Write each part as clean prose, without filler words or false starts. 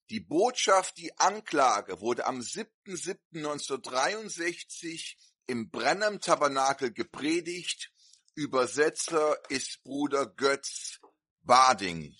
Die Botschaft, die Anklage wurde am 7.7.1963 im Brenham-Tabernakel gepredigt. Übersetzer ist Bruder Götz Bading.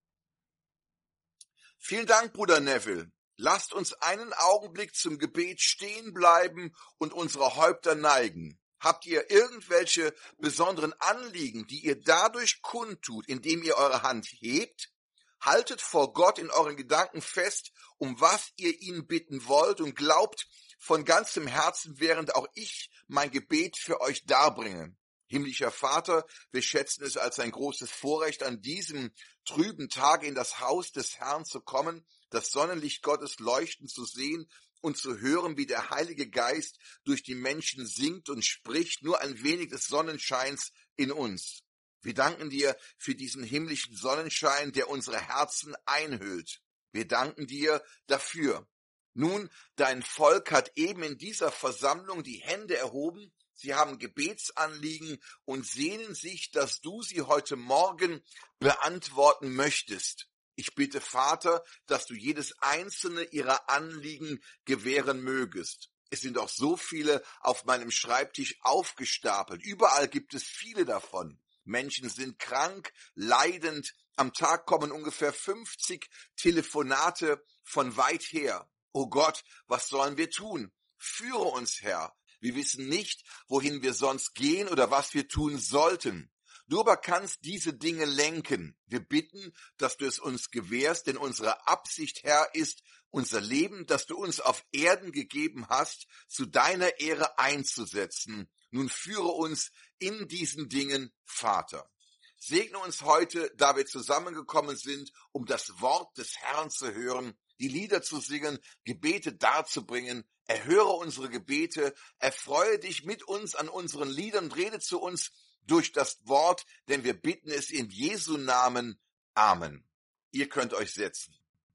Vielen Dank, Bruder Neville. Lasst uns einen Augenblick zum Gebet stehen bleiben und unsere Häupter neigen. Habt ihr irgendwelche besonderen Anliegen, die ihr dadurch kundtut, indem ihr eure Hand hebt? Haltet vor Gott in euren Gedanken fest, um was ihr ihn bitten wollt, und glaubt von ganzem Herzen, während auch ich mein Gebet für euch darbringe. Himmlischer Vater, wir schätzen es als ein großes Vorrecht, an diesem trüben Tage in das Haus des Herrn zu kommen, das Sonnenlicht Gottes leuchten zu sehen und zu hören, wie der Heilige Geist durch die Menschen singt und spricht, nur ein wenig des Sonnenscheins in uns. Wir danken dir für diesen himmlischen Sonnenschein, der unsere Herzen einhüllt. Wir danken dir dafür. Nun, dein Volk hat eben in dieser Versammlung die Hände erhoben. Sie haben Gebetsanliegen und sehnen sich, dass du sie heute Morgen beantworten möchtest. Ich bitte, Vater, dass du jedes einzelne ihrer Anliegen gewähren mögest. Es sind auch so viele auf meinem Schreibtisch aufgestapelt. Überall gibt es viele davon. Menschen sind krank, leidend. Am Tag kommen ungefähr 50 Telefonate von weit her. Oh Gott, was sollen wir tun? Führe uns, Herr. Wir wissen nicht, wohin wir sonst gehen oder was wir tun sollten. Du aber kannst diese Dinge lenken. Wir bitten, dass du es uns gewährst, denn unsere Absicht, Herr, ist, unser Leben, das du uns auf Erden gegeben hast, zu deiner Ehre einzusetzen. Nun führe uns in diesen Dingen, Vater. Segne uns heute, da wir zusammengekommen sind, um das Wort des Herrn zu hören, die Lieder zu singen, Gebete darzubringen. Erhöre unsere Gebete, erfreue dich mit uns an unseren Liedern, rede zu uns durch das Wort, denn wir bitten es in Jesu Namen. Amen. Ihr könnt euch setzen.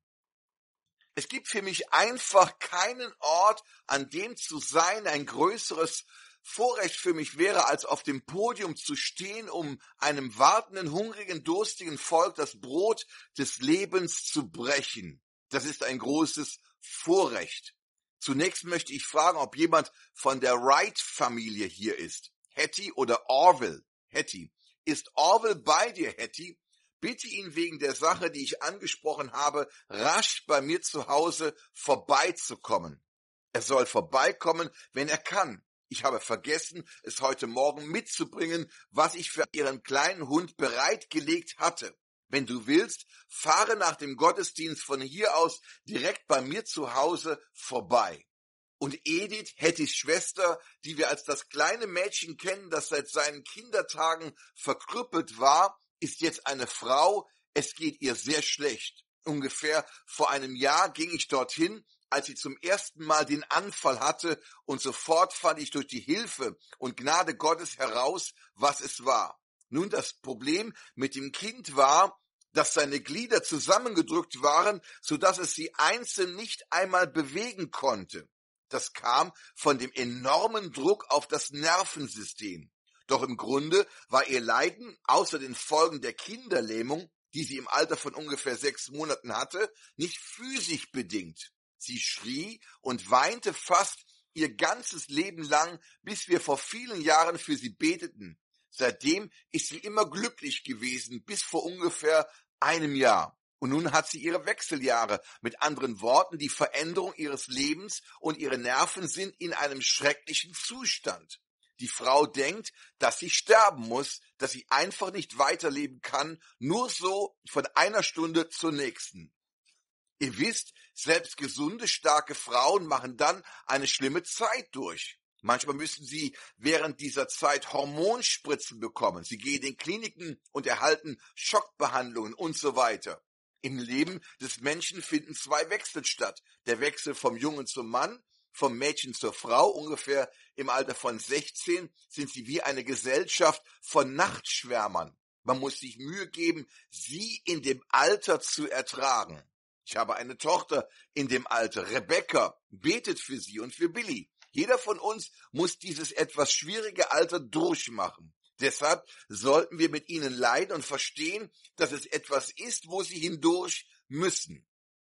Es gibt für mich einfach keinen Ort, an dem zu sein ein größeres Vorrecht für mich wäre, als auf dem Podium zu stehen, um einem wartenden, hungrigen, durstigen Volk das Brot des Lebens zu brechen. Das ist ein großes Vorrecht. Zunächst möchte ich fragen, ob jemand von der Wright-Familie hier ist. Hattie oder Orville? Hattie. Ist Orville bei dir, Hattie? Bitte ihn wegen der Sache, die ich angesprochen habe, rasch bei mir zu Hause vorbeizukommen. Er soll vorbeikommen, wenn er kann. Ich habe vergessen, es heute Morgen mitzubringen, was ich für ihren kleinen Hund bereitgelegt hatte. Wenn du willst, fahre nach dem Gottesdienst von hier aus direkt bei mir zu Hause vorbei. Und Edith, Hatties Schwester, die wir als das kleine Mädchen kennen, das seit seinen Kindertagen verkrüppelt war, ist jetzt eine Frau. Es geht ihr sehr schlecht. Ungefähr vor einem Jahr ging ich dorthin, als sie zum ersten Mal den Anfall hatte, und sofort fand ich durch die Hilfe und Gnade Gottes heraus, was es war. Nun, das Problem mit dem Kind war, dass seine Glieder zusammengedrückt waren, so dass es sie einzeln nicht einmal bewegen konnte. Das kam von dem enormen Druck auf das Nervensystem. Doch im Grunde war ihr Leiden, außer den Folgen der Kinderlähmung, die sie im Alter von ungefähr 6 Monaten hatte, nicht physisch bedingt. Sie schrie und weinte fast ihr ganzes Leben lang, bis wir vor vielen Jahren für sie beteten. Seitdem ist sie immer glücklich gewesen, bis vor ungefähr einem Jahr. Und nun hat sie ihre Wechseljahre. Mit anderen Worten, die Veränderung ihres Lebens und ihre Nerven sind in einem schrecklichen Zustand. Die Frau denkt, dass sie sterben muss, dass sie einfach nicht weiterleben kann, nur so von einer Stunde zur nächsten. Ihr wisst, selbst gesunde, starke Frauen machen dann eine schlimme Zeit durch. Manchmal müssen sie während dieser Zeit Hormonspritzen bekommen. Sie gehen in Kliniken und erhalten Schockbehandlungen und so weiter. Im Leben des Menschen finden 2 Wechsel statt. Der Wechsel vom Jungen zum Mann, vom Mädchen zur Frau. Ungefähr im Alter von 16 sind sie wie eine Gesellschaft von Nachtschwärmern. Man muss sich Mühe geben, sie in dem Alter zu ertragen. Ich habe eine Tochter in dem Alter, Rebecca, betet für sie und für Billy. Jeder von uns muss dieses etwas schwierige Alter durchmachen. Deshalb sollten wir mit ihnen leiden und verstehen, dass es etwas ist, wo sie hindurch müssen.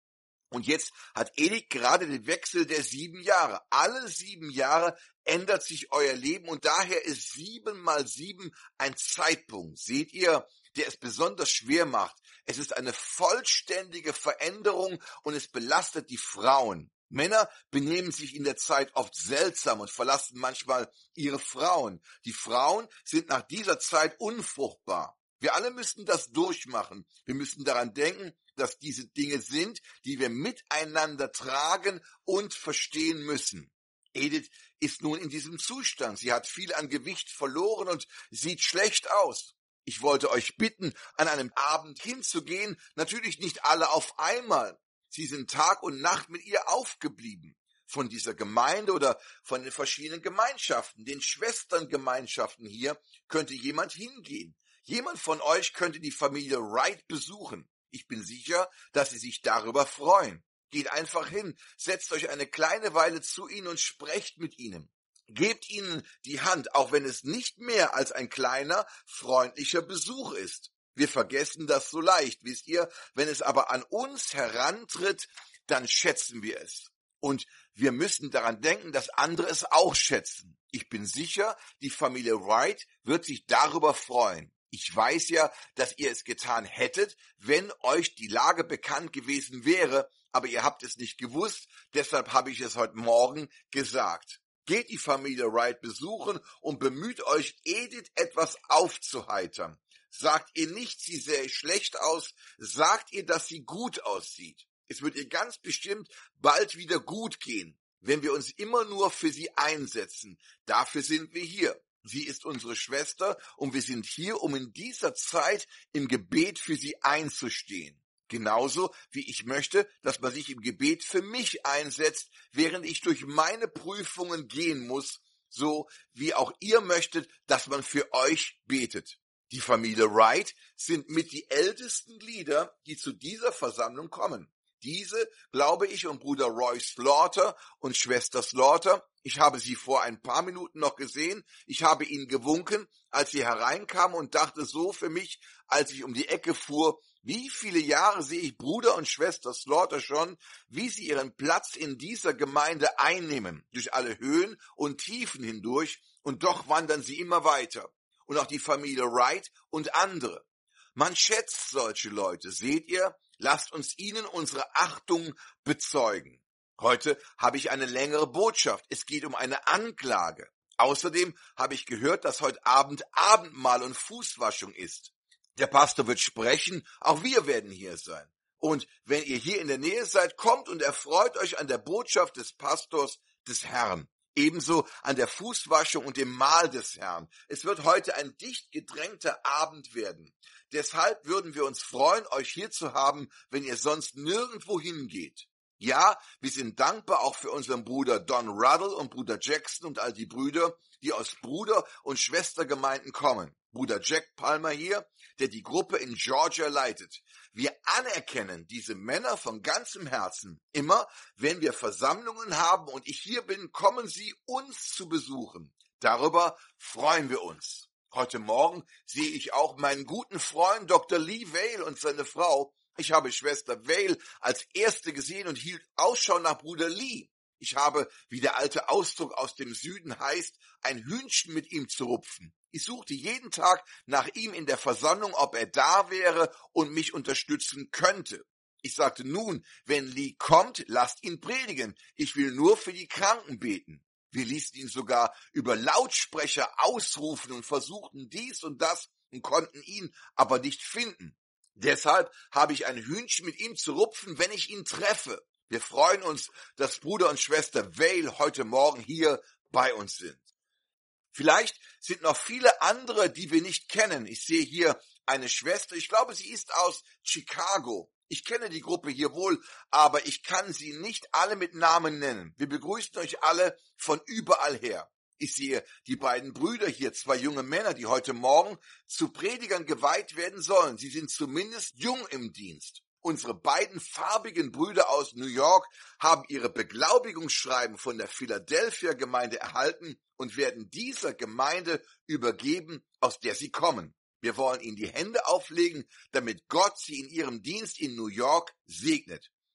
Und jetzt hat Edith gerade den Wechsel der 7 Jahre. Alle 7 Jahre ändert sich euer Leben und daher ist 7 mal 7 ein Zeitpunkt. Seht ihr, der es besonders schwer macht. Es ist eine vollständige Veränderung und es belastet die Frauen. Männer benehmen sich in der Zeit oft seltsam und verlassen manchmal ihre Frauen. Die Frauen sind nach dieser Zeit unfruchtbar. Wir alle müssen das durchmachen. Wir müssen daran denken, dass diese Dinge sind, die wir miteinander tragen und verstehen müssen. Edith ist nun in diesem Zustand. Sie hat viel an Gewicht verloren und sieht schlecht aus. Ich wollte euch bitten, an einem Abend hinzugehen, natürlich nicht alle auf einmal. Sie sind Tag und Nacht mit ihr aufgeblieben. Von dieser Gemeinde oder von den verschiedenen Gemeinschaften, den Schwesterngemeinschaften hier, könnte jemand hingehen. Jemand von euch könnte die Familie Wright besuchen. Ich bin sicher, dass sie sich darüber freuen. Geht einfach hin, setzt euch eine kleine Weile zu ihnen und sprecht mit ihnen. Gebt ihnen die Hand, auch wenn es nicht mehr als ein kleiner, freundlicher Besuch ist. Wir vergessen das so leicht, wisst ihr? Wenn es aber an uns herantritt, dann schätzen wir es. Und wir müssen daran denken, dass andere es auch schätzen. Ich bin sicher, die Familie Wright wird sich darüber freuen. Ich weiß ja, dass ihr es getan hättet, wenn euch die Lage bekannt gewesen wäre, aber ihr habt es nicht gewusst, deshalb habe ich es heute Morgen gesagt. Geht die Familie Wright besuchen und bemüht euch, Edith etwas aufzuheitern. Sagt ihr nicht, sie sähe schlecht aus, sagt ihr, dass sie gut aussieht. Es wird ihr ganz bestimmt bald wieder gut gehen, wenn wir uns immer nur für sie einsetzen. Dafür sind wir hier. Sie ist unsere Schwester und wir sind hier, um in dieser Zeit im Gebet für sie einzustehen. Genauso wie ich möchte, dass man sich im Gebet für mich einsetzt, während ich durch meine Prüfungen gehen muss, so wie auch ihr möchtet, dass man für euch betet. Die Familie Wright sind mit die ältesten Glieder, die zu dieser Versammlung kommen. Diese, glaube ich, und Bruder Roy Slaughter und Schwester Slaughter, ich habe sie vor ein paar Minuten noch gesehen, ich habe ihnen gewunken, als sie hereinkamen und dachte so für mich, als ich um die Ecke fuhr, wie viele Jahre sehe ich Bruder und Schwester Slaughter schon, wie sie ihren Platz in dieser Gemeinde einnehmen, durch alle Höhen und Tiefen hindurch, und doch wandern sie immer weiter. Und auch die Familie Wright und andere. Man schätzt solche Leute, seht ihr? Lasst uns ihnen unsere Achtung bezeugen. Heute habe ich eine längere Botschaft. Es geht um eine Anklage. Außerdem habe ich gehört, dass heute Abend Abendmahl und Fußwaschung ist. Der Pastor wird sprechen, auch wir werden hier sein. Und wenn ihr hier in der Nähe seid, kommt und erfreut euch an der Botschaft des Pastors des Herrn. Ebenso an der Fußwaschung und dem Mahl des Herrn. Es wird heute ein dicht gedrängter Abend werden. Deshalb würden wir uns freuen, euch hier zu haben, wenn ihr sonst nirgendwo hingeht. Ja, wir sind dankbar auch für unseren Bruder Don Ruddle und Bruder Jackson und all die Brüder, die aus Bruder- und Schwestergemeinden kommen. Bruder Jack Palmer hier, der die Gruppe in Georgia leitet. Wir anerkennen diese Männer von ganzem Herzen. Immer, wenn wir Versammlungen haben und ich hier bin, kommen sie uns zu besuchen. Darüber freuen wir uns. Heute Morgen sehe ich auch meinen guten Freund Dr. Lee Vale und seine Frau. Ich habe Schwester Vale als erste gesehen und hielt Ausschau nach Bruder Lee. Ich habe, wie der alte Ausdruck aus dem Süden heißt, ein Hühnchen mit ihm zu rupfen. Ich suchte jeden Tag nach ihm in der Versammlung, ob er da wäre und mich unterstützen könnte. Ich sagte, nun, wenn Lee kommt, lasst ihn predigen. Ich will nur für die Kranken beten. Wir ließen ihn sogar über Lautsprecher ausrufen und versuchten dies und das und konnten ihn aber nicht finden. Deshalb habe ich ein Hühnchen mit ihm zu rupfen, wenn ich ihn treffe. Wir freuen uns, dass Bruder und Schwester Vale heute Morgen hier bei uns sind. Vielleicht sind noch viele andere, die wir nicht kennen. Ich sehe hier eine Schwester, ich glaube, sie ist aus Chicago. Ich kenne die Gruppe hier wohl, aber ich kann sie nicht alle mit Namen nennen. Wir begrüßen euch alle von überall her. Ich sehe die beiden Brüder hier, 2 junge Männer, die heute Morgen zu Predigern geweiht werden sollen. Sie sind zumindest jung im Dienst. Unsere beiden farbigen Brüder aus New York haben ihre Beglaubigungsschreiben von der Philadelphia-Gemeinde erhalten und werden dieser Gemeinde übergeben, aus der sie kommen. Wir wollen ihnen die Hände auflegen, damit Gott sie in ihrem Dienst in New York segnet.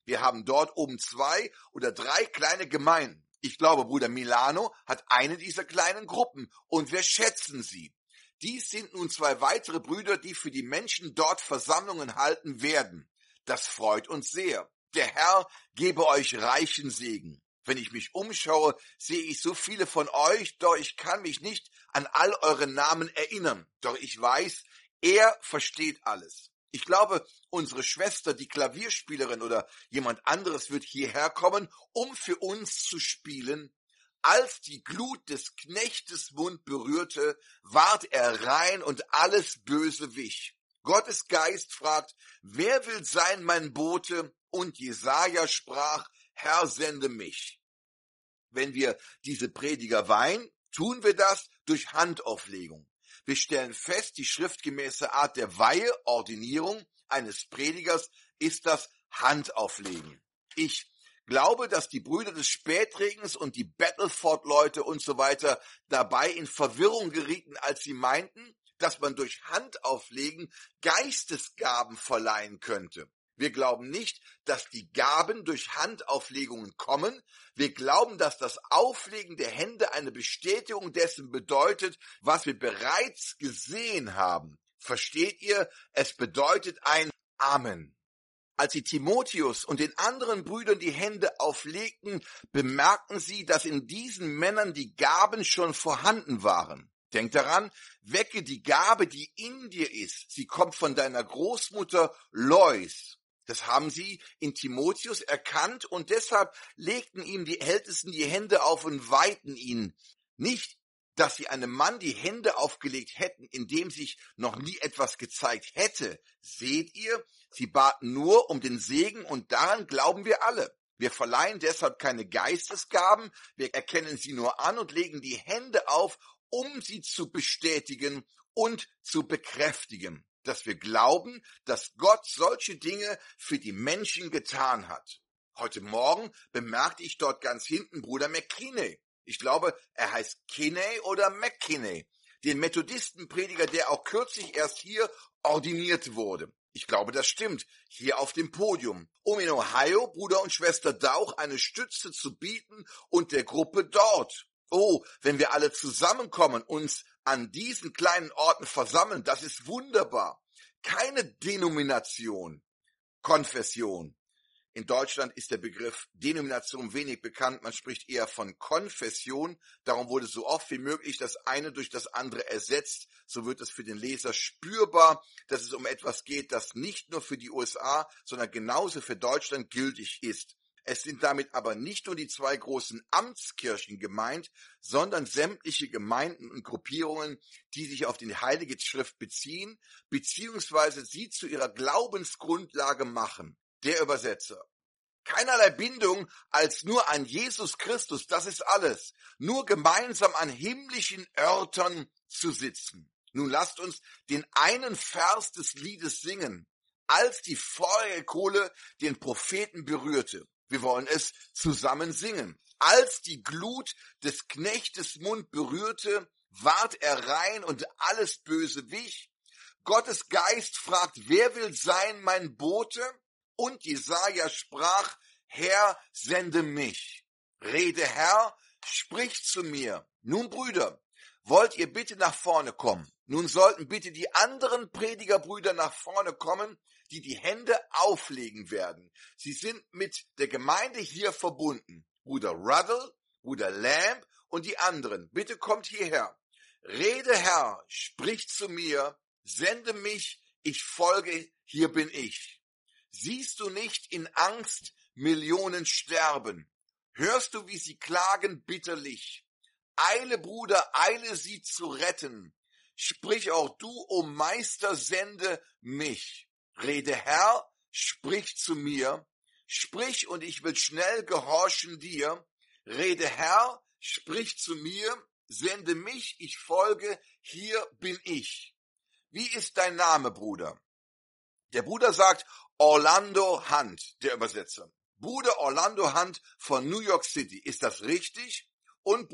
Wir haben dort oben 2 oder 3 kleine Gemeinden. Ich glaube, Bruder Milano hat eine dieser kleinen Gruppen und wir schätzen sie. Dies sind nun 2 weitere Brüder, die für die Menschen dort Versammlungen halten werden. Das freut uns sehr. Der Herr gebe euch reichen Segen. Wenn ich mich umschaue, sehe ich so viele von euch, doch ich kann mich nicht an all eure Namen erinnern. Doch ich weiß, er versteht alles. Ich glaube, unsere Schwester, die Klavierspielerin oder jemand anderes wird hierher kommen, um für uns zu spielen. Als die Glut des Knechtes Mund berührte, ward er rein und alles Böse wich. Gottes Geist fragt, wer will sein mein Bote? Und Jesaja sprach, Herr, sende mich. Wenn wir diese Prediger weihen, tun wir das durch Handauflegung. Wir stellen fest, die schriftgemäße Art der Weihe, Ordinierung eines Predigers ist das Handauflegen. Ich glaube, dass die Brüder des Spätregens und die Battleford-Leute und so weiter dabei in Verwirrung gerieten, als sie meinten, dass man durch Handauflegen Geistesgaben verleihen könnte. Wir glauben nicht, dass die Gaben durch Handauflegungen kommen. Wir glauben, dass das Auflegen der Hände eine Bestätigung dessen bedeutet, was wir bereits gesehen haben. Versteht ihr? Es bedeutet ein Amen. Als sie Timotheus und den anderen Brüdern die Hände auflegten, bemerkten sie, dass in diesen Männern die Gaben schon vorhanden waren. Denk daran, wecke die Gabe, die in dir ist. Sie kommt von deiner Großmutter Lois. Das haben sie in Timotheus erkannt und deshalb legten ihm die Ältesten die Hände auf und weihten ihn. Nicht, dass sie einem Mann die Hände aufgelegt hätten, in dem sich noch nie etwas gezeigt hätte. Seht ihr, sie baten nur um den Segen und daran glauben wir alle. Wir verleihen deshalb keine Geistesgaben, wir erkennen sie nur an und legen die Hände auf, um sie zu bestätigen und zu bekräftigen, dass wir glauben, dass Gott solche Dinge für die Menschen getan hat. Heute Morgen bemerkte ich dort ganz hinten Bruder McKinney. Ich glaube, er heißt Kinney oder McKinney, den Methodistenprediger, der auch kürzlich erst hier ordiniert wurde. Ich glaube, das stimmt, hier auf dem Podium, um in Ohio Bruder und Schwester Dauch eine Stütze zu bieten und der Gruppe dort. Oh, wenn wir alle zusammenkommen, uns an diesen kleinen Orten versammeln, das ist wunderbar. Keine Denomination, Konfession. In Deutschland ist der Begriff Denomination wenig bekannt, man spricht eher von Konfession, darum wurde so oft wie möglich das eine durch das andere ersetzt, so wird es für den Leser spürbar, dass es um etwas geht, das nicht nur für die USA, sondern genauso für Deutschland gültig ist. Es sind damit aber nicht nur die 2 großen Amtskirchen gemeint, sondern sämtliche Gemeinden und Gruppierungen, die sich auf die Heilige Schrift beziehen, beziehungsweise sie zu ihrer Glaubensgrundlage machen. Der Übersetzer. Keinerlei Bindung als nur an Jesus Christus, das ist alles. Nur gemeinsam an himmlischen Örtern zu sitzen. Nun lasst uns den einen Vers des Liedes singen, als die feurige Kohle den Propheten berührte. Wir wollen es zusammen singen. Als die Glut des Knechtes Mund berührte, ward er rein und alles Böse wich. Gottes Geist fragt, wer will sein mein Bote? Und Jesaja sprach, Herr, sende mich. Rede, Herr, sprich zu mir. Nun, Brüder, wollt ihr bitte nach vorne kommen? Nun sollten bitte die anderen Predigerbrüder nach vorne kommen, die die Hände auflegen werden. Sie sind mit der Gemeinde hier verbunden. Bruder Ruddle, Bruder Lamb und die anderen. Bitte kommt hierher. Rede, Herr, sprich zu mir, sende mich, ich folge, hier bin ich. Siehst du nicht in Angst Millionen sterben? Hörst du, wie sie klagen bitterlich? Eile, Bruder, eile sie zu retten. Sprich auch du, o Meister, sende mich. Rede, Herr, sprich zu mir. Sprich, und ich will schnell gehorchen dir. Rede, Herr, sprich zu mir. Sende mich, ich folge, hier bin ich. Wie ist dein Name, Bruder? Der Bruder sagt Orlando Hunt, der Übersetzer. Bruder Orlando Hunt von New York City. Ist das richtig? Und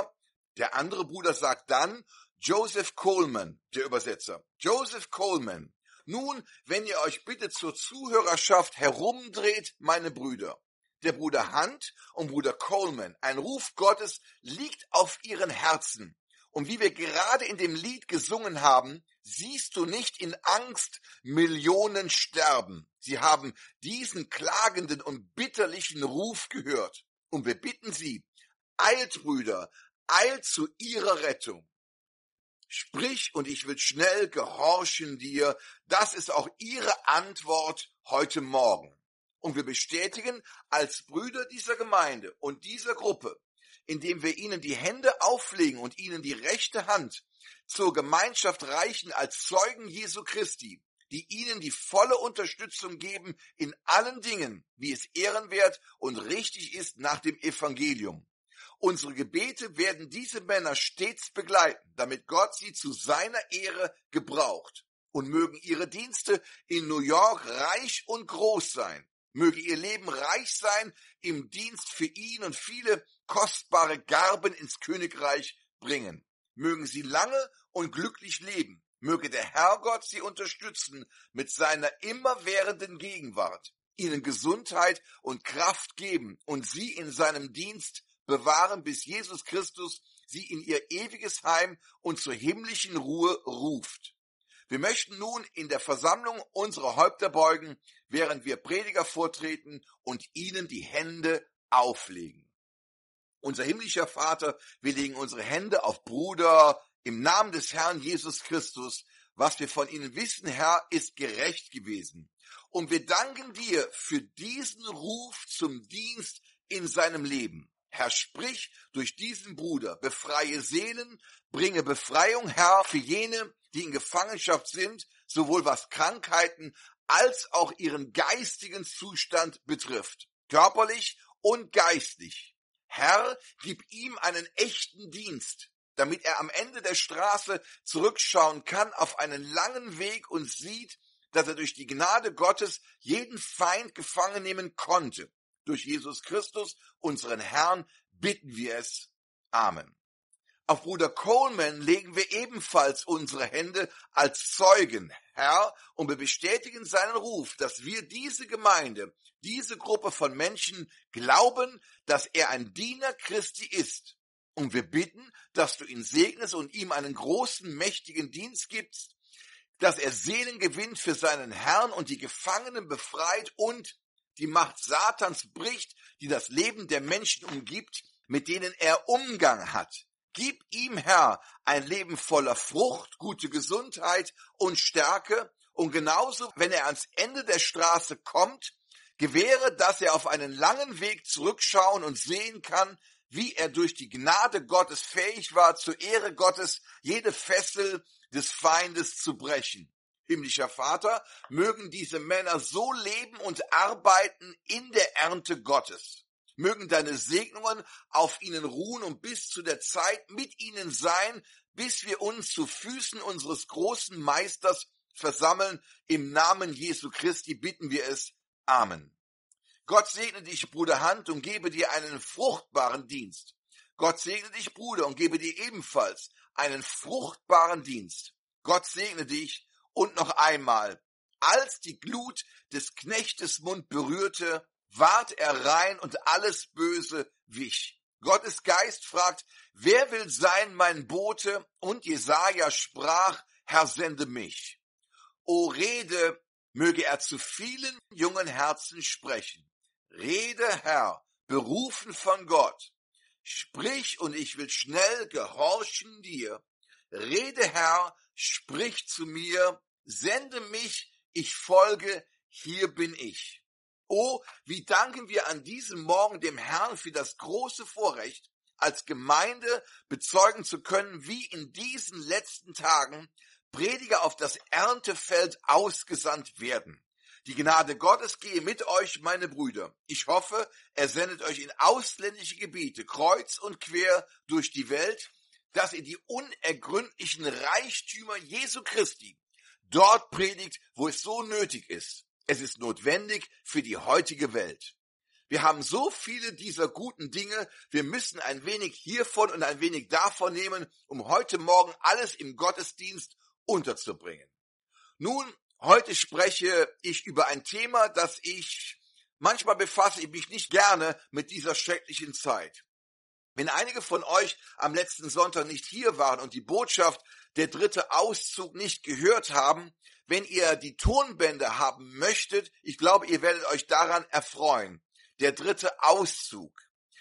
der andere Bruder sagt dann Joseph Coleman, der Übersetzer. Joseph Coleman. Nun, wenn ihr euch bitte zur Zuhörerschaft herumdreht, meine Brüder. Der Bruder Hunt und Bruder Coleman, ein Ruf Gottes liegt auf ihren Herzen. Und wie wir gerade in dem Lied gesungen haben, siehst du nicht in Angst Millionen sterben. Sie haben diesen klagenden und bitterlichen Ruf gehört. Und wir bitten sie, eilt, Brüder, eilt zu ihrer Rettung. Sprich, und ich will schnell gehorchen dir. Das ist auch ihre Antwort heute Morgen. Und wir bestätigen als Brüder dieser Gemeinde und dieser Gruppe, indem wir ihnen die Hände auflegen und ihnen die rechte Hand zur Gemeinschaft reichen als Zeugen Jesu Christi, die ihnen die volle Unterstützung geben in allen Dingen, wie es ehrenwert und richtig ist nach dem Evangelium. Unsere Gebete werden diese Männer stets begleiten, damit Gott sie zu seiner Ehre gebraucht. Und mögen ihre Dienste in New York reich und groß sein. Möge ihr Leben reich sein im Dienst für ihn und viele kostbare Garben ins Königreich bringen. Mögen sie lange und glücklich leben. Möge der Herrgott sie unterstützen mit seiner immerwährenden Gegenwart, ihnen Gesundheit und Kraft geben und sie in seinem Dienst bewahren, bis Jesus Christus sie in ihr ewiges Heim und zur himmlischen Ruhe ruft. Wir möchten nun in der Versammlung unsere Häupter beugen, während wir Prediger vortreten und ihnen die Hände auflegen. Unser himmlischer Vater, wir legen unsere Hände auf Bruder im Namen des Herrn Jesus Christus. Was wir von ihnen wissen, Herr, ist gerecht gewesen. Und wir danken dir für diesen Ruf zum Dienst in seinem Leben. Herr, sprich durch diesen Bruder, befreie Seelen, bringe Befreiung, Herr, für jene, die in Gefangenschaft sind, sowohl was Krankheiten als auch ihren geistigen Zustand betrifft, körperlich und geistlich. Herr, gib ihm einen echten Dienst, damit er am Ende der Straße zurückschauen kann auf einen langen Weg und sieht, dass er durch die Gnade Gottes jeden Feind gefangen nehmen konnte. Durch Jesus Christus, unseren Herrn, bitten wir es. Amen. Auf Bruder Coleman legen wir ebenfalls unsere Hände als Zeugen, Herr, und wir bestätigen seinen Ruf, dass wir diese Gemeinde, diese Gruppe von Menschen glauben, dass er ein Diener Christi ist. Und wir bitten, dass du ihn segnest und ihm einen großen, mächtigen Dienst gibst, dass er Seelen gewinnt für seinen Herrn und die Gefangenen befreit und die Macht Satans bricht, die das Leben der Menschen umgibt, mit denen er Umgang hat. Gib ihm, Herr, ein Leben voller Frucht, gute Gesundheit und Stärke. Und genauso, wenn er ans Ende der Straße kommt, gewähre, dass er auf einen langen Weg zurückschauen und sehen kann, wie er durch die Gnade Gottes fähig war, zur Ehre Gottes jede Fessel des Feindes zu brechen. Himmlischer Vater, mögen diese Männer so leben und arbeiten in der Ernte Gottes. Mögen deine Segnungen auf ihnen ruhen und bis zu der Zeit mit ihnen sein, bis wir uns zu Füßen unseres großen Meisters versammeln. Im Namen Jesu Christi bitten wir es. Amen. Gott segne dich, Bruder Hunt, und gebe dir einen fruchtbaren Dienst. Gott segne dich, Bruder, und gebe dir ebenfalls einen fruchtbaren Dienst. Gott segne dich. Und noch einmal, als die Glut des Knechtes Mund berührte, ward er rein und alles Böse wich. Gottes Geist fragt, wer will sein mein Bote? Und Jesaja sprach, Herr, sende mich. O rede, möge er zu vielen jungen Herzen sprechen. Rede, Herr, berufen von Gott. Sprich, und ich will schnell gehorchen dir. Rede, Herr, sprich zu mir, sende mich, ich folge, hier bin ich. Oh, wie danken wir an diesem Morgen dem Herrn für das große Vorrecht, als Gemeinde bezeugen zu können, wie in diesen letzten Tagen Prediger auf das Erntefeld ausgesandt werden. Die Gnade Gottes gehe mit euch, meine Brüder. Ich hoffe, er sendet euch in ausländische Gebiete, kreuz und quer durch die Welt, dass ihr die unergründlichen Reichtümer Jesu Christi dort predigt, wo es so nötig ist. Es ist notwendig für die heutige Welt. Wir haben so viele dieser guten Dinge, wir müssen ein wenig hiervon und ein wenig davon nehmen, um heute Morgen alles im Gottesdienst unterzubringen. Nun, Heute spreche ich über ein Thema, manchmal befasse ich mich nicht gerne mit dieser schrecklichen Zeit. Wenn einige von euch am letzten Sonntag nicht hier waren und die Botschaft der dritte Auszug nicht gehört haben, wenn ihr die Tonbänder haben möchtet, ich glaube, ihr werdet euch daran erfreuen. Der dritte Auszug.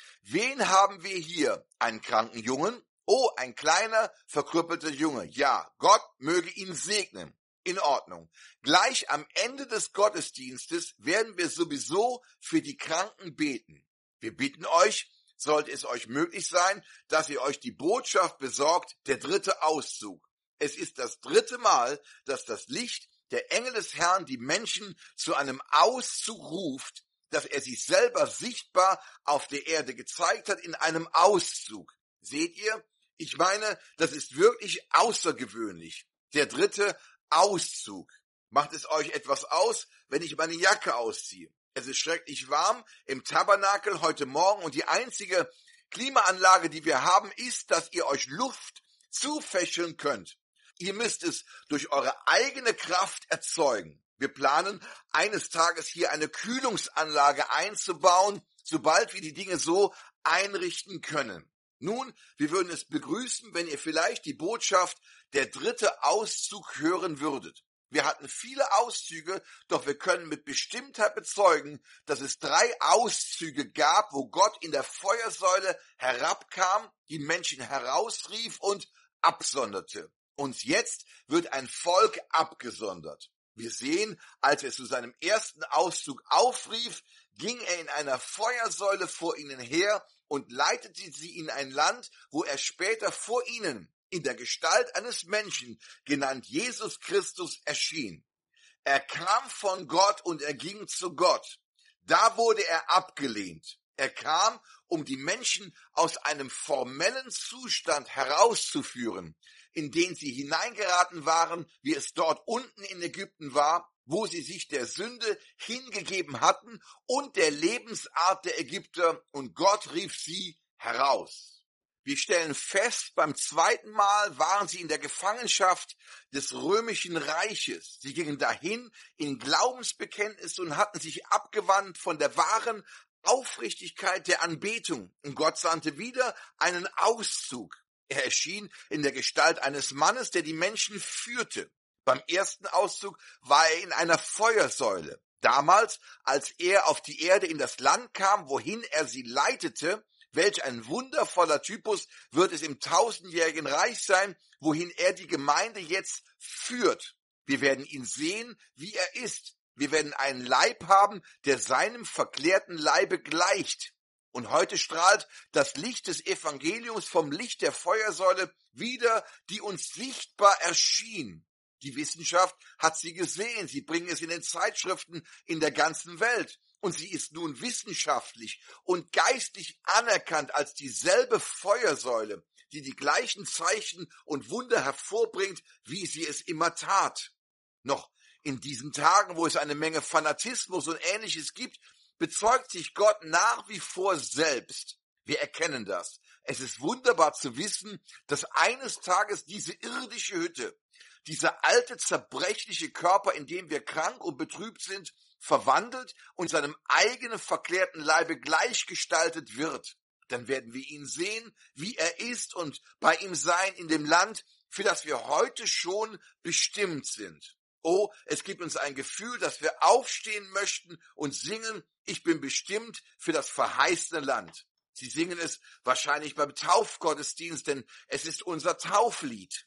Wen haben wir hier? Einen kranken Jungen? Oh, ein kleiner, verkrüppelter Junge. Ja, Gott möge ihn segnen. In Ordnung. Gleich am Ende des Gottesdienstes werden wir sowieso für die Kranken beten. Wir bitten euch, sollte es euch möglich sein, dass ihr euch die Botschaft besorgt, der dritte Auszug. Es ist das dritte Mal, dass das Licht, der Engel des Herrn, die Menschen zu einem Auszug ruft, dass er sich selber sichtbar auf der Erde gezeigt hat in einem Auszug. Seht ihr? Ich meine, das ist wirklich außergewöhnlich. Der dritte Auszug. Macht es euch etwas aus, wenn ich meine Jacke ausziehe? Es ist schrecklich warm im Tabernakel heute Morgen und die einzige Klimaanlage, die wir haben, ist, dass ihr euch Luft zufächeln könnt. Ihr müsst es durch eure eigene Kraft erzeugen. Wir planen, eines Tages hier eine Kühlungsanlage einzubauen, sobald wir die Dinge so einrichten können. Nun, wir würden es begrüßen, wenn ihr vielleicht die Botschaft der dritte Auszug hören würdet. Wir hatten viele Auszüge, doch wir können mit Bestimmtheit bezeugen, dass es 3 Auszüge gab, wo Gott in der Feuersäule herabkam, die Menschen herausrief und absonderte. Und jetzt wird ein Volk abgesondert. Wir sehen, als er zu seinem ersten Auszug aufrief, ging er in einer Feuersäule vor ihnen her und leitete sie in ein Land, wo er später vor ihnen in der Gestalt eines Menschen, genannt Jesus Christus, erschien. Er kam von Gott und er ging zu Gott. Da wurde er abgelehnt. Er kam, um die Menschen aus einem formellen Zustand herauszuführen, in den sie hineingeraten waren, wie es dort unten in Ägypten war, wo sie sich der Sünde hingegeben hatten und der Lebensart der Ägypter, und Gott rief sie heraus. Wir stellen fest, beim zweiten Mal waren sie in der Gefangenschaft des römischen Reiches. Sie gingen dahin in Glaubensbekenntnis und hatten sich abgewandt von der wahren Aufrichtigkeit der Anbetung. Und Gott sandte wieder einen Auszug. Er erschien in der Gestalt eines Mannes, der die Menschen führte. Beim ersten Auszug war er in einer Feuersäule. Damals, als er auf die Erde in das Land kam, wohin er sie leitete, welch ein wundervoller Typus wird es im 1000-jährigen Reich sein, wohin er die Gemeinde jetzt führt. Wir werden ihn sehen, wie er ist. Wir werden einen Leib haben, der seinem verklärten Leibe gleicht. Und heute strahlt das Licht des Evangeliums vom Licht der Feuersäule wider, die uns sichtbar erschien. Die Wissenschaft hat sie gesehen, sie bringen es in den Zeitschriften in der ganzen Welt. Und sie ist nun wissenschaftlich und geistlich anerkannt als dieselbe Feuersäule, die die gleichen Zeichen und Wunder hervorbringt, wie sie es immer tat. Noch in diesen Tagen, wo es eine Menge Fanatismus und Ähnliches gibt, bezeugt sich Gott nach wie vor selbst. Wir erkennen das. Es ist wunderbar zu wissen, dass eines Tages diese irdische Hütte, dieser alte, zerbrechliche Körper, in dem wir krank und betrübt sind, verwandelt und seinem eigenen verklärten Leibe gleichgestaltet wird. Dann werden wir ihn sehen, wie er ist, und bei ihm sein in dem Land, für das wir heute schon bestimmt sind. Oh, es gibt uns ein Gefühl, dass wir aufstehen möchten und singen, ich bin bestimmt für das verheißene Land. Sie singen es wahrscheinlich beim Taufgottesdienst, denn es ist unser Tauflied.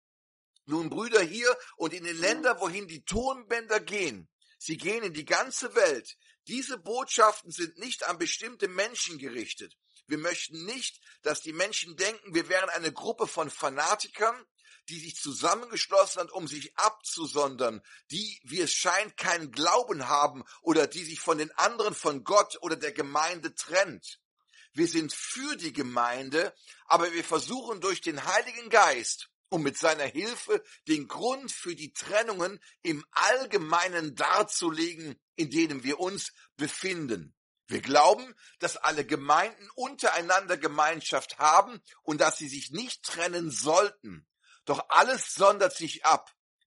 Nun, Brüder, hier und in den Ländern, wohin die Tonbänder gehen, sie gehen in die ganze Welt. Diese Botschaften sind nicht an bestimmte Menschen gerichtet. Wir möchten nicht, dass die Menschen denken, wir wären eine Gruppe von Fanatikern, die sich zusammengeschlossen hat, um sich abzusondern, die, wie es scheint, keinen Glauben haben oder die sich von den anderen, von Gott oder der Gemeinde trennt. Wir sind für die Gemeinde, aber wir versuchen durch den Heiligen Geist und mit seiner Hilfe den Grund für die Trennungen im Allgemeinen darzulegen, in denen wir uns befinden. Wir glauben, dass alle Gemeinden untereinander Gemeinschaft haben und dass sie sich nicht trennen sollten. Doch alles sondert sich ab.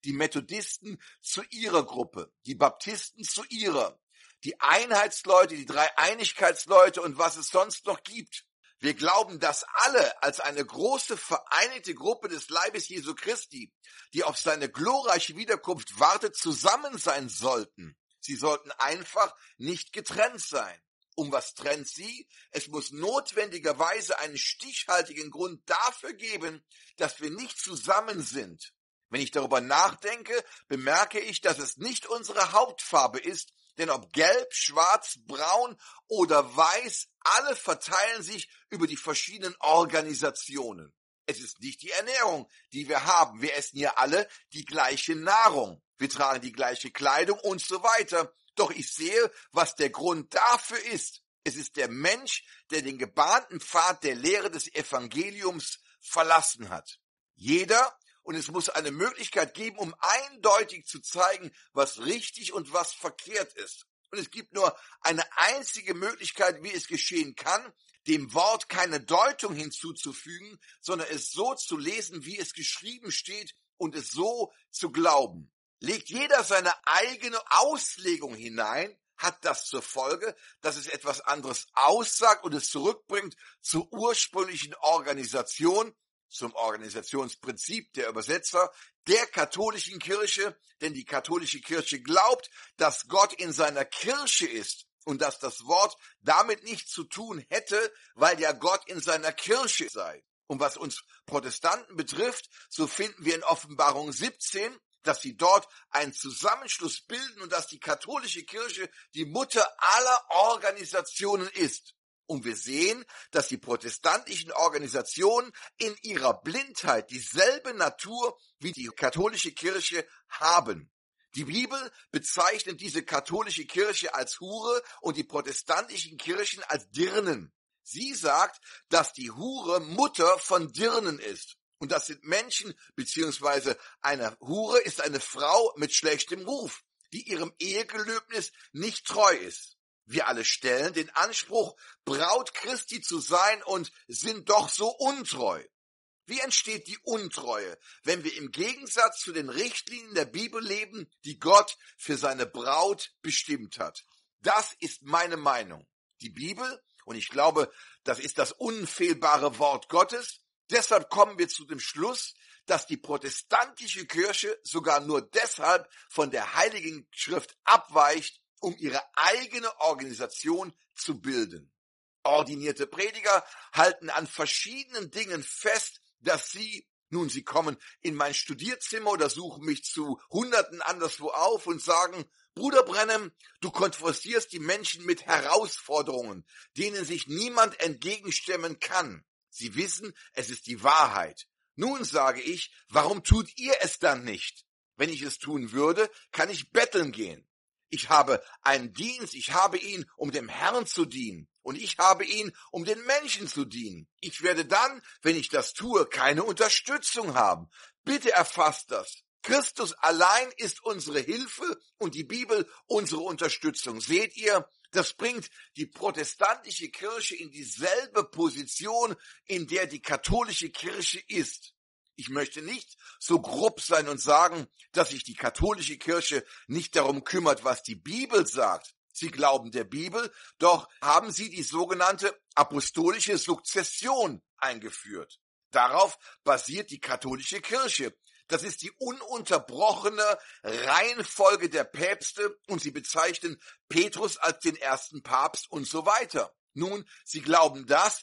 die Methodisten zu ihrer Gruppe, die Baptisten zu ihrer, die Einheitsleute, die Dreieinigkeitsleute und was es sonst noch gibt. Wir glauben, dass alle als eine große vereinigte Gruppe des Leibes Jesu Christi, die auf seine glorreiche Wiederkunft wartet, zusammen sein sollten. Sie sollten einfach nicht getrennt sein. Um was trennt sie? Es muss notwendigerweise einen stichhaltigen Grund dafür geben, dass wir nicht zusammen sind. Wenn ich darüber nachdenke, bemerke ich, dass es nicht unsere Hauptfarbe ist, denn ob gelb, schwarz, braun oder weiß, alle verteilen sich über die verschiedenen Organisationen. Es ist nicht die Ernährung, die wir haben. Wir essen ja alle die gleiche Nahrung. Wir tragen die gleiche Kleidung und so weiter. Doch ich sehe, was der Grund dafür ist. Es ist der Mensch, der den gebahnten Pfad der Lehre des Evangeliums verlassen hat. Jeder, und es muss eine Möglichkeit geben, um eindeutig zu zeigen, was richtig und was verkehrt ist. Und es gibt nur eine einzige Möglichkeit, wie es geschehen kann, dem Wort keine Deutung hinzuzufügen, sondern es so zu lesen, wie es geschrieben steht und es so zu glauben. Legt jeder seine eigene Auslegung hinein, hat das zur Folge, dass es etwas anderes aussagt und es zurückbringt zur ursprünglichen Organisation, zum Organisationsprinzip der Übersetzer der katholischen Kirche, denn die katholische Kirche glaubt, dass Gott in seiner Kirche ist und dass das Wort damit nichts zu tun hätte, weil ja Gott in seiner Kirche sei. Und was uns Protestanten betrifft, so finden wir in Offenbarung 17, dass sie dort einen Zusammenschluss bilden und dass die katholische Kirche die Mutter aller Organisationen ist. Und wir sehen, dass die protestantischen Organisationen in ihrer Blindheit dieselbe Natur wie die katholische Kirche haben. Die Bibel bezeichnet diese katholische Kirche als Hure und die protestantischen Kirchen als Dirnen. Sie sagt, dass die Hure Mutter von Dirnen ist. Und das sind Menschen, beziehungsweise eine Hure ist eine Frau mit schlechtem Ruf, die ihrem Ehegelöbnis nicht treu ist. Wir alle stellen den Anspruch, Braut Christi zu sein und sind doch so untreu. Wie entsteht die Untreue, wenn wir im Gegensatz zu den Richtlinien der Bibel leben, die Gott für seine Braut bestimmt hat? Das ist meine Meinung. Die Bibel, und ich glaube, das ist das unfehlbare Wort Gottes, deshalb kommen wir zu dem Schluss, dass die protestantische Kirche sogar nur deshalb von der Heiligen Schrift abweicht, um ihre eigene Organisation zu bilden. Ordinierte Prediger halten an verschiedenen Dingen fest, dass sie kommen in mein Studierzimmer oder suchen mich zu Hunderten anderswo auf und sagen, Bruder Branham, du konfrontierst die Menschen mit Herausforderungen, denen sich niemand entgegenstemmen kann. Sie wissen, es ist die Wahrheit. Nun sage ich, warum tut ihr es dann nicht? Wenn ich es tun würde, kann ich betteln gehen. Ich habe einen Dienst, ich habe ihn, um dem Herrn zu dienen. Und ich habe ihn, um den Menschen zu dienen. Ich werde dann, wenn ich das tue, keine Unterstützung haben. Bitte erfasst das. Christus allein ist unsere Hilfe und die Bibel unsere Unterstützung. Seht ihr, das bringt die protestantische Kirche in dieselbe Position, in der die katholische Kirche ist. Ich möchte nicht so grob sein und sagen, dass sich die katholische Kirche nicht darum kümmert, was die Bibel sagt. Sie glauben der Bibel, doch haben sie die sogenannte apostolische Sukzession eingeführt. Darauf basiert die katholische Kirche. Das ist die ununterbrochene Reihenfolge der Päpste und sie bezeichnen Petrus als den ersten Papst und so weiter. Nun, sie glauben das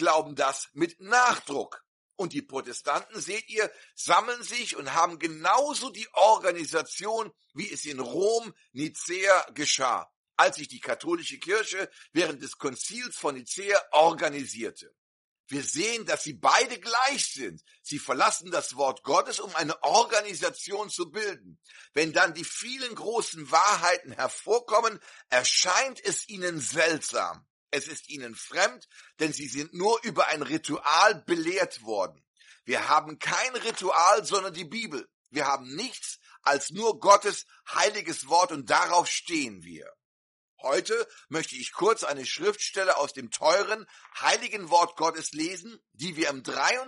mit Nachdruck. Und die Protestanten, seht ihr, sammeln sich und haben genauso die Organisation, wie es in Rom, Nicäa geschah, als sich die katholische Kirche während des Konzils von Nicäa organisierte. Wir sehen, dass sie beide gleich sind. Sie verlassen das Wort Gottes, um eine Organisation zu bilden. Wenn dann die vielen großen Wahrheiten hervorkommen, erscheint es ihnen seltsam. Es ist ihnen fremd, denn sie sind nur über ein Ritual belehrt worden. Wir haben kein Ritual, sondern die Bibel. Wir haben nichts als nur Gottes heiliges Wort und darauf stehen wir. Heute möchte ich kurz eine Schriftstelle aus dem teuren, heiligen Wort Gottes lesen, die wir im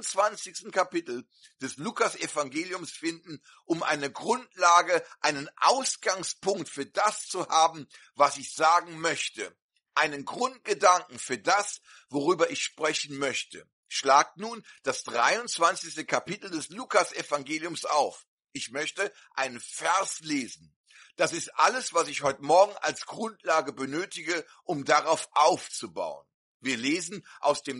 23. Kapitel des Lukas-Evangeliums finden, um eine Grundlage, einen Ausgangspunkt für das zu haben, was ich sagen möchte. Einen Grundgedanken für das, worüber ich sprechen möchte. Schlagt nun das 23. Kapitel des Lukas-Evangeliums auf. Ich möchte einen Vers lesen. Das ist alles, was ich heute Morgen als Grundlage benötige, um darauf aufzubauen. Wir lesen aus dem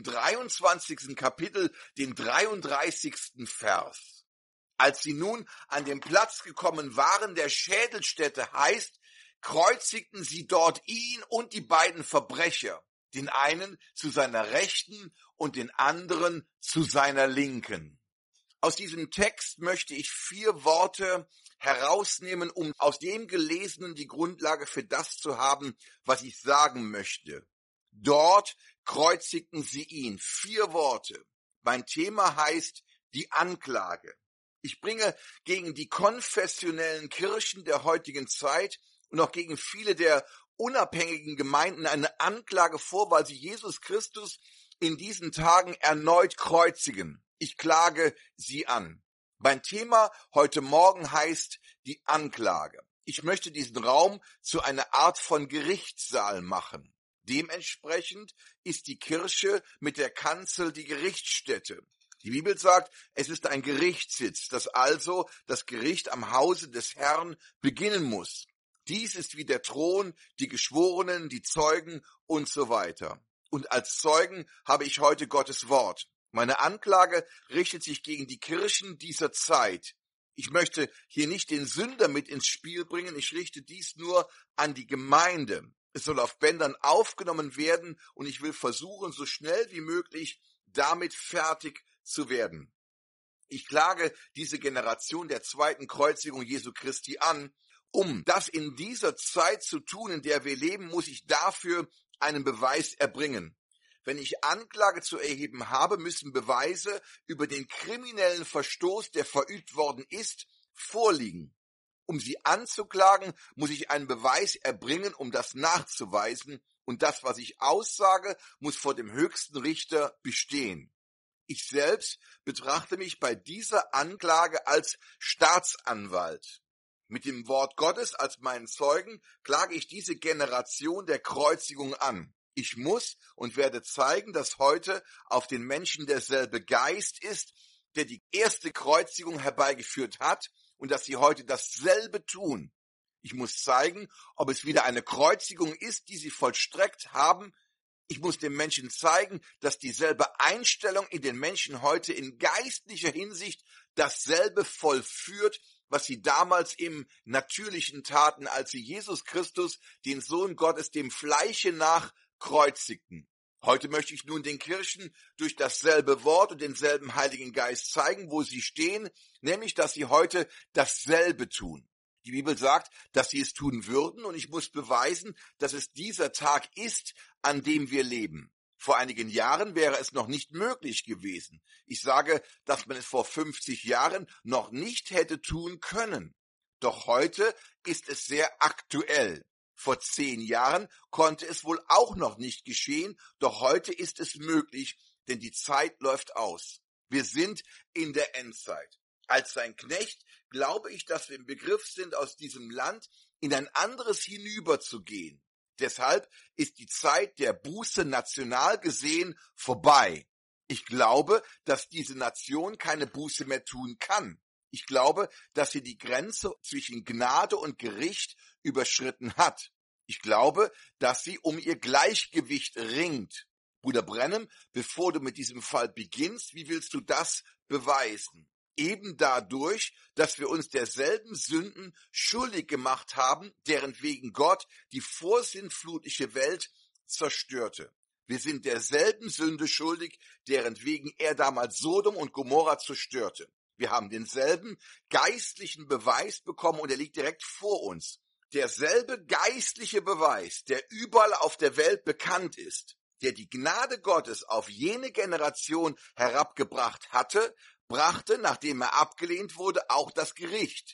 23. Kapitel den 33. Vers. Als sie nun an den Platz gekommen waren, der Schädelstätte heißt, kreuzigten sie dort ihn und die beiden Verbrecher, den einen zu seiner Rechten und den anderen zu seiner Linken. Aus diesem Text möchte ich 4 Worte herausnehmen, um aus dem Gelesenen die Grundlage für das zu haben, was ich sagen möchte. Dort kreuzigten sie ihn. 4 Worte. Mein Thema heißt die Anklage. Ich bringe gegen die konfessionellen Kirchen der heutigen Zeit und auch gegen viele der unabhängigen Gemeinden eine Anklage vor, weil sie Jesus Christus in diesen Tagen erneut kreuzigen. Ich klage sie an. Mein Thema heute Morgen heißt die Anklage. Ich möchte diesen Raum zu einer Art von Gerichtssaal machen. Dementsprechend ist die Kirche mit der Kanzel die Gerichtsstätte. Die Bibel sagt, es ist ein Gerichtssitz, dass also das Gericht am Hause des Herrn beginnen muss. Dies ist wie der Thron, die Geschworenen, die Zeugen und so weiter. Und als Zeugen habe ich heute Gottes Wort. Meine Anklage richtet sich gegen die Kirchen dieser Zeit. Ich möchte hier nicht den Sünder mit ins Spiel bringen, ich richte dies nur an die Gemeinde. Es soll auf Bändern aufgenommen werden und ich will versuchen, so schnell wie möglich damit fertig zu werden. Ich klage diese Generation der zweiten Kreuzigung Jesu Christi an. Um das in dieser Zeit zu tun, in der wir leben, muss ich dafür einen Beweis erbringen. Wenn ich Anklage zu erheben habe, müssen Beweise über den kriminellen Verstoß, der verübt worden ist, vorliegen. Um sie anzuklagen, muss ich einen Beweis erbringen, um das nachzuweisen, und das, was ich aussage, muss vor dem höchsten Richter bestehen. Ich selbst betrachte mich bei dieser Anklage als Staatsanwalt. Mit dem Wort Gottes als meinen Zeugen klage ich diese Generation der Kreuzigung an. Ich muss und werde zeigen, dass heute auf den Menschen derselbe Geist ist, der die erste Kreuzigung herbeigeführt hat und dass sie heute dasselbe tun. Ich muss zeigen, ob es wieder eine Kreuzigung ist, die sie vollstreckt haben. Ich muss den Menschen zeigen, dass dieselbe Einstellung in den Menschen heute in geistlicher Hinsicht dasselbe vollführt, was sie damals im Natürlichen taten, als sie Jesus Christus, den Sohn Gottes, dem Fleische nach kreuzigten. Heute möchte ich nun den Kirchen durch dasselbe Wort und denselben Heiligen Geist zeigen, wo sie stehen, nämlich, dass sie heute dasselbe tun. Die Bibel sagt, dass sie es tun würden, und ich muss beweisen, dass es dieser Tag ist, an dem wir leben. Vor einigen Jahren wäre es noch nicht möglich gewesen. Ich sage, dass man es vor 50 Jahren noch nicht hätte tun können. Doch heute ist es sehr aktuell. Vor 10 Jahren konnte es wohl auch noch nicht geschehen, doch heute ist es möglich, denn die Zeit läuft aus. Wir sind in der Endzeit. Als sein Knecht glaube ich, dass wir im Begriff sind, aus diesem Land in ein anderes hinüberzugehen. Deshalb ist die Zeit der Buße national gesehen vorbei. Ich glaube, dass diese Nation keine Buße mehr tun kann. Ich glaube, dass sie die Grenze zwischen Gnade und Gericht überschritten hat. Ich glaube, dass sie um ihr Gleichgewicht ringt. Bruder Branham, bevor du mit diesem Fall beginnst, wie willst du das beweisen? Eben dadurch, dass wir uns derselben Sünden schuldig gemacht haben, deren wegen Gott die vorsintflutliche Welt zerstörte. Wir sind derselben Sünde schuldig, deren wegen er damals Sodom und Gomorra zerstörte. Wir haben denselben geistlichen Beweis bekommen und er liegt direkt vor uns. Derselbe geistliche Beweis, der überall auf der Welt bekannt ist, der die Gnade Gottes auf jene Generation herabgebracht hatte, brachte, nachdem er abgelehnt wurde, auch das Gericht.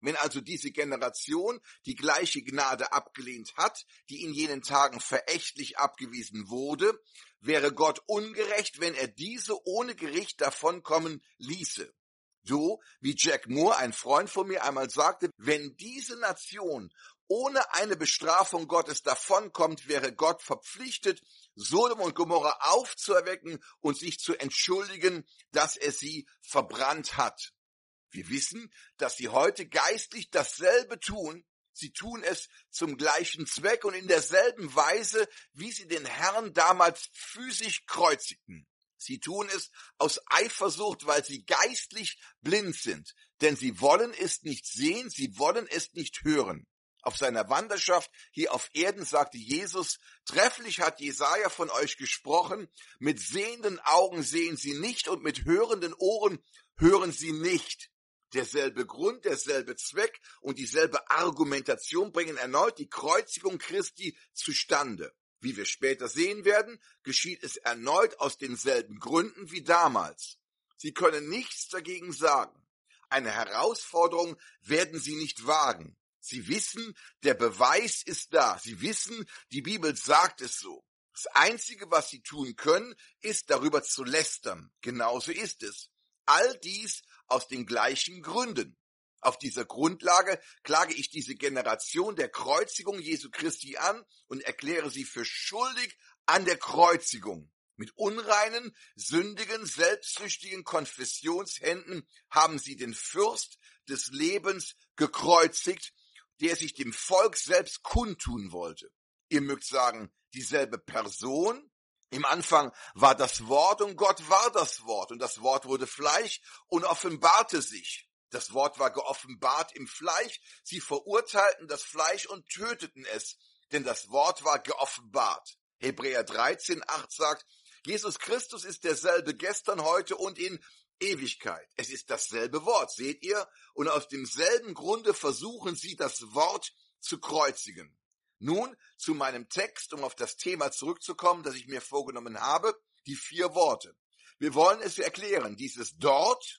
Wenn also diese Generation die gleiche Gnade abgelehnt hat, die in jenen Tagen verächtlich abgewiesen wurde, wäre Gott ungerecht, wenn er diese ohne Gericht davonkommen ließe. So wie Jack Moore, ein Freund von mir, einmal sagte, wenn diese Nation ohne eine Bestrafung Gottes davonkommt, wäre Gott verpflichtet, Sodom und Gomorra aufzuerwecken und sich zu entschuldigen, dass er sie verbrannt hat. Wir wissen, dass sie heute geistlich dasselbe tun. Sie tun es zum gleichen Zweck und in derselben Weise, wie sie den Herrn damals physisch kreuzigten. Sie tun es aus Eifersucht, weil sie geistlich blind sind. Denn sie wollen es nicht sehen, sie wollen es nicht hören. Auf seiner Wanderschaft hier auf Erden sagte Jesus, trefflich hat Jesaja von euch gesprochen, mit sehenden Augen sehen sie nicht und mit hörenden Ohren hören sie nicht. Derselbe Grund, derselbe Zweck und dieselbe Argumentation bringen erneut die Kreuzigung Christi zustande. Wie wir später sehen werden, geschieht es erneut aus denselben Gründen wie damals. Sie können nichts dagegen sagen. Eine Herausforderung werden sie nicht wagen. Sie wissen, der Beweis ist da. Sie wissen, die Bibel sagt es so. Das Einzige, was sie tun können, ist darüber zu lästern. Genauso ist es. All dies aus den gleichen Gründen. Auf dieser Grundlage klage ich diese Generation der Kreuzigung Jesu Christi an und erkläre sie für schuldig an der Kreuzigung. Mit unreinen, sündigen, selbstsüchtigen Konfessionshänden haben sie den Fürst des Lebens gekreuzigt, der sich dem Volk selbst kundtun wollte. Ihr mögt sagen, dieselbe Person. Im Anfang war das Wort und Gott war das Wort und das Wort wurde Fleisch und offenbarte sich. Das Wort war geoffenbart im Fleisch. Sie verurteilten das Fleisch und töteten es, denn das Wort war geoffenbart. Hebräer 13,8 sagt, Jesus Christus ist derselbe gestern, heute und in Ewigkeit. Es ist dasselbe Wort, seht ihr? Und aus demselben Grunde versuchen sie, das Wort zu kreuzigen. Nun zu meinem Text, um auf das Thema zurückzukommen, das ich mir vorgenommen habe, die 4 Worte. Wir wollen es erklären. Dieses dort,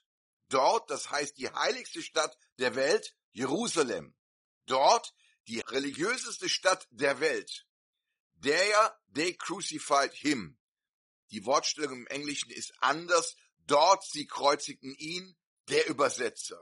das heißt die heiligste Stadt der Welt, Jerusalem. Dort die religiöseste Stadt der Welt. There they crucified him. Die Wortstellung im Englischen ist anders. Dort sie kreuzigten ihn, der Übersetzer.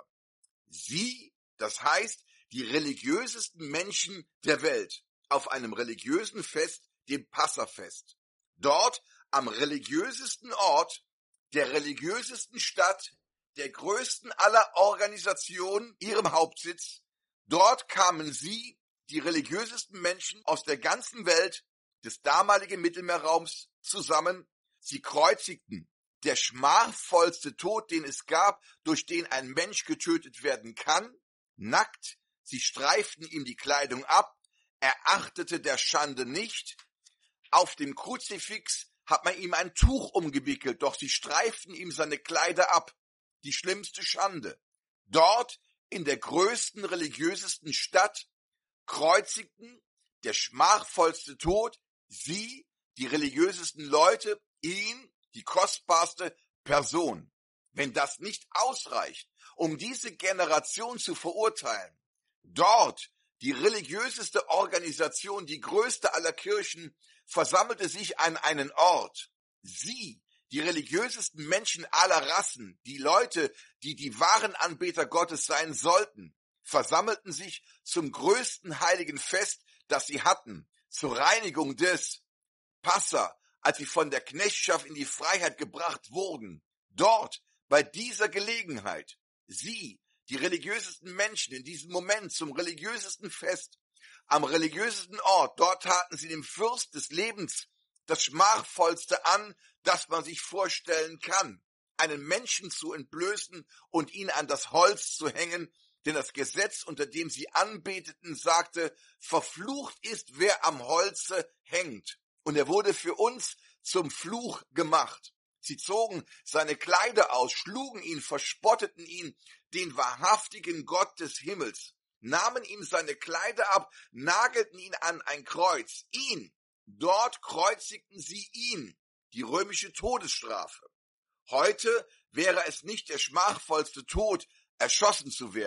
Sie, das heißt die religiösesten Menschen der Welt, auf einem religiösen Fest, dem Passafest. Dort am religiösesten Ort, der religiösesten Stadt, der größten aller Organisationen, ihrem Hauptsitz. Dort kamen sie, die religiösesten Menschen aus der ganzen Welt des damaligen Mittelmeerraums, zusammen. Sie kreuzigten. Der schmachvollste Tod, den es gab, durch den ein Mensch getötet werden kann, nackt. Sie streiften ihm die Kleidung ab. Er achtete der Schande nicht. Auf dem Kruzifix hat man ihm ein Tuch umgewickelt, doch sie streiften ihm seine Kleider ab. Die schlimmste Schande. Dort, in der größten, religiösesten Stadt, kreuzigten, der schmachvollste Tod, sie, die religiösesten Leute, ihn, die kostbarste Person. Wenn das nicht ausreicht, um diese Generation zu verurteilen, dort, die religiöseste Organisation, die größte aller Kirchen, versammelte sich an einen Ort. Sie, die religiösesten Menschen aller Rassen, die Leute, die die wahren Anbeter Gottes sein sollten, versammelten sich zum größten heiligen Fest, das sie hatten, zur Reinigung des Passa, als sie von der Knechtschaft in die Freiheit gebracht wurden. Dort, bei dieser Gelegenheit, sie, die religiösesten Menschen in diesem Moment zum religiösesten Fest, am religiösesten Ort, dort taten sie dem Fürst des Lebens das Schmachvollste an, das man sich vorstellen kann, einen Menschen zu entblößen und ihn an das Holz zu hängen, denn das Gesetz, unter dem sie anbeteten, sagte, verflucht ist, wer am Holze hängt. Und er wurde für uns zum Fluch gemacht. Sie zogen seine Kleider aus, schlugen ihn, verspotteten ihn, den wahrhaftigen Gott des Himmels, nahmen ihm seine Kleider ab, nagelten ihn an ein Kreuz. Ihn, dort kreuzigten sie ihn, die römische Todesstrafe. Heute wäre es nicht der schmachvollste Tod, erschossen zu werden.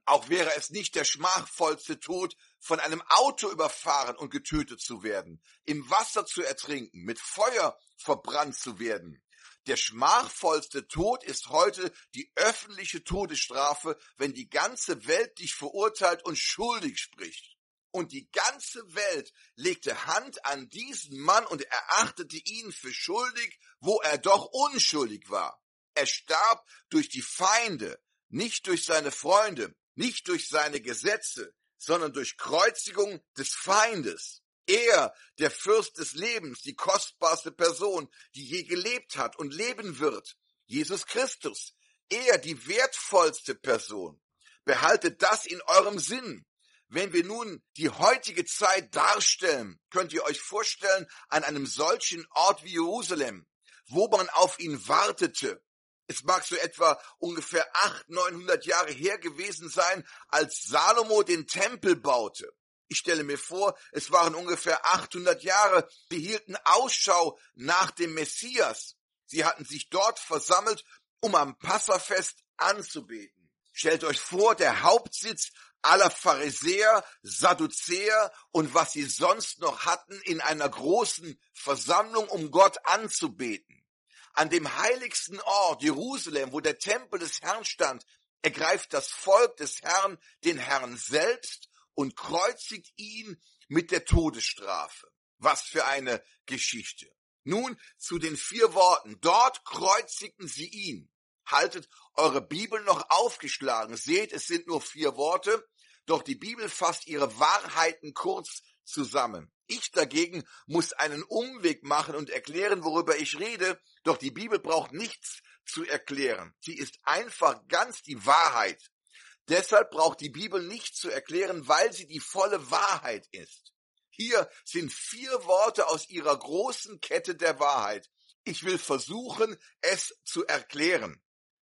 Auch wäre es nicht der schmachvollste Tod, von einem Auto überfahren und getötet zu werden, im Wasser zu ertrinken, mit Feuer verbrannt zu werden. Der schmachvollste Tod ist heute die öffentliche Todesstrafe, wenn die ganze Welt dich verurteilt und schuldig spricht. Und die ganze Welt legte Hand an diesen Mann und erachtete ihn für schuldig, wo er doch unschuldig war. Er starb durch die Feinde, nicht durch seine Freunde, nicht durch seine Gesetze, sondern durch Kreuzigung des Feindes. Er, der Fürst des Lebens, die kostbarste Person, die je gelebt hat und leben wird, Jesus Christus, er, die wertvollste Person. Behaltet das in eurem Sinn. Wenn wir nun die heutige Zeit darstellen, könnt ihr euch vorstellen, an einem solchen Ort wie Jerusalem, wo man auf ihn wartete. Es mag so etwa ungefähr 800-900 Jahre her gewesen sein, als Salomo den Tempel baute. Ich stelle mir vor, es waren ungefähr 800 Jahre. Sie hielten Ausschau nach dem Messias. Sie hatten sich dort versammelt, um am Passafest anzubeten. Stellt euch vor, der Hauptsitz aller Pharisäer, Sadduzäer und was sie sonst noch hatten in einer großen Versammlung, um Gott anzubeten. An dem heiligsten Ort, Jerusalem, wo der Tempel des Herrn stand, ergreift das Volk des Herrn den Herrn selbst und kreuzigt ihn mit der Todesstrafe. Was für eine Geschichte. Nun zu den 4 Worten. Dort kreuzigten sie ihn. Haltet eure Bibel noch aufgeschlagen. Seht, es sind nur 4 Worte, doch die Bibel fasst ihre Wahrheiten kurz zusammen. Ich dagegen muss einen Umweg machen und erklären, worüber ich rede, doch die Bibel braucht nichts zu erklären. Sie ist einfach ganz die Wahrheit. Deshalb braucht die Bibel nichts zu erklären, weil sie die volle Wahrheit ist. Hier sind 4 Worte aus ihrer großen Kette der Wahrheit. Ich will versuchen, es zu erklären.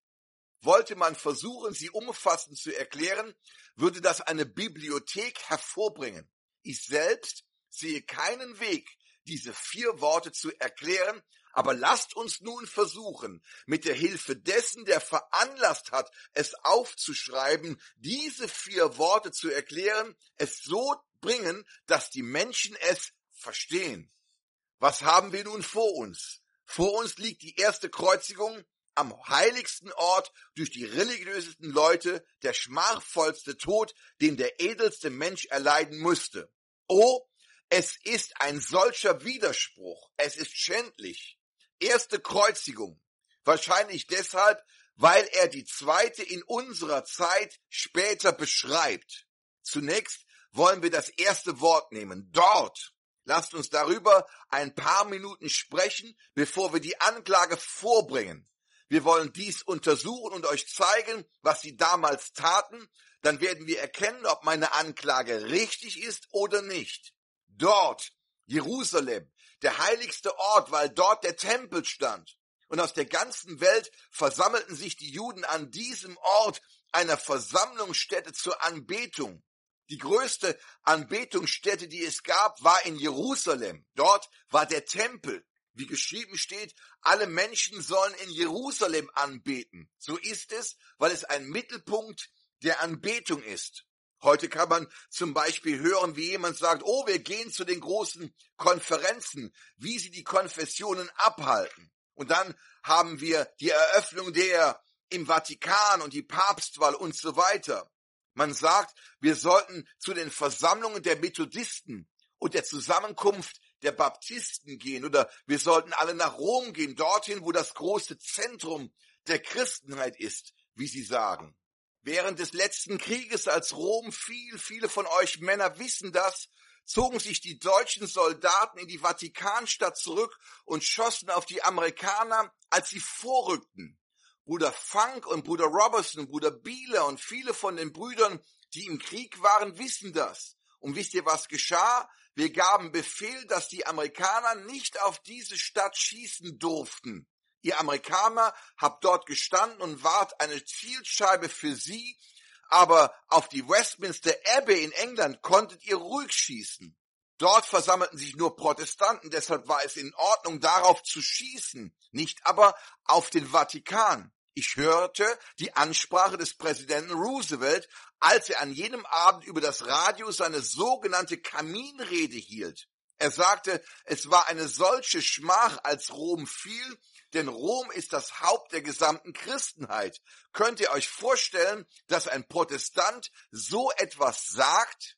Wollte man versuchen, sie umfassend zu erklären, würde das eine Bibliothek hervorbringen. Ich selbst sehe keinen Weg, diese 4 Worte zu erklären, aber lasst uns nun versuchen, mit der Hilfe dessen, der veranlasst hat, es aufzuschreiben, diese 4 Worte zu erklären, es so bringen, dass die Menschen es verstehen. Was haben wir nun vor uns? Vor uns liegt die erste Kreuzigung am heiligsten Ort durch die religiösesten Leute, der schmachvollste Tod, den der edelste Mensch erleiden müsste. Oh, es ist ein solcher Widerspruch. Es ist schändlich. Erste Kreuzigung. Wahrscheinlich deshalb, weil er die zweite in unserer Zeit später beschreibt. Zunächst wollen wir das erste Wort nehmen. Dort. Lasst uns darüber ein paar Minuten sprechen, bevor wir die Anklage vorbringen. Wir wollen dies untersuchen und euch zeigen, was sie damals taten. Dann werden wir erkennen, ob meine Anklage richtig ist oder nicht. Dort, Jerusalem, der heiligste Ort, weil dort der Tempel stand. Und aus der ganzen Welt versammelten sich die Juden an diesem Ort, einer Versammlungsstätte zur Anbetung. Die größte Anbetungsstätte, die es gab, war in Jerusalem. Dort war der Tempel. Wie geschrieben steht, alle Menschen sollen in Jerusalem anbeten. So ist es, weil es ein Mittelpunkt der Anbetung ist. Heute kann man zum Beispiel hören, wie jemand sagt, oh, wir gehen zu den großen Konferenzen, wie sie die Konfessionen abhalten. Und dann haben wir die Eröffnung der im Vatikan und die Papstwahl und so weiter. Man sagt, wir sollten zu den Versammlungen der Methodisten und der Zusammenkunft der Baptisten gehen oder wir sollten alle nach Rom gehen, dorthin, wo das große Zentrum der Christenheit ist, wie sie sagen. Während des letzten Krieges, als Rom fiel, viele von euch Männer wissen das, zogen sich die deutschen Soldaten in die Vatikanstadt zurück und schossen auf die Amerikaner, als sie vorrückten. Bruder Funk und Bruder Robertson, Bruder Bieler und viele von den Brüdern, die im Krieg waren, wissen das. Und wisst ihr, was geschah? Wir gaben Befehl, dass die Amerikaner nicht auf diese Stadt schießen durften. Ihr Amerikaner habt dort gestanden und wart eine Zielscheibe für sie, aber auf die Westminster Abbey in England konntet ihr ruhig schießen. Dort versammelten sich nur Protestanten, deshalb war es in Ordnung, darauf zu schießen, nicht aber auf den Vatikan. Ich hörte die Ansprache des Präsidenten Roosevelt, als er an jenem Abend über das Radio seine sogenannte Kaminrede hielt. Er sagte, es war eine solche Schmach, als Rom fiel, denn Rom ist das Haupt der gesamten Christenheit. Könnt ihr euch vorstellen, dass ein Protestant so etwas sagt?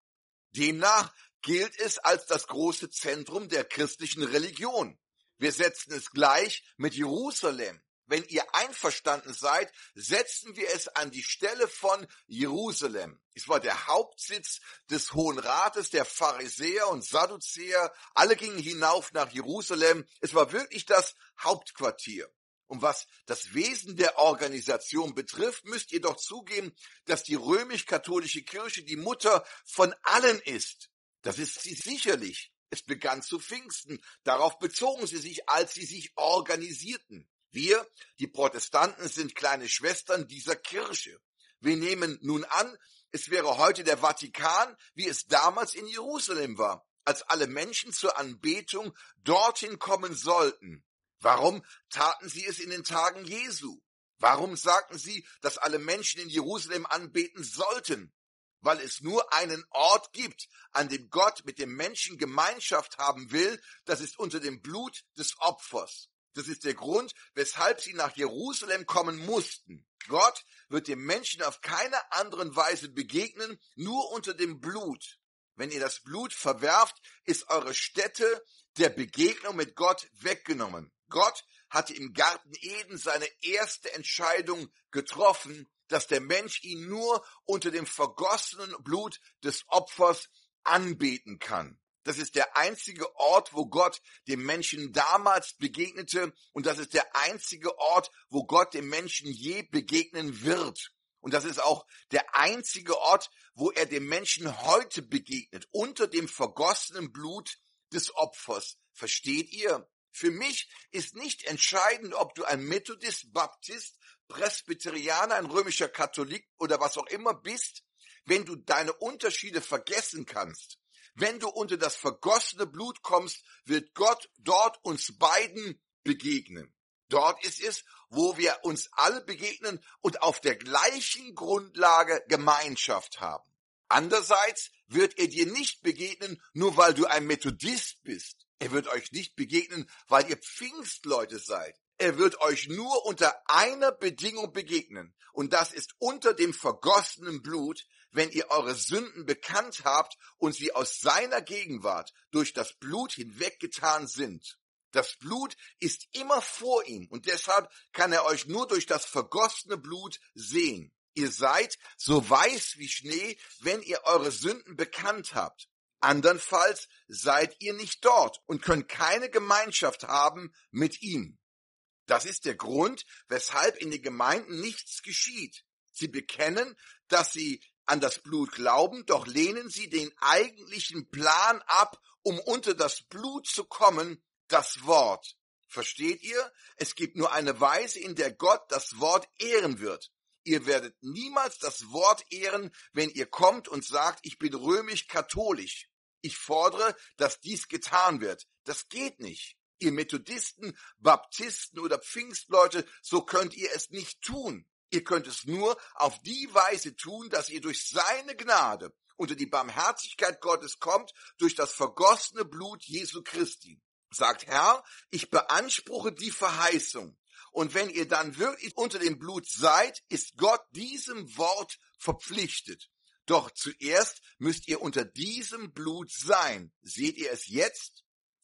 Demnach gilt es als das große Zentrum der christlichen Religion. Wir setzen es gleich mit Jerusalem. Wenn ihr einverstanden seid, setzen wir es an die Stelle von Jerusalem. Es war der Hauptsitz des Hohen Rates, der Pharisäer und Sadduzäer. Alle gingen hinauf nach Jerusalem. Es war wirklich das Hauptquartier. Und was das Wesen der Organisation betrifft, müsst ihr doch zugeben, dass die römisch-katholische Kirche die Mutter von allen ist. Das ist sie sicherlich. Es begann zu Pfingsten. Darauf bezogen sie sich, als sie sich organisierten. Wir, die Protestanten, sind kleine Schwestern dieser Kirche. Wir nehmen nun an, es wäre heute der Vatikan, wie es damals in Jerusalem war, als alle Menschen zur Anbetung dorthin kommen sollten. Warum taten sie es in den Tagen Jesu? Warum sagten sie, dass alle Menschen in Jerusalem anbeten sollten? Weil es nur einen Ort gibt, an dem Gott mit dem Menschen Gemeinschaft haben will, das ist unter dem Blut des Opfers. Das ist der Grund, weshalb sie nach Jerusalem kommen mussten. Gott wird dem Menschen auf keine andere Weise begegnen, nur unter dem Blut. Wenn ihr das Blut verwerft, ist eure Stätte der Begegnung mit Gott weggenommen. Gott hatte im Garten Eden seine erste Entscheidung getroffen, dass der Mensch ihn nur unter dem vergossenen Blut des Opfers anbeten kann. Das ist der einzige Ort, wo Gott dem Menschen damals begegnete, und das ist der einzige Ort, wo Gott dem Menschen je begegnen wird. Und das ist auch der einzige Ort, wo er dem Menschen heute begegnet, unter dem vergossenen Blut des Opfers. Versteht ihr? Für mich ist nicht entscheidend, ob du ein Methodist, Baptist, Presbyterianer, ein römischer Katholik oder was auch immer bist, wenn du deine Unterschiede vergessen kannst. Wenn du unter das vergossene Blut kommst, wird Gott dort uns beiden begegnen. Dort ist es, wo wir uns alle begegnen und auf der gleichen Grundlage Gemeinschaft haben. Andererseits wird er dir nicht begegnen, nur weil du ein Methodist bist. Er wird euch nicht begegnen, weil ihr Pfingstleute seid. Er wird euch nur unter einer Bedingung begegnen, und das ist unter dem vergossenen Blut, wenn ihr eure Sünden bekannt habt und sie aus seiner Gegenwart durch das Blut hinweggetan sind. Das Blut ist immer vor ihm, und deshalb kann er euch nur durch das vergossene Blut sehen. Ihr seid so weiß wie Schnee, wenn ihr eure Sünden bekannt habt. Andernfalls seid ihr nicht dort und könnt keine Gemeinschaft haben mit ihm. Das ist der Grund, weshalb in den Gemeinden nichts geschieht. Sie bekennen, dass sie an das Blut glauben, doch lehnen sie den eigentlichen Plan ab, um unter das Blut zu kommen, das Wort. Versteht ihr? Es gibt nur eine Weise, in der Gott das Wort ehren wird. Ihr werdet niemals das Wort ehren, wenn ihr kommt und sagt, ich bin römisch-katholisch. Ich fordere, dass dies getan wird. Das geht nicht. Ihr Methodisten, Baptisten oder Pfingstleute, so könnt ihr es nicht tun. Ihr könnt es nur auf die Weise tun, dass ihr durch seine Gnade unter die Barmherzigkeit Gottes kommt, durch das vergossene Blut Jesu Christi. Sagt Herr, ich beanspruche die Verheißung. Und wenn ihr dann wirklich unter dem Blut seid, ist Gott diesem Wort verpflichtet. Doch zuerst müsst ihr unter diesem Blut sein. Seht ihr es jetzt?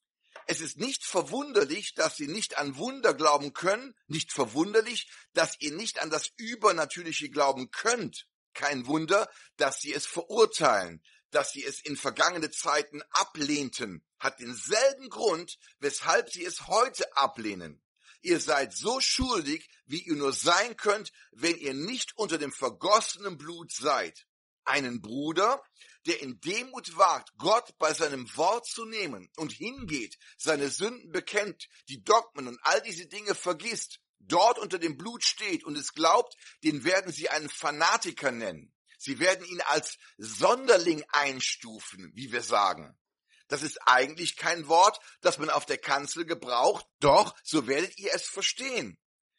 Es ist nicht verwunderlich, dass sie nicht an Wunder glauben können, nicht verwunderlich, dass ihr nicht an das Übernatürliche glauben könnt. Kein Wunder, dass sie es verurteilen, dass sie es in vergangene Zeiten ablehnten, hat denselben Grund, weshalb sie es heute ablehnen. Ihr seid so schuldig, wie ihr nur sein könnt, wenn ihr nicht unter dem vergossenen Blut seid. Einen Bruder, der in Demut wagt, Gott bei seinem Wort zu nehmen und hingeht, seine Sünden bekennt, die Dogmen und all diese Dinge vergisst, dort unter dem Blut steht und es glaubt, den werden sie einen Fanatiker nennen. Sie werden ihn als Sonderling einstufen, wie wir sagen. Das ist eigentlich kein Wort, das man auf der Kanzel gebraucht, doch so werdet ihr es verstehen.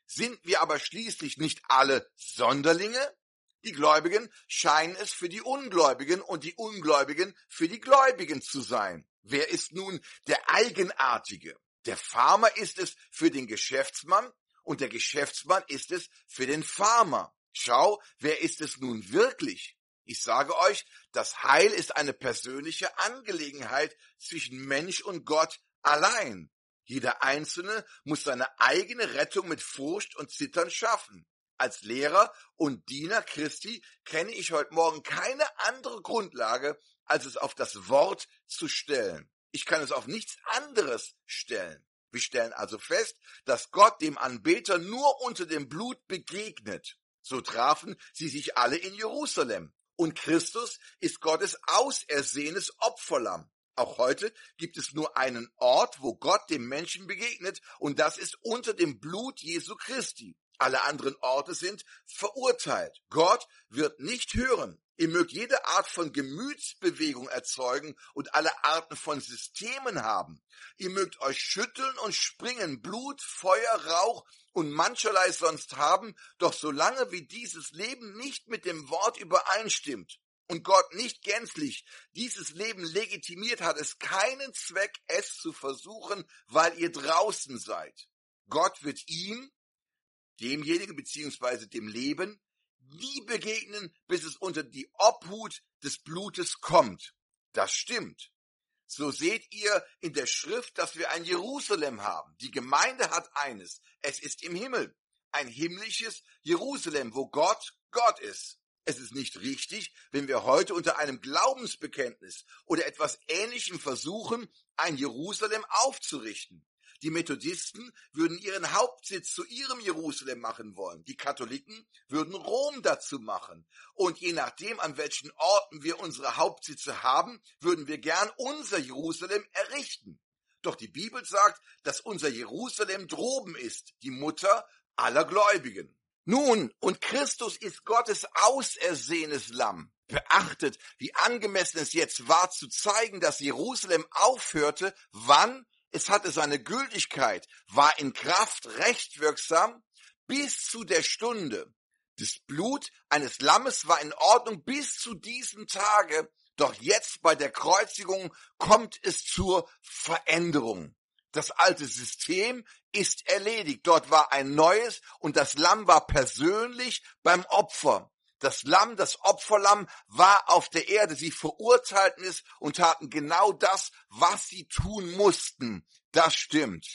Sind wir aber schließlich nicht alle Sonderlinge? Die Gläubigen scheinen es für die Ungläubigen und die Ungläubigen für die Gläubigen zu sein. Wer ist nun der Eigenartige? Der Farmer ist es für den Geschäftsmann und der Geschäftsmann ist es für den Farmer. Schau, wer ist es nun wirklich? Ich sage euch, das Heil ist eine persönliche Angelegenheit zwischen Mensch und Gott allein. Jeder Einzelne muss seine eigene Rettung mit Furcht und Zittern schaffen. Als Lehrer und Diener Christi kenne ich heute Morgen keine andere Grundlage, als es auf das Wort zu stellen. Ich kann es auf nichts anderes stellen. Wir stellen also fest, dass Gott dem Anbeter nur unter dem Blut begegnet. So trafen sie sich alle in Jerusalem. Und Christus ist Gottes ausersehenes Opferlamm. Auch heute gibt es nur einen Ort, wo Gott dem Menschen begegnet, und das ist unter dem Blut Jesu Christi. Alle anderen Orte sind verurteilt. Gott wird nicht hören. Ihr mögt jede Art von Gemütsbewegung erzeugen und alle Arten von Systemen haben. Ihr mögt euch schütteln und springen, Blut, Feuer, Rauch und mancherlei sonst haben, doch solange wie dieses Leben nicht mit dem Wort übereinstimmt und Gott nicht gänzlich dieses Leben legitimiert, hat es keinen Zweck, es zu versuchen, weil ihr draußen seid. Gott wird ihm, demjenigen beziehungsweise dem Leben, nie begegnen, bis es unter die Obhut des Blutes kommt. Das stimmt. So seht ihr in der Schrift, dass wir ein Jerusalem haben. Die Gemeinde hat eines. Es ist im Himmel. Ein himmlisches Jerusalem, wo Gott Gott ist. Es ist nicht richtig, wenn wir heute unter einem Glaubensbekenntnis oder etwas Ähnlichem versuchen, ein Jerusalem aufzurichten. Die Methodisten würden ihren Hauptsitz zu ihrem Jerusalem machen wollen. Die Katholiken würden Rom dazu machen. Und je nachdem, an welchen Orten wir unsere Hauptsitze haben, würden wir gern unser Jerusalem errichten. Doch die Bibel sagt, dass unser Jerusalem droben ist, die Mutter aller Gläubigen. Nun, und Christus ist Gottes ausersehenes Lamm. Beachtet, wie angemessen es jetzt war, zu zeigen, dass Jerusalem aufhörte, wann? Es hatte seine Gültigkeit, war in Kraft rechtswirksam bis zu der Stunde. Das Blut eines Lammes war in Ordnung bis zu diesem Tage, doch jetzt bei der Kreuzigung kommt es zur Veränderung. Das alte System ist erledigt, dort war ein neues und das Lamm war persönlich beim Opfer. Das Lamm, das Opferlamm, war auf der Erde. Sie verurteilten es und taten genau das, was sie tun mussten. Das stimmt.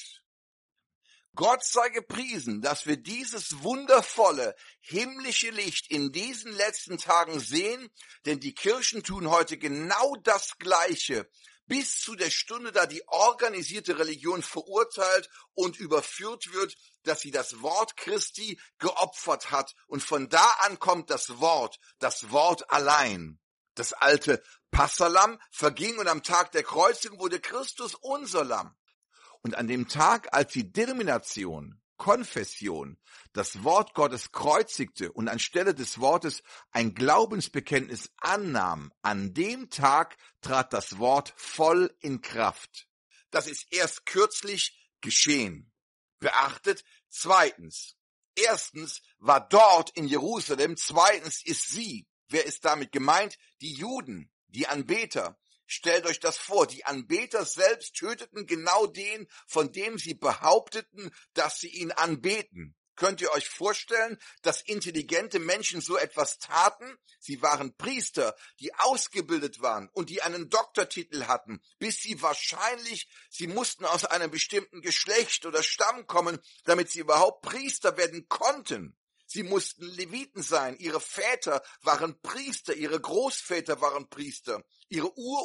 Gott sei gepriesen, dass wir dieses wundervolle, himmlische Licht in diesen letzten Tagen sehen, denn die Kirchen tun heute genau das Gleiche. Bis zu der Stunde, da die organisierte Religion verurteilt und überführt wird, dass sie das Wort Christi geopfert hat. Und von da an kommt das Wort allein. Das alte Passahlamm verging und am Tag der Kreuzigung wurde Christus unser Lamm. Und an dem Tag, als die Denomination, Konfession, das Wort Gottes kreuzigte und anstelle des Wortes ein Glaubensbekenntnis annahm, an dem Tag trat das Wort voll in Kraft. Das ist erst kürzlich geschehen. Beachtet, zweitens. Erstens war dort in Jerusalem, zweitens ist sie. Wer ist damit gemeint? Die Juden, die Anbeter. Stellt euch das vor, die Anbeter selbst töteten genau den, von dem sie behaupteten, dass sie ihn anbeten. Könnt ihr euch vorstellen, dass intelligente Menschen so etwas taten? Sie waren Priester, die ausgebildet waren und die einen Doktortitel hatten, bis sie mussten aus einem bestimmten Geschlecht oder Stamm kommen, damit sie überhaupt Priester werden konnten. Sie mussten Leviten sein, ihre Väter waren Priester, ihre Großväter waren Priester, ihre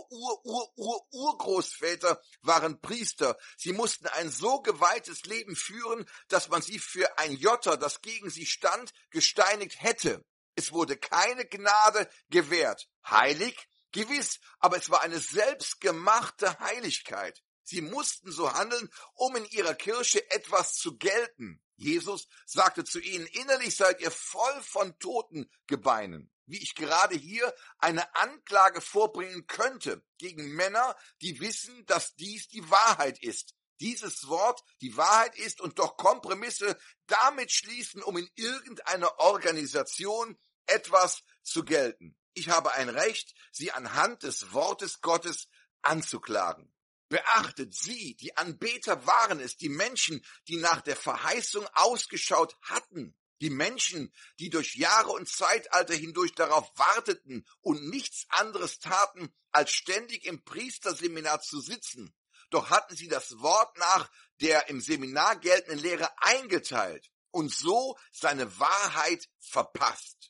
Urgroßväter waren Priester. Sie mussten ein so geweihtes Leben führen, dass man sie für ein Jota, das gegen sie stand, gesteinigt hätte. Es wurde keine Gnade gewährt. Heilig? Gewiss, aber es war eine selbstgemachte Heiligkeit. Sie mussten so handeln, um in ihrer Kirche etwas zu gelten. Jesus sagte zu ihnen, innerlich seid ihr voll von Totengebeinen. Wie ich gerade hier eine Anklage vorbringen könnte gegen Männer, die wissen, dass dies die Wahrheit ist. dieses Wort die Wahrheit ist und doch Kompromisse damit schließen, um in irgendeiner Organisation etwas zu gelten. Ich habe ein Recht, sie anhand des Wortes Gottes anzuklagen. Beachtet, Sie, die Anbeter waren es, die Menschen, die nach der Verheißung ausgeschaut hatten, die Menschen, die durch Jahre und Zeitalter hindurch darauf warteten und nichts anderes taten, als ständig im Priesterseminar zu sitzen. Doch hatten sie das Wort nach der im Seminar geltenden Lehre eingeteilt und so seine Wahrheit verpasst.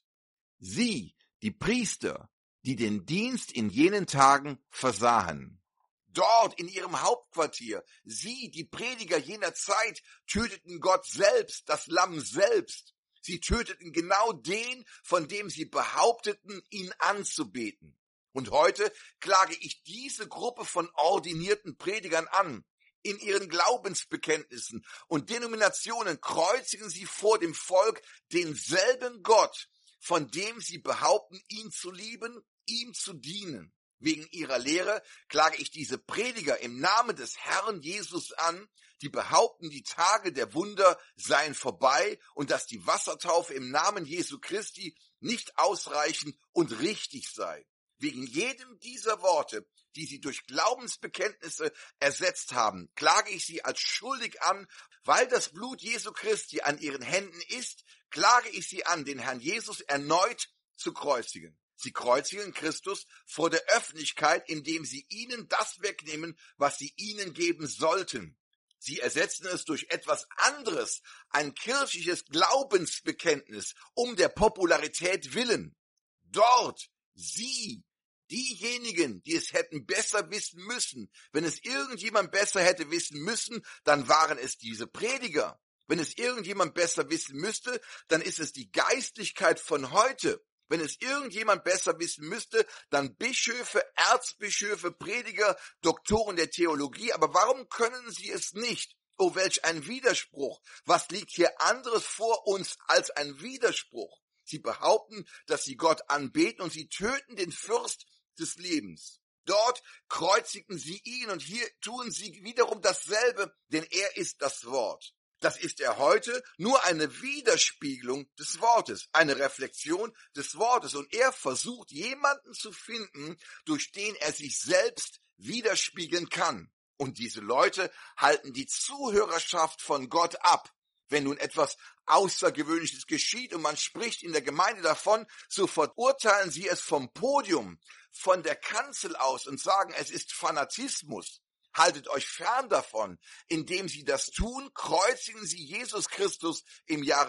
Sie, die Priester, die den Dienst in jenen Tagen versahen. Dort in ihrem Hauptquartier, sie, die Prediger jener Zeit, töteten Gott selbst, das Lamm selbst. Sie töteten genau den, von dem sie behaupteten, ihn anzubeten. Und heute klage ich diese Gruppe von ordinierten Predigern an. In ihren Glaubensbekenntnissen und Denominationen kreuzigen sie vor dem Volk denselben Gott, von dem sie behaupten, ihn zu lieben, ihm zu dienen. Wegen ihrer Lehre klage ich diese Prediger im Namen des Herrn Jesus an, die behaupten, die Tage der Wunder seien vorbei und dass die Wassertaufe im Namen Jesu Christi nicht ausreichend und richtig sei. Wegen jedem dieser Worte, die sie durch Glaubensbekenntnisse ersetzt haben, klage ich sie als schuldig an, weil das Blut Jesu Christi an ihren Händen ist, klage ich sie an, den Herrn Jesus erneut zu kreuzigen. Sie kreuzigen Christus vor der Öffentlichkeit, indem sie ihnen das wegnehmen, was sie ihnen geben sollten. Sie ersetzen es durch etwas anderes, ein kirchliches Glaubensbekenntnis, um der Popularität willen. Dort, sie, diejenigen, die es hätten besser wissen müssen, wenn es irgendjemand besser hätte wissen müssen, dann waren es diese Prediger. Wenn es irgendjemand besser wissen müsste, dann ist es die Geistlichkeit von heute. Wenn es irgendjemand besser wissen müsste, dann Bischöfe, Erzbischöfe, Prediger, Doktoren der Theologie. Aber warum können sie es nicht? Oh, welch ein Widerspruch. Was liegt hier anderes vor uns als ein Widerspruch? Sie behaupten, dass sie Gott anbeten und sie töten den Fürst des Lebens. Dort kreuzigen sie ihn und hier tun sie wiederum dasselbe, denn er ist das Wort. Das ist er heute, nur eine Widerspiegelung des Wortes, eine Reflexion des Wortes. Und er versucht, jemanden zu finden, durch den er sich selbst widerspiegeln kann. Und diese Leute halten die Zuhörerschaft von Gott ab. Wenn nun etwas Außergewöhnliches geschieht und man spricht in der Gemeinde davon, so verurteilen sie es vom Podium, von der Kanzel aus und sagen, es ist Fanatismus. Haltet euch fern davon. Indem sie das tun, kreuzigen sie Jesus Christus im Jahre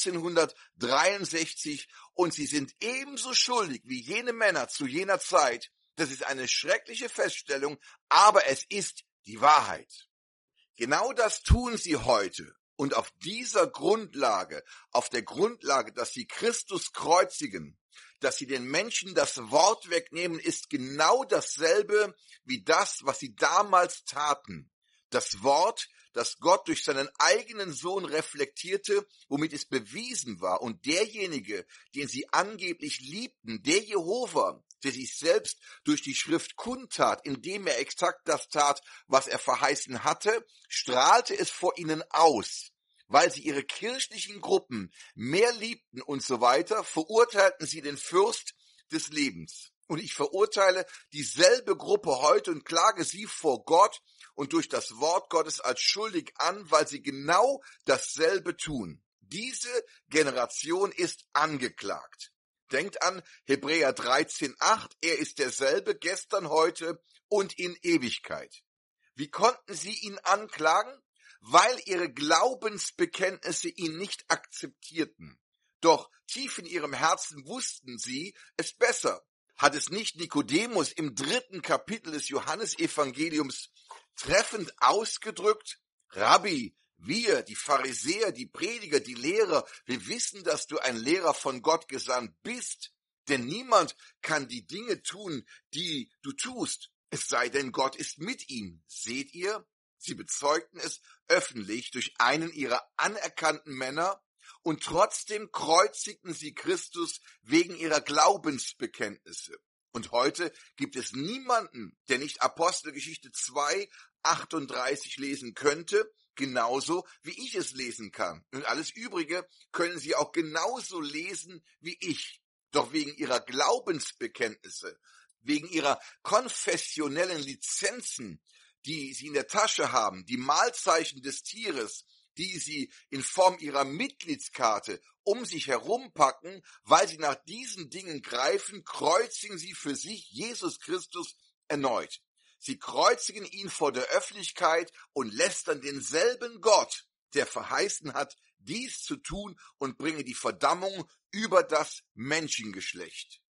1963 und sie sind ebenso schuldig wie jene Männer zu jener Zeit. Das ist eine schreckliche Feststellung, aber es ist die Wahrheit. Genau das tun sie heute. Und auf dieser Grundlage, auf der Grundlage, dass sie Christus kreuzigen, dass sie den Menschen das Wort wegnehmen, ist genau dasselbe wie das, was sie damals taten. Das Wort, das Gott durch seinen eigenen Sohn reflektierte, womit es bewiesen war. Und derjenige, den sie angeblich liebten, der Jehova, der sich selbst durch die Schrift kundtat, indem er exakt das tat, was er verheißen hatte, strahlte es vor ihnen aus. Weil sie ihre kirchlichen Gruppen mehr liebten und so weiter, verurteilten sie den Fürst des Lebens. Und ich verurteile dieselbe Gruppe heute und klage sie vor Gott und durch das Wort Gottes als schuldig an, weil sie genau dasselbe tun. Diese Generation ist angeklagt. Denkt an Hebräer 13,8, er ist derselbe gestern, heute und in Ewigkeit. Wie konnten sie ihn anklagen? Weil ihre Glaubensbekenntnisse ihn nicht akzeptierten. Doch tief in ihrem Herzen wussten sie es besser. Hat es nicht Nikodemus im 3. Kapitel des Johannesevangeliums treffend ausgedrückt? Rabbi, wir, die Pharisäer, die Prediger, die Lehrer, wir wissen, dass du ein Lehrer von Gott gesandt bist. Denn niemand kann die Dinge tun, die du tust, es sei denn, Gott ist mit ihm. Seht ihr? Sie bezeugten es öffentlich durch einen ihrer anerkannten Männer und trotzdem kreuzigten sie Christus wegen ihrer Glaubensbekenntnisse. Und heute gibt es niemanden, der nicht Apostelgeschichte 2:38 lesen könnte, genauso wie ich es lesen kann. Und alles Übrige können Sie auch genauso lesen wie ich. Doch wegen Ihrer Glaubensbekenntnisse, wegen Ihrer konfessionellen Lizenzen, die Sie in der Tasche haben, die Malzeichen des Tieres, die Sie in Form Ihrer Mitgliedskarte um sich herumpacken, weil Sie nach diesen Dingen greifen, kreuzigen Sie für sich Jesus Christus erneut. Sie kreuzigen ihn vor der Öffentlichkeit und lästern denselben Gott, der verheißen hat, dies zu tun, und bringen die Verdammung über das Menschengeschlecht.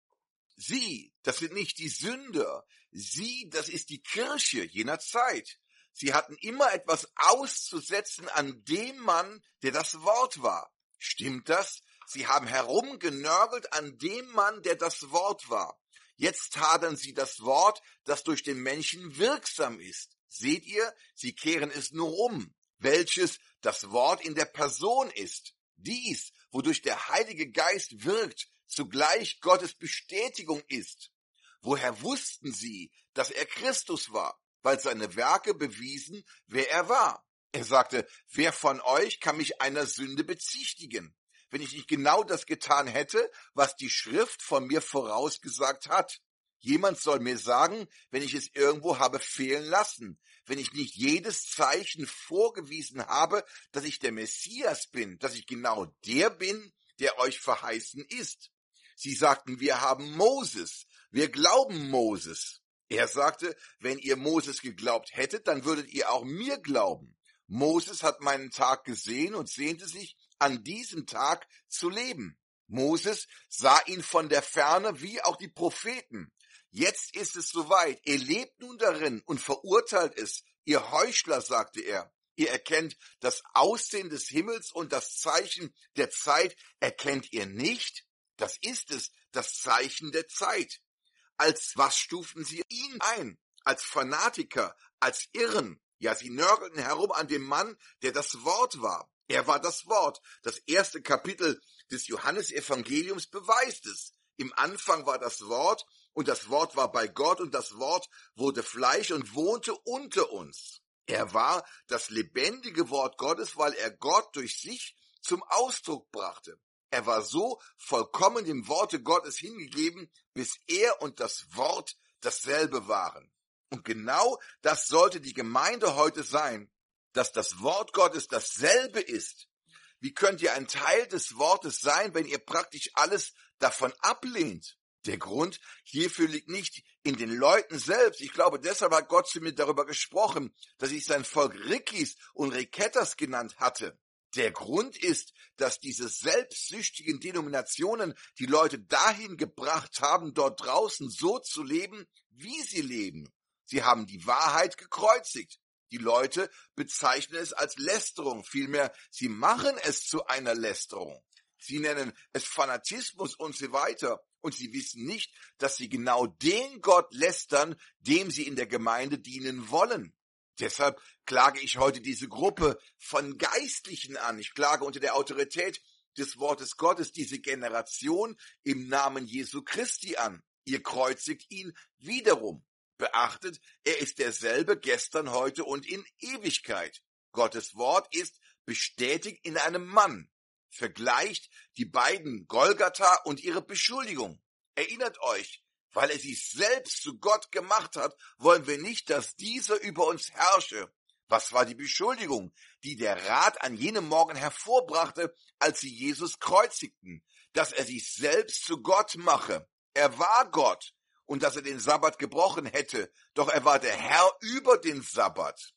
Sie, das sind nicht die Sünder. Sie, das ist die Kirche jener Zeit. Sie hatten immer etwas auszusetzen an dem Mann, der das Wort war. Stimmt das? Sie haben herumgenörgelt an dem Mann, der das Wort war. Jetzt hadern sie das Wort, das durch den Menschen wirksam ist. Seht ihr, sie kehren es nur um, welches das Wort in der Person ist. Dies, wodurch der Heilige Geist wirkt, zugleich Gottes Bestätigung ist. Woher wussten sie, dass er Christus war? Weil seine Werke bewiesen, wer er war. Er sagte, wer von euch kann mich einer Sünde bezichtigen, wenn ich nicht genau das getan hätte, was die Schrift von mir vorausgesagt hat? Jemand soll mir sagen, wenn ich es irgendwo habe fehlen lassen, wenn ich nicht jedes Zeichen vorgewiesen habe, dass ich der Messias bin, dass ich genau der bin, der euch verheißen ist. Sie sagten, wir haben Moses, wir glauben Moses. Er sagte, wenn ihr Moses geglaubt hättet, dann würdet ihr auch mir glauben. Moses hat meinen Tag gesehen und sehnte sich, an diesem Tag zu leben. Moses sah ihn von der Ferne, wie auch die Propheten. Jetzt ist es soweit, ihr lebt nun darin und verurteilt es. Ihr Heuchler, sagte er, ihr erkennt das Aussehen des Himmels und das Zeichen der Zeit. Erkennt ihr nicht? Das ist es, das Zeichen der Zeit. Als was stuften sie ihn ein? Als Fanatiker, als Irren. Ja, sie nörgelten herum an dem Mann, der das Wort war. Er war das Wort. Das erste Kapitel des Johannesevangeliums beweist es. Im Anfang war das Wort, und das Wort war bei Gott, und das Wort wurde Fleisch und wohnte unter uns. Er war das lebendige Wort Gottes, weil er Gott durch sich zum Ausdruck brachte. Er war so vollkommen dem Worte Gottes hingegeben, bis er und das Wort dasselbe waren. Und genau das sollte die Gemeinde heute sein, dass das Wort Gottes dasselbe ist. Wie könnt ihr ein Teil des Wortes sein, wenn ihr praktisch alles davon ablehnt? Der Grund hierfür liegt nicht in den Leuten selbst. Ich glaube, deshalb hat Gott zu mir darüber gesprochen, dass ich sein Volk Rickis und Rikettas genannt hatte. Der Grund ist, dass diese selbstsüchtigen Denominationen die Leute dahin gebracht haben, dort draußen so zu leben, wie sie leben. Sie haben die Wahrheit gekreuzigt. Die Leute bezeichnen es als Lästerung, vielmehr, sie machen es zu einer Lästerung. Sie nennen es Fanatismus und so weiter. Und sie wissen nicht, dass sie genau den Gott lästern, dem sie in der Gemeinde dienen wollen. Deshalb klage ich heute diese Gruppe von Geistlichen an. Ich klage unter der Autorität des Wortes Gottes diese Generation im Namen Jesu Christi an. Ihr kreuzigt ihn wiederum. Beachtet, er ist derselbe gestern, heute und in Ewigkeit. Gottes Wort ist bestätigt in einem Mann. Vergleicht die beiden Golgatha und ihre Beschuldigung. Erinnert euch, weil er sich selbst zu Gott gemacht hat, wollen wir nicht, dass dieser über uns herrsche. Was war die Beschuldigung, die der Rat an jenem Morgen hervorbrachte, als sie Jesus kreuzigten? Dass er sich selbst zu Gott mache. Er war Gott. Und dass er den Sabbat gebrochen hätte, doch er war der Herr über den Sabbat.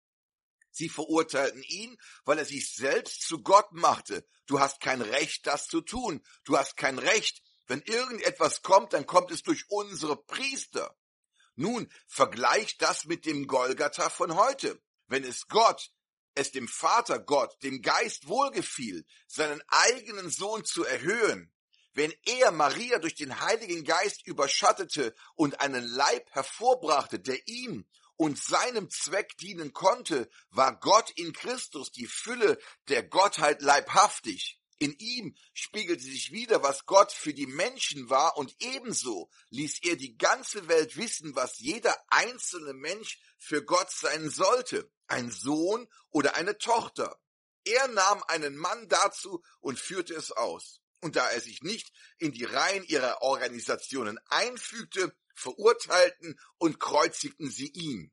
Sie verurteilten ihn, weil er sich selbst zu Gott machte. Du hast kein Recht, das zu tun. Du hast kein Recht. Wenn irgendetwas kommt, dann kommt es durch unsere Priester. Nun, vergleicht das mit dem Golgatha von heute. Wenn es dem Vater Gott, dem Geist wohlgefiel, seinen eigenen Sohn zu erhöhen, wenn er Maria durch den Heiligen Geist überschattete und einen Leib hervorbrachte, der ihm und seinem Zweck dienen konnte, war Gott in Christus, die Fülle der Gottheit, leibhaftig. In ihm spiegelte sich wider, was Gott für die Menschen war, und ebenso ließ er die ganze Welt wissen, was jeder einzelne Mensch für Gott sein sollte, ein Sohn oder eine Tochter. Er nahm einen Mann dazu und führte es aus. Und da er sich nicht in die Reihen ihrer Organisationen einfügte, verurteilten und kreuzigten sie ihn.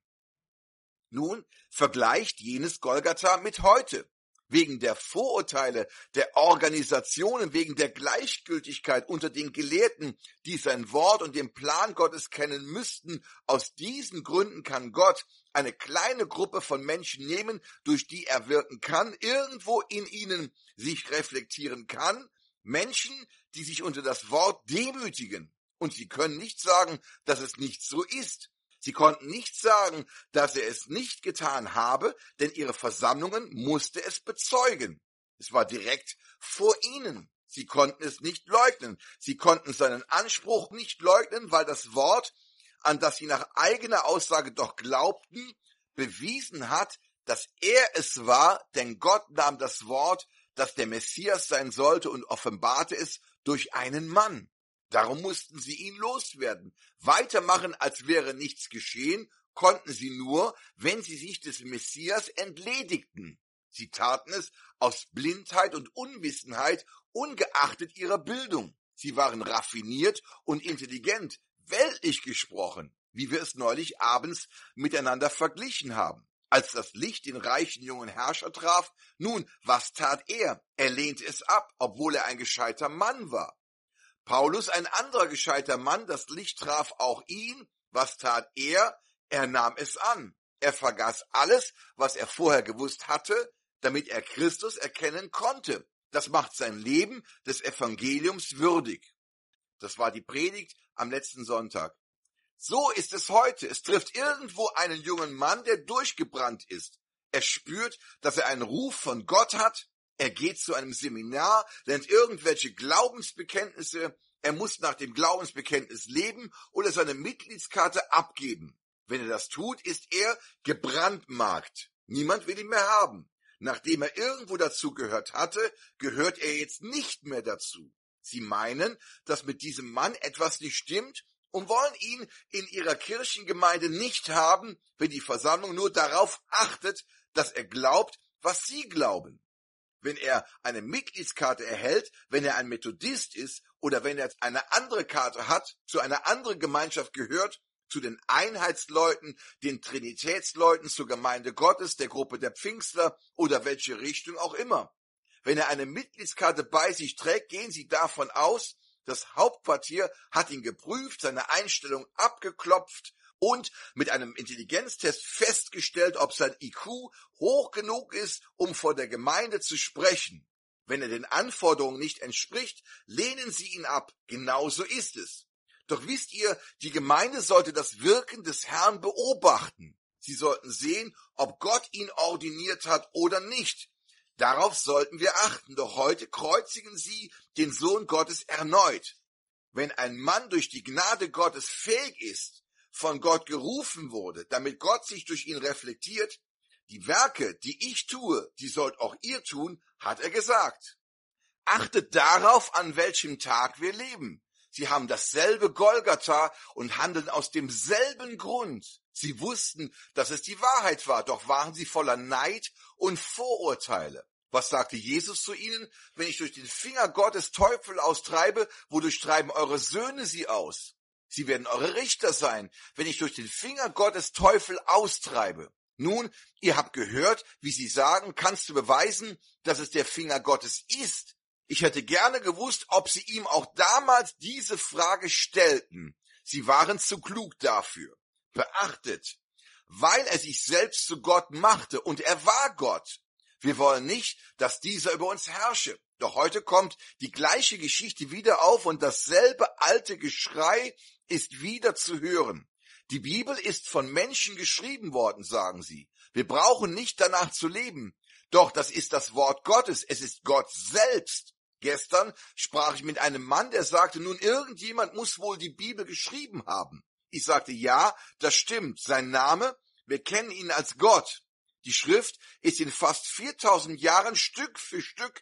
Nun vergleicht jenes Golgatha mit heute. Wegen der Vorurteile der Organisationen, wegen der Gleichgültigkeit unter den Gelehrten, die sein Wort und den Plan Gottes kennen müssten, aus diesen Gründen kann Gott eine kleine Gruppe von Menschen nehmen, durch die er wirken kann, irgendwo in ihnen sich reflektieren kann, Menschen, die sich unter das Wort demütigen. Und sie können nicht sagen, dass es nicht so ist. Sie konnten nicht sagen, dass er es nicht getan habe, denn ihre Versammlungen musste es bezeugen. Es war direkt vor ihnen. Sie konnten es nicht leugnen. Sie konnten seinen Anspruch nicht leugnen, weil das Wort, an das sie nach eigener Aussage doch glaubten, bewiesen hat, dass er es war, denn Gott nahm das Wort, das der Messias sein sollte, und offenbarte es durch einen Mann. Darum mussten sie ihn loswerden. Weitermachen, als wäre nichts geschehen, konnten sie nur, wenn sie sich des Messias entledigten. Sie taten es aus Blindheit und Unwissenheit, ungeachtet ihrer Bildung. Sie waren raffiniert und intelligent, weltlich gesprochen, wie wir es neulich abends miteinander verglichen haben. Als das Licht den reichen jungen Herrscher traf, nun, was tat er? Er lehnte es ab, obwohl er ein gescheiter Mann war. Paulus, ein anderer gescheiter Mann, das Licht traf auch ihn. Was tat er? Er nahm es an. Er vergaß alles, was er vorher gewusst hatte, damit er Christus erkennen konnte. Das macht sein Leben des Evangeliums würdig. Das war die Predigt am letzten Sonntag. So ist es heute. Es trifft irgendwo einen jungen Mann, der durchgebrannt ist. Er spürt, dass er einen Ruf von Gott hat. Er geht zu einem Seminar, lernt irgendwelche Glaubensbekenntnisse. Er muss nach dem Glaubensbekenntnis leben oder seine Mitgliedskarte abgeben. Wenn er das tut, ist er gebrandmarkt. Niemand will ihn mehr haben. Nachdem er irgendwo dazu gehört hatte, gehört er jetzt nicht mehr dazu. Sie meinen, dass mit diesem Mann etwas nicht stimmt und wollen ihn in ihrer Kirchengemeinde nicht haben, wenn die Versammlung nur darauf achtet, dass er glaubt, was sie glauben. Wenn er eine Mitgliedskarte erhält, wenn er ein Methodist ist oder wenn er eine andere Karte hat, zu einer anderen Gemeinschaft gehört, zu den Einheitsleuten, den Trinitätsleuten, zur Gemeinde Gottes, der Gruppe der Pfingstler oder welche Richtung auch immer. Wenn er eine Mitgliedskarte bei sich trägt, gehen Sie davon aus, das Hauptquartier hat ihn geprüft, seine Einstellung abgeklopft und mit einem Intelligenztest festgestellt, ob sein IQ hoch genug ist, um vor der Gemeinde zu sprechen. Wenn er den Anforderungen nicht entspricht, lehnen Sie ihn ab. Genauso ist es. Doch wisst ihr, die Gemeinde sollte das Wirken des Herrn beobachten. Sie sollten sehen, ob Gott ihn ordiniert hat oder nicht. Darauf sollten wir achten, doch heute kreuzigen sie den Sohn Gottes erneut. Wenn ein Mann durch die Gnade Gottes fähig ist, von Gott gerufen wurde, damit Gott sich durch ihn reflektiert, die Werke, die ich tue, die sollt auch ihr tun, hat er gesagt. Achtet darauf, an welchem Tag wir leben. Sie haben dasselbe Golgatha und handeln aus demselben Grund. Sie wussten, dass es die Wahrheit war, doch waren sie voller Neid und Vorurteile. Was sagte Jesus zu ihnen? Wenn ich durch den Finger Gottes Teufel austreibe, wodurch treiben eure Söhne sie aus? Sie werden eure Richter sein, wenn ich durch den Finger Gottes Teufel austreibe. Nun, ihr habt gehört, wie sie sagen, kannst du beweisen, dass es der Finger Gottes ist? Ich hätte gerne gewusst, ob sie ihm auch damals diese Frage stellten. Sie waren zu klug dafür. Beachtet, weil er sich selbst zu Gott machte und er war Gott. Wir wollen nicht, dass dieser über uns herrsche. Doch heute kommt die gleiche Geschichte wieder auf und dasselbe alte Geschrei ist wieder zu hören. Die Bibel ist von Menschen geschrieben worden, sagen sie. Wir brauchen nicht danach zu leben. Doch das ist das Wort Gottes. Es ist Gott selbst. Gestern sprach ich mit einem Mann, der sagte, nun irgendjemand muss wohl die Bibel geschrieben haben. Ich sagte, ja, das stimmt. Sein Name, wir kennen ihn als Gott. Die Schrift ist in fast 4000 Jahren Stück für Stück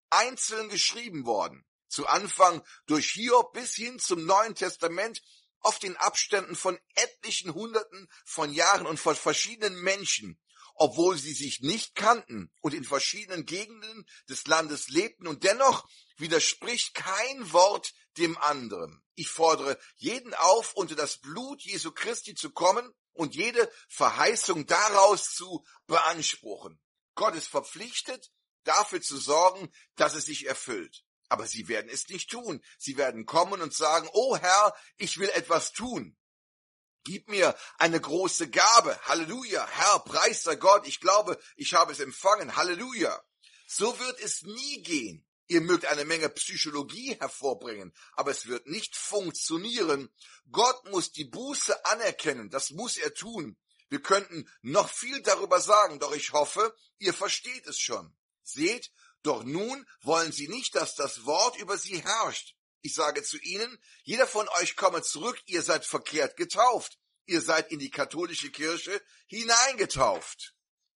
einzeln geschrieben worden. Zu Anfang durch Hiob bis hin zum Neuen Testament, oft in Abständen von etlichen Hunderten von Jahren und von verschiedenen Menschen, obwohl sie sich nicht kannten und in verschiedenen Gegenden des Landes lebten, und dennoch widerspricht kein Wort dem anderen. Ich fordere jeden auf, unter das Blut Jesu Christi zu kommen und jede Verheißung daraus zu beanspruchen. Gott ist verpflichtet, dafür zu sorgen, dass es sich erfüllt. Aber sie werden es nicht tun. Sie werden kommen und sagen, oh Herr, ich will etwas tun. Gib mir eine große Gabe. Halleluja. Herr, preis sei Gott. Ich glaube, ich habe es empfangen. Halleluja. So wird es nie gehen. Ihr mögt eine Menge Psychologie hervorbringen, aber es wird nicht funktionieren. Gott muss die Buße anerkennen. Das muss er tun. Wir könnten noch viel darüber sagen, doch ich hoffe, ihr versteht es schon. Seht, doch nun wollen sie nicht, dass das Wort über sie herrscht. Ich sage zu ihnen, jeder von euch komme zurück, ihr seid verkehrt getauft. Ihr seid in die katholische Kirche hineingetauft.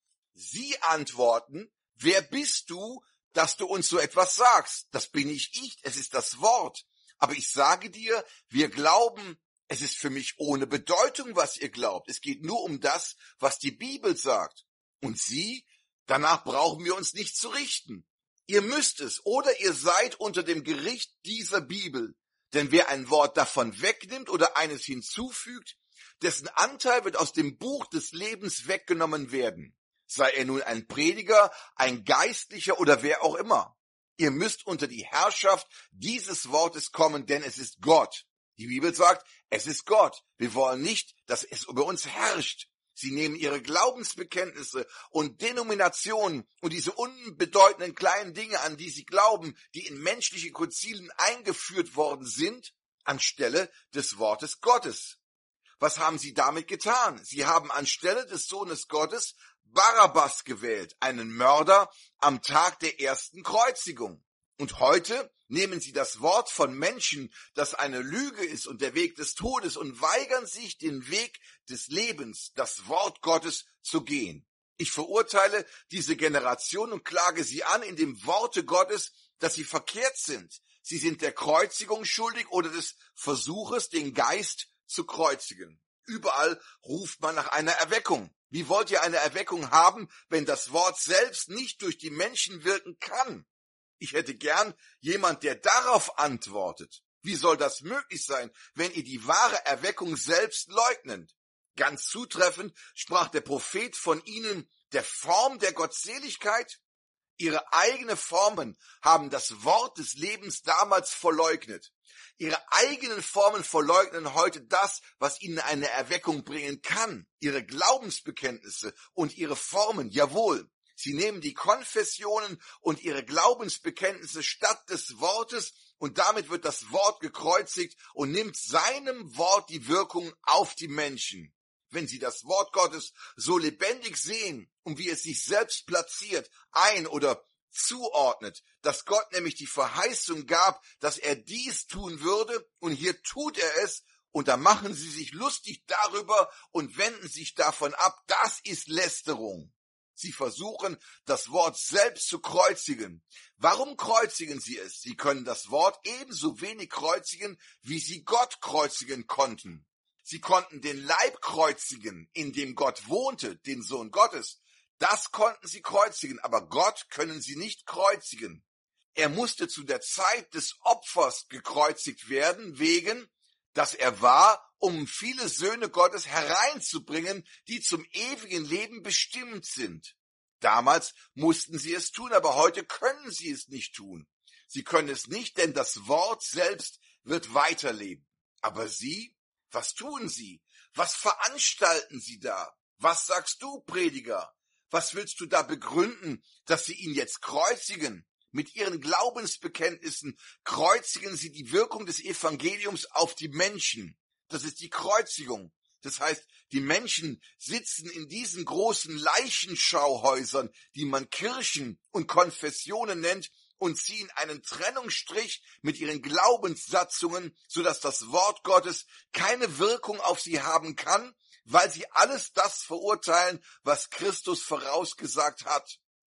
Sie antworten, wer bist du, dass du uns so etwas sagst? Das bin ich, es ist das Wort. Aber ich sage dir, wir glauben, es ist für mich ohne Bedeutung, was ihr glaubt. Es geht nur um das, was die Bibel sagt. Und sie, danach brauchen wir uns nicht zu richten. Ihr müsst es, oder ihr seid unter dem Gericht dieser Bibel. Denn wer ein Wort davon wegnimmt oder eines hinzufügt, dessen Anteil wird aus dem Buch des Lebens weggenommen werden. Sei er nun ein Prediger, ein Geistlicher oder wer auch immer. Ihr müsst unter die Herrschaft dieses Wortes kommen, denn es ist Gott. Die Bibel sagt, es ist Gott. Wir wollen nicht, dass es über uns herrscht. Sie nehmen ihre Glaubensbekenntnisse und Denominationen und diese unbedeutenden kleinen Dinge, an die sie glauben, die in menschliche Konzilien eingeführt worden sind, anstelle des Wortes Gottes. Was haben sie damit getan? Sie haben anstelle des Sohnes Gottes Barabbas gewählt, einen Mörder am Tag der ersten Kreuzigung. Und heute nehmen sie das Wort von Menschen, das eine Lüge ist und der Weg des Todes, und weigern sich, den Weg des Lebens, das Wort Gottes, zu gehen. Ich verurteile diese Generation und klage sie an in dem Worte Gottes, dass sie verkehrt sind. Sie sind der Kreuzigung schuldig oder des Versuches, den Geist zu kreuzigen. Überall ruft man nach einer Erweckung. Wie wollt ihr eine Erweckung haben, wenn das Wort selbst nicht durch die Menschen wirken kann? Ich hätte gern jemand, der darauf antwortet. Wie soll das möglich sein, wenn ihr die wahre Erweckung selbst leugnet? Ganz zutreffend sprach der Prophet von ihnen, der Form der Gottseligkeit. Ihre eigenen Formen haben das Wort des Lebens damals verleugnet. Ihre eigenen Formen verleugnen heute das, was ihnen eine Erweckung bringen kann. Ihre Glaubensbekenntnisse und ihre Formen, jawohl. Sie nehmen die Konfessionen und ihre Glaubensbekenntnisse statt des Wortes, und damit wird das Wort gekreuzigt und nimmt seinem Wort die Wirkung auf die Menschen. Wenn sie das Wort Gottes so lebendig sehen und wie es sich selbst platziert, ein- oder zuordnet, dass Gott nämlich die Verheißung gab, dass er dies tun würde, und hier tut er es, und da machen sie sich lustig darüber und wenden sich davon ab, das ist Lästerung. Sie versuchen, das Wort selbst zu kreuzigen. Warum kreuzigen sie es? Sie können das Wort ebenso wenig kreuzigen, wie sie Gott kreuzigen konnten. Sie konnten den Leib kreuzigen, in dem Gott wohnte, den Sohn Gottes. Das konnten sie kreuzigen, aber Gott können sie nicht kreuzigen. Er musste zu der Zeit des Opfers gekreuzigt werden, wegen, dass er war, um viele Söhne Gottes hereinzubringen, die zum ewigen Leben bestimmt sind. Damals mussten sie es tun, aber heute können sie es nicht tun. Sie können es nicht, denn das Wort selbst wird weiterleben. Aber sie, was tun sie? Was veranstalten sie da? Was sagst du, Prediger? Was willst du da begründen, dass sie ihn jetzt kreuzigen? Mit ihren Glaubensbekenntnissen kreuzigen sie die Wirkung des Evangeliums auf die Menschen. Das ist die Kreuzigung. Das heißt, die Menschen sitzen in diesen großen Leichenschauhäusern, die man Kirchen und Konfessionen nennt, und ziehen einen Trennungsstrich mit ihren Glaubenssatzungen, sodass das Wort Gottes keine Wirkung auf sie haben kann, weil sie alles das verurteilen, was Christus vorausgesagt hat.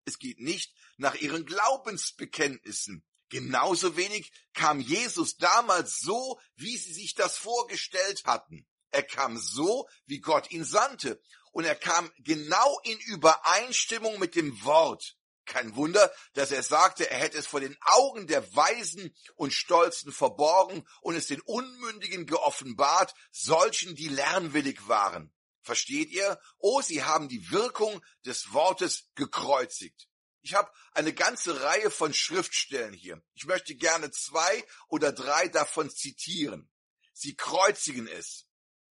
Es geht nicht nach ihren Glaubensbekenntnissen. Genauso wenig kam Jesus damals so, wie sie sich das vorgestellt hatten. Er kam so, wie Gott ihn sandte. Und er kam genau in Übereinstimmung mit dem Wort. Kein Wunder, dass er sagte, er hätte es vor den Augen der Weisen und Stolzen verborgen und es den Unmündigen geoffenbart, solchen, die lernwillig waren. Versteht ihr? Oh, sie haben die Wirkung des Wortes gekreuzigt. Ich habe eine ganze Reihe von Schriftstellen hier. Ich möchte gerne 2 oder 3 davon zitieren. Sie kreuzigen es.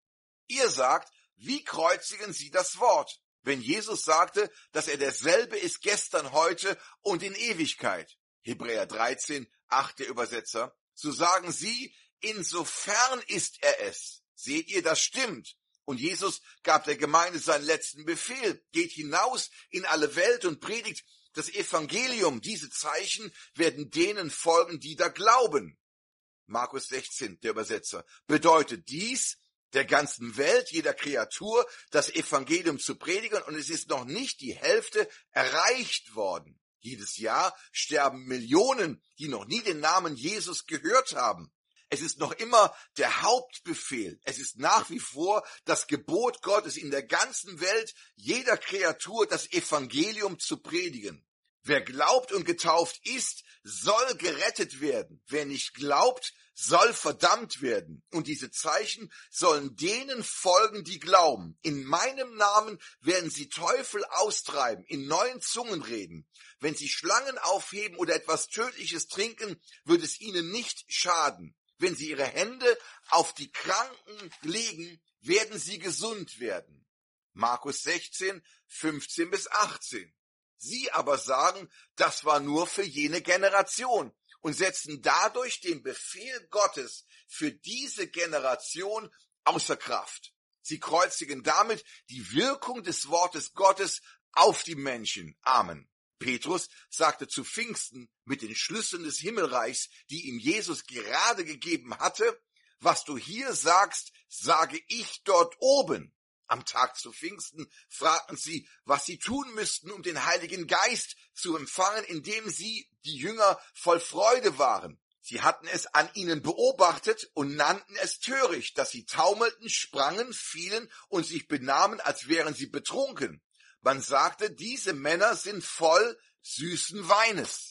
Ihr sagt, wie kreuzigen sie das Wort? Wenn Jesus sagte, dass er derselbe ist gestern, heute und in Ewigkeit. Hebräer 13, 8 der Übersetzer. So sagen sie, insofern ist er es. Seht ihr, das stimmt. Und Jesus gab der Gemeinde seinen letzten Befehl. Geht hinaus in alle Welt und predigt das Evangelium. Diese Zeichen werden denen folgen, die da glauben. Markus 16, der Übersetzer. Bedeutet dies, der ganzen Welt, jeder Kreatur, das Evangelium zu predigen, und es ist noch nicht die Hälfte erreicht worden. Jedes Jahr sterben Millionen, die noch nie den Namen Jesus gehört haben. Es ist noch immer der Hauptbefehl. Es ist nach wie vor das Gebot Gottes in der ganzen Welt, jeder Kreatur das Evangelium zu predigen. Wer glaubt und getauft ist, soll gerettet werden. Wer nicht glaubt, soll verdammt werden. Und diese Zeichen sollen denen folgen, die glauben. In meinem Namen werden sie Teufel austreiben, in neuen Zungen reden. Wenn sie Schlangen aufheben oder etwas Tödliches trinken, wird es ihnen nicht schaden. Wenn sie ihre Hände auf die Kranken legen, werden sie gesund werden. Markus 16, 15 bis 18. Sie aber sagen, das war nur für jene Generation und setzen dadurch den Befehl Gottes für diese Generation außer Kraft. Sie kreuzigen damit die Wirkung des Wortes Gottes auf die Menschen. Amen. Petrus sagte zu Pfingsten mit den Schlüsseln des Himmelreichs, die ihm Jesus gerade gegeben hatte, was du hier sagst, sage ich dort oben. Am Tag zu Pfingsten fragten sie, was sie tun müssten, um den Heiligen Geist zu empfangen, indem sie, die Jünger, voll Freude waren. Sie hatten es an ihnen beobachtet und nannten es töricht, dass sie taumelten, sprangen, fielen und sich benahmen, als wären sie betrunken. Man sagte, diese Männer sind voll süßen Weines.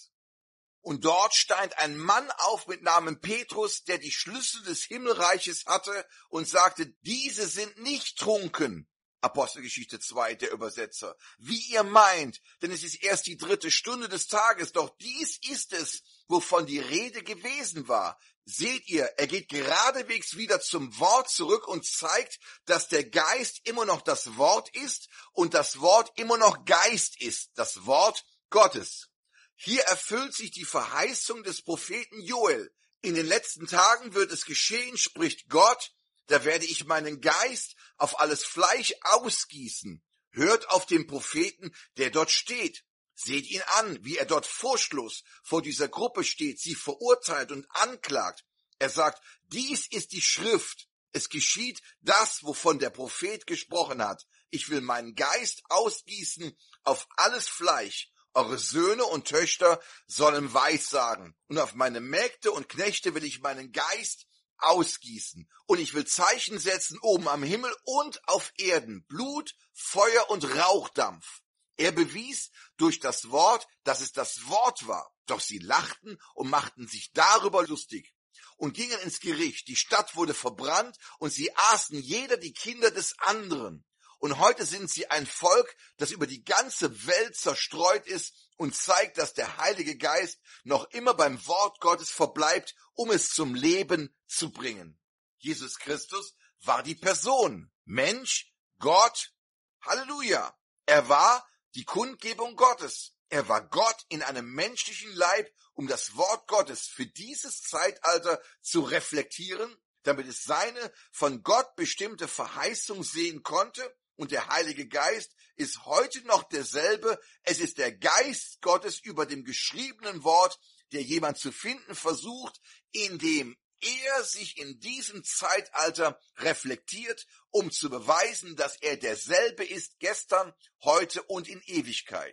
Und dort stand ein Mann auf mit Namen Petrus, der die Schlüssel des Himmelreiches hatte und sagte, diese sind nicht trunken. Apostelgeschichte 2, der Übersetzer. Wie ihr meint, denn es ist erst die 3. Stunde des Tages, doch dies ist es, wovon die Rede gewesen war. Seht ihr, er geht geradewegs wieder zum Wort zurück und zeigt, dass der Geist immer noch das Wort ist und das Wort immer noch Geist ist, das Wort Gottes. Hier erfüllt sich die Verheißung des Propheten Joel. In den letzten Tagen wird es geschehen, spricht Gott, da werde ich meinen Geist auf alles Fleisch ausgießen. Hört auf den Propheten, der dort steht. Seht ihn an, wie er dort furchtlos vor dieser Gruppe steht, sie verurteilt und anklagt. Er sagt, dies ist die Schrift. Es geschieht das, wovon der Prophet gesprochen hat. Ich will meinen Geist ausgießen auf alles Fleisch. Eure Söhne und Töchter sollen Weissagen. Und auf meine Mägde und Knechte will ich meinen Geist ausgießen. Und ich will Zeichen setzen oben am Himmel und auf Erden. Blut, Feuer und Rauchdampf. Er bewies durch das Wort, dass es das Wort war. Doch sie lachten und machten sich darüber lustig und gingen ins Gericht. Die Stadt wurde verbrannt und sie aßen jeder die Kinder des anderen. Und heute sind sie ein Volk, das über die ganze Welt zerstreut ist und zeigt, dass der Heilige Geist noch immer beim Wort Gottes verbleibt, um es zum Leben zu bringen. Jesus Christus war die Person, Mensch, Gott, Halleluja. Er war die Kundgebung Gottes. Er war Gott in einem menschlichen Leib, um das Wort Gottes für dieses Zeitalter zu reflektieren, damit es seine von Gott bestimmte Verheißung sehen konnte. Und der Heilige Geist ist heute noch derselbe. Es ist der Geist Gottes über dem geschriebenen Wort, der jemand zu finden versucht, indem er sich in diesem Zeitalter reflektiert, um zu beweisen, dass er derselbe ist gestern, heute und in Ewigkeit.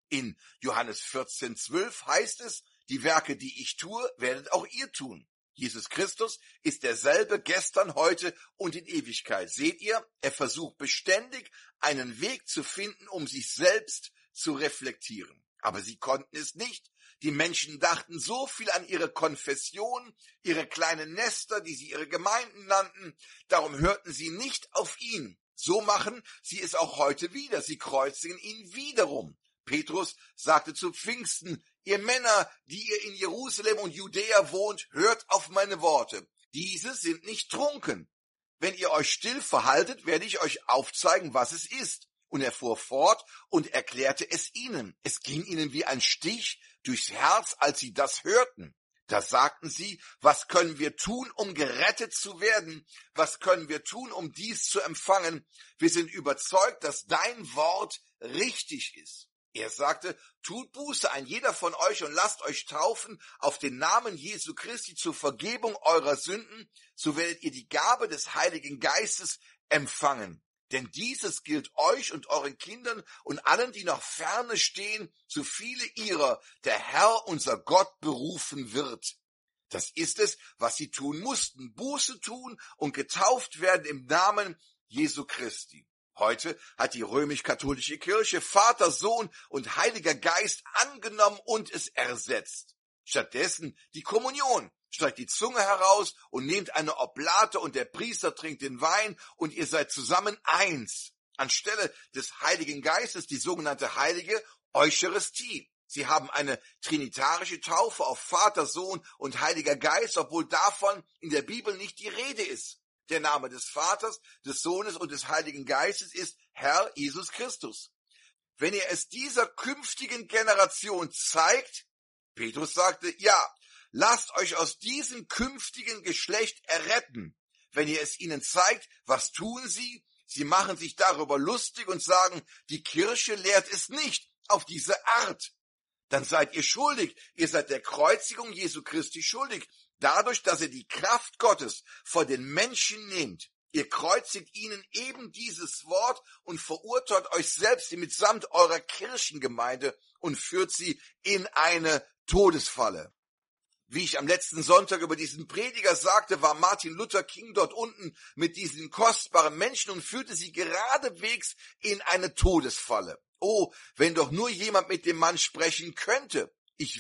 In Johannes 14,12 heißt es, die Werke, die ich tue, werdet auch ihr tun. Jesus Christus ist derselbe gestern, heute und in Ewigkeit. Seht ihr, er versucht beständig, einen Weg zu finden, um sich selbst zu reflektieren. Aber sie konnten es nicht. Die Menschen dachten so viel an ihre Konfession, ihre kleinen Nester, die sie ihre Gemeinden nannten. Darum hörten sie nicht auf ihn. So machen sie es auch heute wieder. Sie kreuzigen ihn wiederum. Petrus sagte zu Pfingsten, ihr Männer, die ihr in Jerusalem und Judäa wohnt, hört auf meine Worte. Diese sind nicht trunken. Wenn ihr euch still verhaltet, werde ich euch aufzeigen, was es ist. Und er fuhr fort und erklärte es ihnen. Es ging ihnen wie ein Stich durchs Herz, als sie das hörten. Da sagten sie, was können wir tun, um gerettet zu werden? Was können wir tun, um dies zu empfangen? Wir sind überzeugt, dass dein Wort richtig ist. Er sagte, tut Buße, ein jeder von euch, und lasst euch taufen auf den Namen Jesu Christi zur Vergebung eurer Sünden, so werdet ihr die Gabe des Heiligen Geistes empfangen. Denn dieses gilt euch und euren Kindern und allen, die noch ferne stehen, so viele ihrer der Herr, unser Gott, berufen wird. Das ist es, was sie tun mussten, Buße tun und getauft werden im Namen Jesu Christi. Heute hat die römisch-katholische Kirche Vater, Sohn und Heiliger Geist angenommen und es ersetzt. Stattdessen die Kommunion. Streckt die Zunge heraus und nehmt eine Oblate und der Priester trinkt den Wein und ihr seid zusammen eins. Anstelle des Heiligen Geistes die sogenannte heilige Eucharistie. Sie haben eine trinitarische Taufe auf Vater, Sohn und Heiliger Geist, obwohl davon in der Bibel nicht die Rede ist. Der Name des Vaters, des Sohnes und des Heiligen Geistes ist Herr Jesus Christus. Wenn ihr es dieser künftigen Generation zeigt, Petrus sagte, ja, lasst euch aus diesem künftigen Geschlecht erretten. Wenn ihr es ihnen zeigt, was tun sie? Sie machen sich darüber lustig und sagen, die Kirche lehrt es nicht auf diese Art. Dann seid ihr schuldig. Ihr seid der Kreuzigung Jesu Christi schuldig. Dadurch, dass ihr die Kraft Gottes vor den Menschen nehmt. Ihr kreuzigt ihnen eben dieses Wort und verurteilt euch selbst mitsamt eurer Kirchengemeinde und führt sie in eine Todesfalle. Wie ich am letzten Sonntag über diesen Prediger sagte, war Martin Luther King dort unten mit diesen kostbaren Menschen und führte sie geradewegs in eine Todesfalle. Oh, wenn doch nur jemand mit dem Mann sprechen könnte. Ich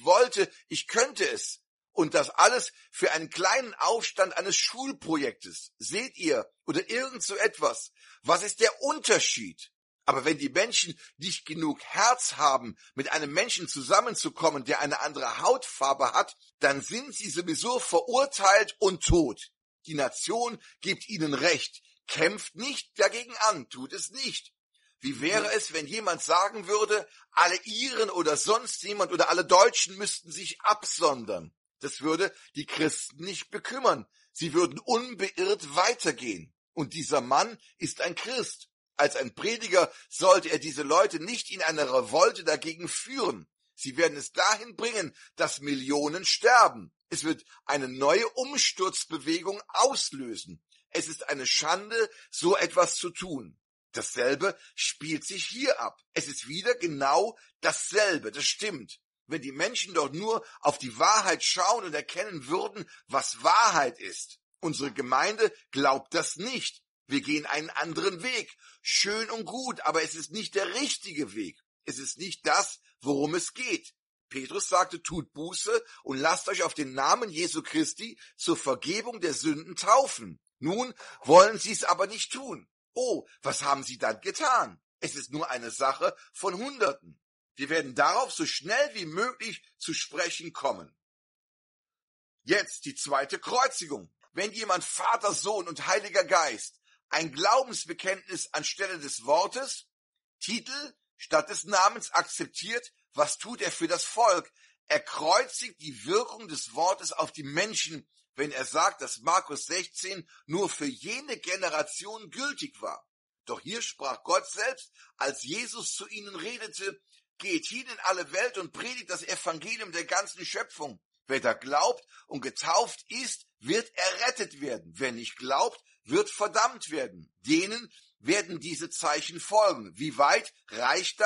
könnte es. Und das alles für einen kleinen Aufstand eines Schulprojektes. Seht ihr? Oder irgend so etwas. Was ist der Unterschied? Aber wenn die Menschen nicht genug Herz haben, mit einem Menschen zusammenzukommen, der eine andere Hautfarbe hat, dann sind sie sowieso verurteilt und tot. Die Nation gibt ihnen Recht, kämpft nicht dagegen an, tut es nicht. Wie wäre es, wenn jemand sagen würde, alle Iren oder sonst jemand oder alle Deutschen müssten sich absondern? Das würde die Christen nicht bekümmern. Sie würden unbeirrt weitergehen. Und dieser Mann ist ein Christ. Als ein Prediger sollte er diese Leute nicht in eine Revolte dagegen führen. Sie werden es dahin bringen, dass Millionen sterben. Es wird eine neue Umsturzbewegung auslösen. Es ist eine Schande, so etwas zu tun. Dasselbe spielt sich hier ab. Es ist wieder genau dasselbe, das stimmt. Wenn die Menschen doch nur auf die Wahrheit schauen und erkennen würden, was Wahrheit ist. Unsere Gemeinde glaubt das nicht. Wir gehen einen anderen Weg. Schön und gut, aber es ist nicht der richtige Weg. Es ist nicht das, worum es geht. Petrus sagte, tut Buße und lasst euch auf den Namen Jesu Christi zur Vergebung der Sünden taufen. Nun wollen sie es aber nicht tun. Oh, was haben sie dann getan? Es ist nur eine Sache von Hunderten. Wir werden darauf so schnell wie möglich zu sprechen kommen. Jetzt die zweite Kreuzigung. Wenn jemand Vater, Sohn und Heiliger Geist ein Glaubensbekenntnis anstelle des Wortes, Titel statt des Namens akzeptiert, was tut er für das Volk? Er kreuzigt die Wirkung des Wortes auf die Menschen, wenn er sagt, dass Markus 16 nur für jene Generation gültig war. Doch hier sprach Gott selbst, als Jesus zu ihnen redete, geht hin in alle Welt und predigt das Evangelium der ganzen Schöpfung. Wer da glaubt und getauft ist, wird errettet werden. Wer nicht glaubt, wird verdammt werden. Denen werden diese Zeichen folgen. Wie weit reicht das?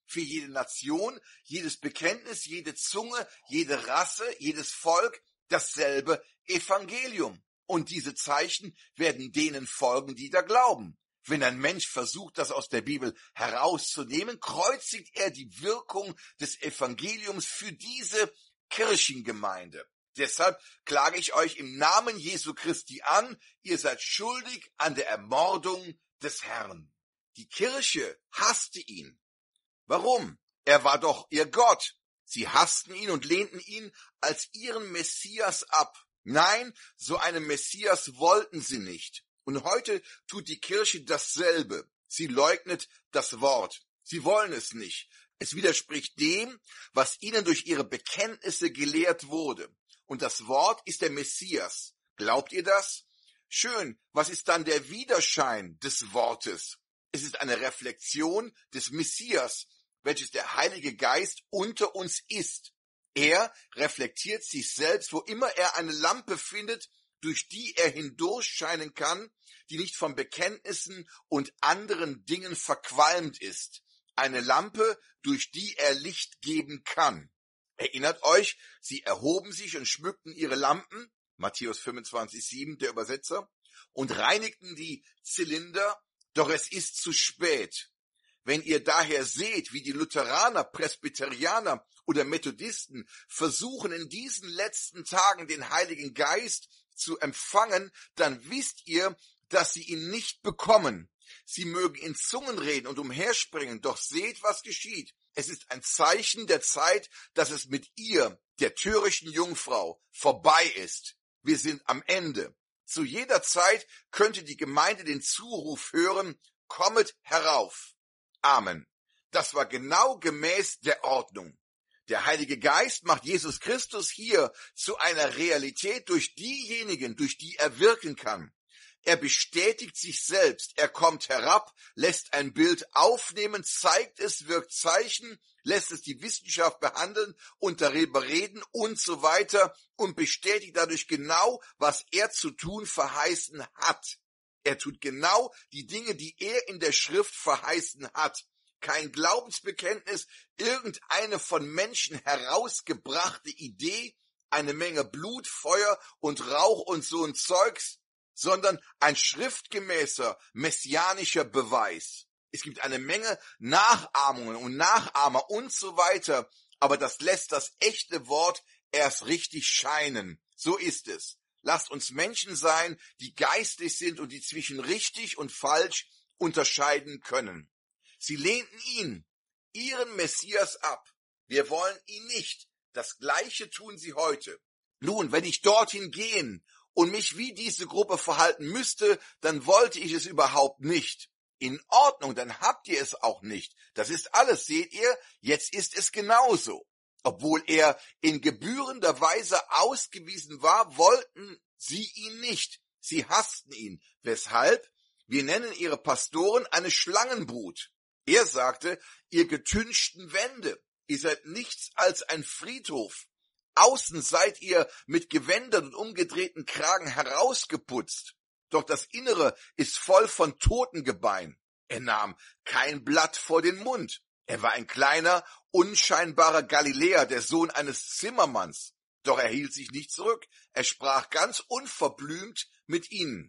für jede Nation, jedes Bekenntnis, jede Zunge, jede Rasse, jedes Volk dasselbe Evangelium. Und diese Zeichen werden denen folgen, die da glauben. Wenn ein Mensch versucht, das aus der Bibel herauszunehmen, kreuzigt er die Wirkung des Evangeliums für diese Kirchengemeinde. Deshalb klage ich euch im Namen Jesu Christi an, ihr seid schuldig an der Ermordung des Herrn. Die Kirche hasste ihn. Warum? Er war doch ihr Gott. Sie hassten ihn und lehnten ihn als ihren Messias ab. Nein, so einen Messias wollten sie nicht. Und heute tut die Kirche dasselbe. Sie leugnet das Wort. Sie wollen es nicht. Es widerspricht dem, was ihnen durch ihre Bekenntnisse gelehrt wurde. Und das Wort ist der Messias. Glaubt ihr das? Schön. Was ist dann der Widerschein des Wortes? Es ist eine Reflexion des Messias, welches der Heilige Geist unter uns ist. Er reflektiert sich selbst, wo immer er eine Lampe findet, durch die er hindurchscheinen kann, die nicht von Bekenntnissen und anderen Dingen verqualmt ist. Eine Lampe, durch die er Licht geben kann. Erinnert euch, sie erhoben sich und schmückten ihre Lampen, Matthäus 25,7, der Übersetzer, und reinigten die Zylinder, doch es ist zu spät. Wenn ihr daher seht, wie die Lutheraner, Presbyterianer oder Methodisten versuchen, in diesen letzten Tagen den Heiligen Geist zu empfangen, dann wisst ihr, dass sie ihn nicht bekommen. Sie mögen in Zungen reden und umherspringen, doch seht, was geschieht. Es ist ein Zeichen der Zeit, dass es mit ihr, der törichten Jungfrau, vorbei ist. Wir sind am Ende. Zu jeder Zeit könnte die Gemeinde den Zuruf hören, kommet herauf. Amen. Das war genau gemäß der Ordnung. Der Heilige Geist macht Jesus Christus hier zu einer Realität durch diejenigen, durch die er wirken kann. Er bestätigt sich selbst, er kommt herab, lässt ein Bild aufnehmen, zeigt es, wirkt Zeichen, lässt es die Wissenschaft behandeln und darüber reden und so weiter und bestätigt dadurch genau, was er zu tun verheißen hat. Er tut genau die Dinge, die er in der Schrift verheißen hat. Kein Glaubensbekenntnis, irgendeine von Menschen herausgebrachte Idee, eine Menge Blut, Feuer und Rauch und so ein Zeugs, sondern ein schriftgemäßer messianischer Beweis. Es gibt eine Menge Nachahmungen und Nachahmer und so weiter, aber das lässt das echte Wort erst richtig scheinen. So ist es. Lasst uns Menschen sein, die geistlich sind und die zwischen richtig und falsch unterscheiden können. Sie lehnten ihn, ihren Messias, ab. Wir wollen ihn nicht. Das Gleiche tun sie heute. Nun, wenn ich dorthin gehen und mich wie diese Gruppe verhalten müsste, dann wollte ich es überhaupt nicht. In Ordnung, dann habt ihr es auch nicht. Das ist alles, seht ihr? Jetzt ist es genauso. Obwohl er in gebührender Weise ausgewiesen war, wollten sie ihn nicht. Sie hassten ihn. Weshalb? Wir nennen ihre Pastoren eine Schlangenbrut. Er sagte, ihr getünchten Wände, ihr seid nichts als ein Friedhof. Außen seid ihr mit Gewändern und umgedrehten Kragen herausgeputzt. Doch das Innere ist voll von Totengebein. Er nahm kein Blatt vor den Mund. Er war ein kleiner, unscheinbarer Galiläer, der Sohn eines Zimmermanns. Doch er hielt sich nicht zurück. Er sprach ganz unverblümt mit ihnen.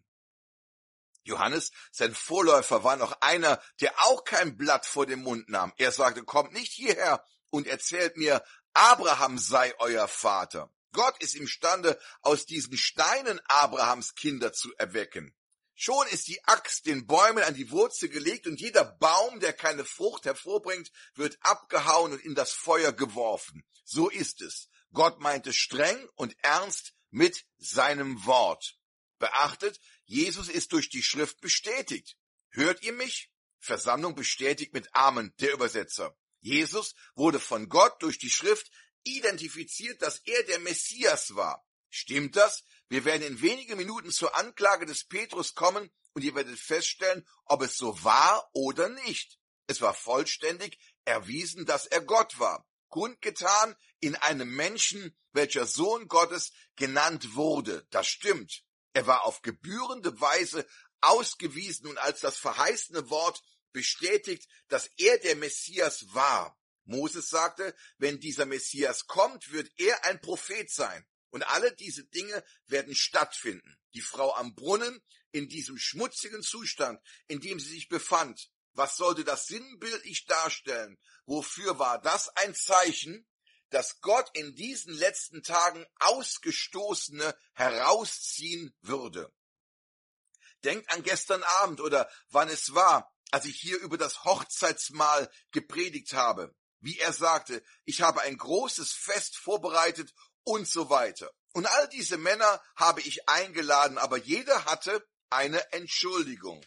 Johannes, sein Vorläufer, war noch einer, der auch kein Blatt vor den Mund nahm. Er sagte, kommt nicht hierher und erzählt mir, Abraham sei euer Vater. Gott ist imstande, aus diesen Steinen Abrahams Kinder zu erwecken. Schon ist die Axt den Bäumen an die Wurzel gelegt und jeder Baum, der keine Frucht hervorbringt, wird abgehauen und in das Feuer geworfen. So ist es. Gott meinte streng und ernst mit seinem Wort. Beachtet, Jesus ist durch die Schrift bestätigt. Hört ihr mich? Versammlung bestätigt mit Amen, der Übersetzer. Jesus wurde von Gott durch die Schrift identifiziert, dass er der Messias war. Stimmt das? Wir werden in wenigen Minuten zur Anklage des Petrus kommen und ihr werdet feststellen, ob es so war oder nicht. Es war vollständig erwiesen, dass er Gott war. Kundgetan in einem Menschen, welcher Sohn Gottes genannt wurde. Das stimmt. Er war auf gebührende Weise ausgewiesen und als das verheißene Wort bestätigt, dass er der Messias war. Moses sagte, wenn dieser Messias kommt, wird er ein Prophet sein. Und alle diese Dinge werden stattfinden. Die Frau am Brunnen in diesem schmutzigen Zustand, in dem sie sich befand. Was sollte das sinnbildlich darstellen? Wofür war das ein Zeichen, dass Gott in diesen letzten Tagen Ausgestoßene herausziehen würde? Denkt an gestern Abend oder wann es war, als ich hier über das Hochzeitsmahl gepredigt habe. Wie er sagte, ich habe ein großes Fest vorbereitet und so weiter. Und all diese Männer habe ich eingeladen, aber jeder hatte eine Entschuldigung.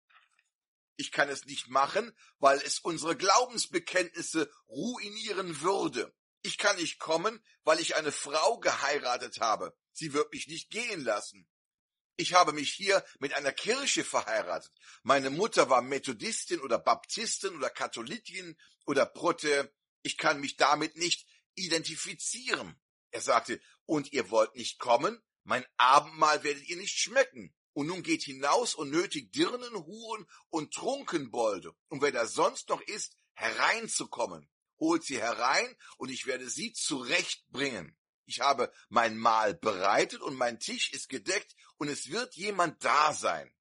Ich kann es nicht machen, weil es unsere Glaubensbekenntnisse ruinieren würde. Ich kann nicht kommen, weil ich eine Frau geheiratet habe. Sie wird mich nicht gehen lassen. Ich habe mich hier mit einer Kirche verheiratet. Meine Mutter war Methodistin oder Baptistin oder Katholikin oder Prote. Ich kann mich damit nicht identifizieren. Er sagte, und ihr wollt nicht kommen? Mein Abendmahl werdet ihr nicht schmecken. Und nun geht hinaus und nötigt Dirnen, Huren und Trunkenbolde. Und wer da sonst noch ist, hereinzukommen. Holt sie herein und ich werde sie zurechtbringen. Ich habe mein Mahl bereitet und mein Tisch ist gedeckt und es wird jemand da sein.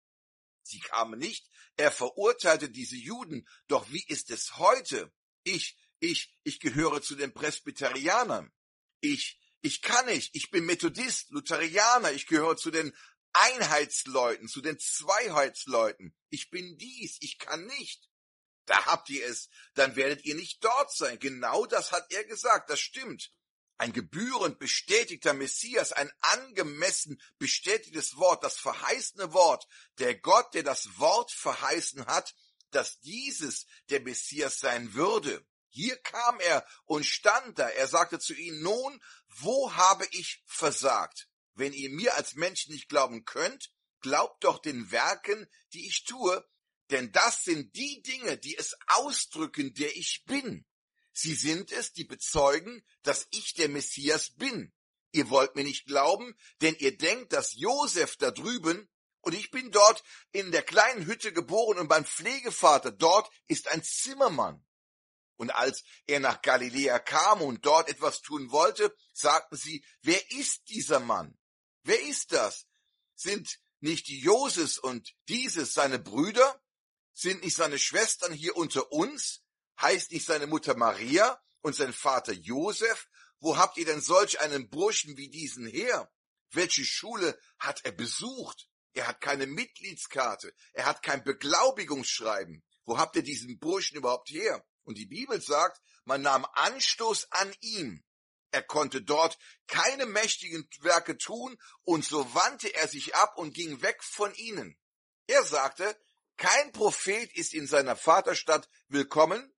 Sie kamen nicht, er verurteilte diese Juden. Doch wie ist es heute? Ich gehöre zu den Presbyterianern. Ich kann nicht, ich bin Methodist, Lutherianer, ich gehöre zu den Einheitsleuten, zu den Zweiheitsleuten. Ich bin dies, ich kann nicht. Da habt ihr es, dann werdet ihr nicht dort sein. Genau das hat er gesagt, das stimmt. Ein gebührend bestätigter Messias, ein angemessen bestätigtes Wort, das verheißene Wort, der Gott, der das Wort verheißen hat, dass dieses der Messias sein würde. Hier kam er und stand da. Er sagte zu ihnen, nun, wo habe ich versagt? Wenn ihr mir als Menschen nicht glauben könnt, glaubt doch den Werken, die ich tue, denn das sind die Dinge, die es ausdrücken, der ich bin. Sie sind es, die bezeugen, dass ich der Messias bin. Ihr wollt mir nicht glauben, denn ihr denkt, dass Josef da drüben, und ich bin dort in der kleinen Hütte geboren und beim Pflegevater, dort ist ein Zimmermann. Und als er nach Galiläa kam und dort etwas tun wollte, sagten sie, wer ist dieser Mann? Wer ist das? Sind nicht die Joses und dieses seine Brüder? Sind nicht seine Schwestern hier unter uns? Heißt nicht seine Mutter Maria und sein Vater Josef? Wo habt ihr denn solch einen Burschen wie diesen her? Welche Schule hat er besucht? Er hat keine Mitgliedskarte. Er hat kein Beglaubigungsschreiben. Wo habt ihr diesen Burschen überhaupt her? Und die Bibel sagt, man nahm Anstoß an ihm. Er konnte dort keine mächtigen Werke tun und so wandte er sich ab und ging weg von ihnen. Er sagte, kein Prophet ist in seiner Vaterstadt willkommen,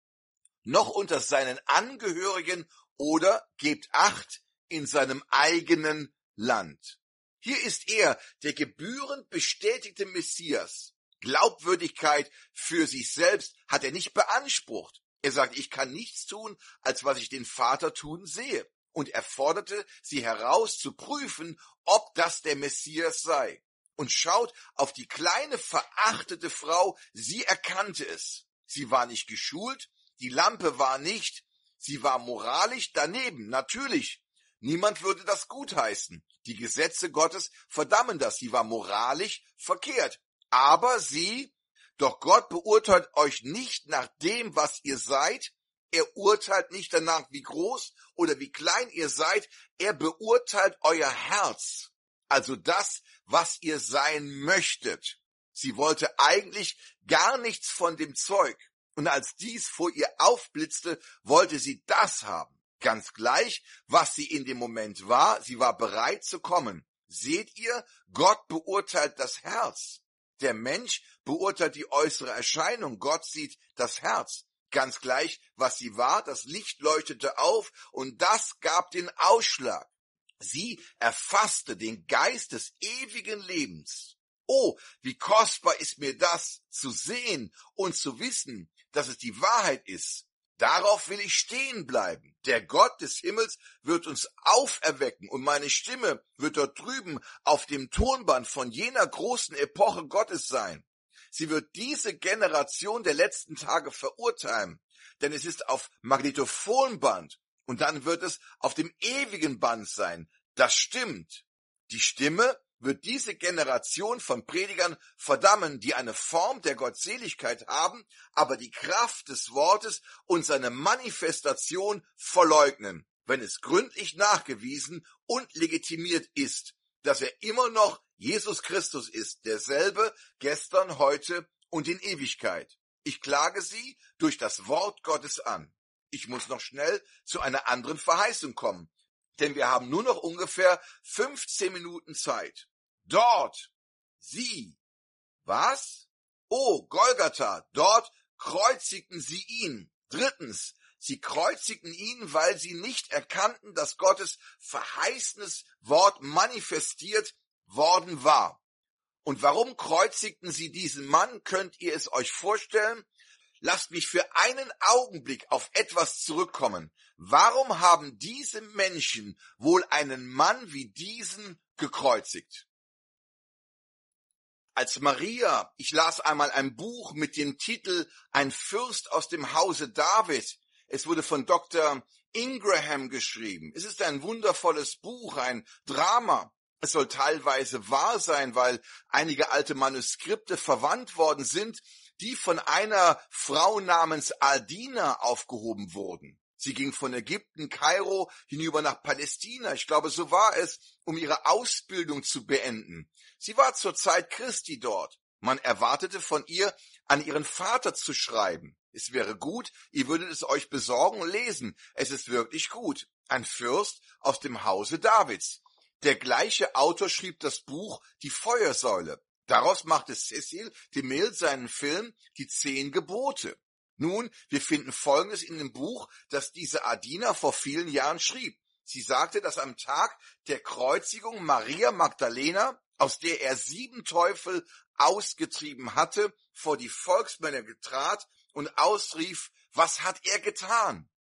noch unter seinen Angehörigen oder gebt Acht in seinem eigenen Land. Hier ist er, der gebührend bestätigte Messias. Glaubwürdigkeit für sich selbst hat er nicht beansprucht. Er sagt, ich kann nichts tun, als was ich den Vater tun sehe. Und er forderte sie heraus zu prüfen, ob das der Messias sei. Und schaut auf die kleine verachtete Frau, sie erkannte es. Sie war nicht geschult, die Lampe war nicht, sie war moralisch daneben, natürlich. Niemand würde das gutheißen. Die Gesetze Gottes verdammen das, sie war moralisch verkehrt. Aber doch Gott beurteilt euch nicht nach dem, was ihr seid. Er urteilt nicht danach, wie groß oder wie klein ihr seid. Er beurteilt euer Herz. Also das, was ihr sein möchtet. Sie wollte eigentlich gar nichts von dem Zeug. Und als dies vor ihr aufblitzte, wollte sie das haben. Ganz gleich, was sie in dem Moment war, sie war bereit zu kommen. Seht ihr, Gott beurteilt das Herz. Der Mensch beurteilt die äußere Erscheinung, Gott sieht das Herz. Ganz gleich, was sie war, das Licht leuchtete auf und das gab den Ausschlag. Sie erfasste den Geist des ewigen Lebens. Oh, wie kostbar ist mir das, zu sehen und zu wissen, dass es die Wahrheit ist. Darauf will ich stehen bleiben. Der Gott des Himmels wird uns auferwecken und meine Stimme wird dort drüben auf dem Tonband von jener großen Epoche Gottes sein. Sie wird diese Generation der letzten Tage verurteilen, denn es ist auf Magnetophonband und dann wird es auf dem ewigen Band sein. Das stimmt. Die Stimme wird diese Generation von Predigern verdammen, die eine Form der Gottseligkeit haben, aber die Kraft des Wortes und seine Manifestation verleugnen, wenn es gründlich nachgewiesen und legitimiert ist, dass er immer noch Jesus Christus ist, derselbe gestern, heute und in Ewigkeit. Ich klage sie durch das Wort Gottes an. Ich muss noch schnell zu einer anderen Verheißung kommen, denn wir haben nur noch ungefähr 15 Minuten Zeit. Dort, sie, was? Oh, Golgatha, dort kreuzigten sie ihn. Drittens, sie kreuzigten ihn, weil sie nicht erkannten, dass Gottes verheißenes Wort manifestiert worden war. Und warum kreuzigten sie diesen Mann? Könnt ihr es euch vorstellen? Lasst mich für einen Augenblick auf etwas zurückkommen. Warum haben diese Menschen wohl einen Mann wie diesen gekreuzigt? Als Maria, ich las einmal ein Buch mit dem Titel Ein Fürst aus dem Hause David. Es wurde von Dr. Ingraham geschrieben. Es ist ein wundervolles Buch, ein Drama. Es soll teilweise wahr sein, weil einige alte Manuskripte verwandt worden sind, die von einer Frau namens Adina aufgehoben wurden. Sie ging von Ägypten, Kairo, hinüber nach Palästina. Ich glaube, so war es, um ihre Ausbildung zu beenden. Sie war zur Zeit Christi dort. Man erwartete von ihr, an ihren Vater zu schreiben. Es wäre gut, ihr würdet es euch besorgen und lesen. Es ist wirklich gut. Ein Fürst aus dem Hause Davids. Der gleiche Autor schrieb das Buch Die Feuersäule. Daraus machte Cecil DeMille seinen Film Die 10 Gebote. Nun, wir finden Folgendes in dem Buch, das diese Adina vor vielen Jahren schrieb. Sie sagte, dass am Tag der Kreuzigung Maria Magdalena, aus der er 7 Teufel ausgetrieben hatte, vor die Volksmenge trat und ausrief, was hat er getan?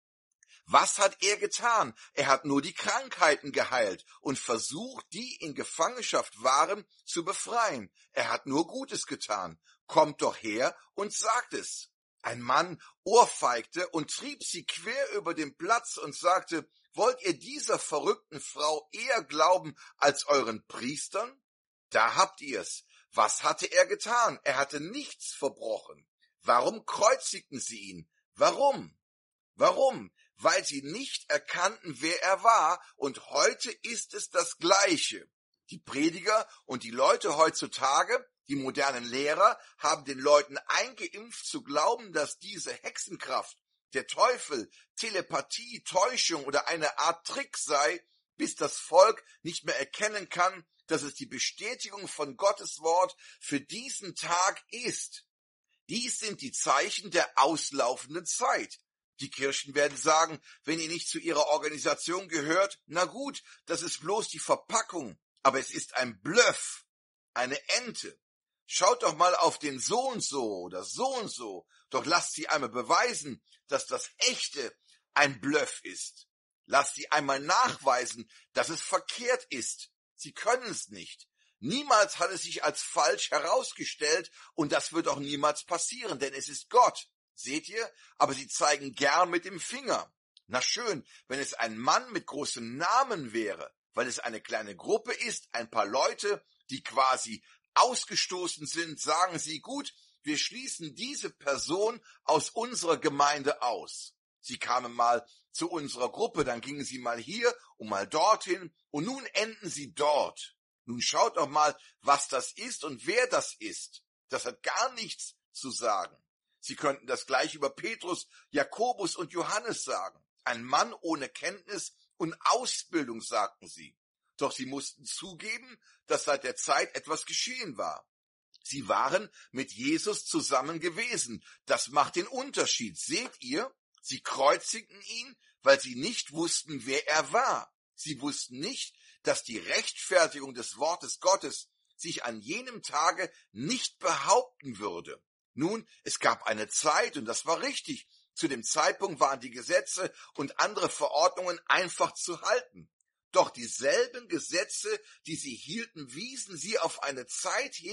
Was hat er getan? Er hat nur die Krankheiten geheilt und versucht, die in Gefangenschaft waren, zu befreien. Er hat nur Gutes getan. Kommt doch her und sagt es. Ein Mann ohrfeigte und trieb sie quer über den Platz und sagte, wollt ihr dieser verrückten Frau eher glauben als euren Priestern? Da habt ihr's. Was hatte er getan? Er hatte nichts verbrochen. Warum kreuzigten sie ihn? Warum? Warum? Weil sie nicht erkannten, wer er war, und heute ist es das Gleiche. Die Prediger und die Leute heutzutage, die modernen Lehrer, haben den Leuten eingeimpft zu glauben, dass diese Hexenkraft, der Teufel, Telepathie, Täuschung oder eine Art Trick sei, bis das Volk nicht mehr erkennen kann, dass es die Bestätigung von Gottes Wort für diesen Tag ist. Dies sind die Zeichen der auslaufenden Zeit. Die Kirchen werden sagen, wenn ihr nicht zu ihrer Organisation gehört, na gut, das ist bloß die Verpackung, aber es ist ein Bluff, eine Ente. Schaut doch mal auf den so und so oder so und so, doch lasst sie einmal beweisen, dass das Echte ein Bluff ist. Lasst sie einmal nachweisen, dass es verkehrt ist. Sie können es nicht. Niemals hat es sich als falsch herausgestellt und das wird auch niemals passieren, denn es ist Gott. Seht ihr? Aber sie zeigen gern mit dem Finger. Na schön, wenn es ein Mann mit großem Namen wäre, weil es eine kleine Gruppe ist, ein paar Leute, die quasi ausgestoßen sind, sagen sie, gut, wir schließen diese Person aus unserer Gemeinde aus. Sie kamen mal zu unserer Gruppe, dann gingen sie mal hier und mal dorthin und nun enden sie dort. Nun schaut doch mal, was das ist und wer das ist. Das hat gar nichts zu sagen. Sie könnten das gleich über Petrus, Jakobus und Johannes sagen. Ein Mann ohne Kenntnis und Ausbildung, sagten sie. Doch sie mussten zugeben, dass seit der Zeit etwas geschehen war. Sie waren mit Jesus zusammen gewesen. Das macht den Unterschied. Seht ihr? Sie kreuzigten ihn, weil sie nicht wussten, wer er war. Sie wussten nicht, dass die Rechtfertigung des Wortes Gottes sich an jenem Tage nicht behaupten würde. Nun, es gab eine Zeit, und das war richtig, zu dem Zeitpunkt waren die Gesetze und andere Verordnungen einfach zu halten. Doch dieselben Gesetze, die sie hielten, wiesen sie auf eine Zeit hin,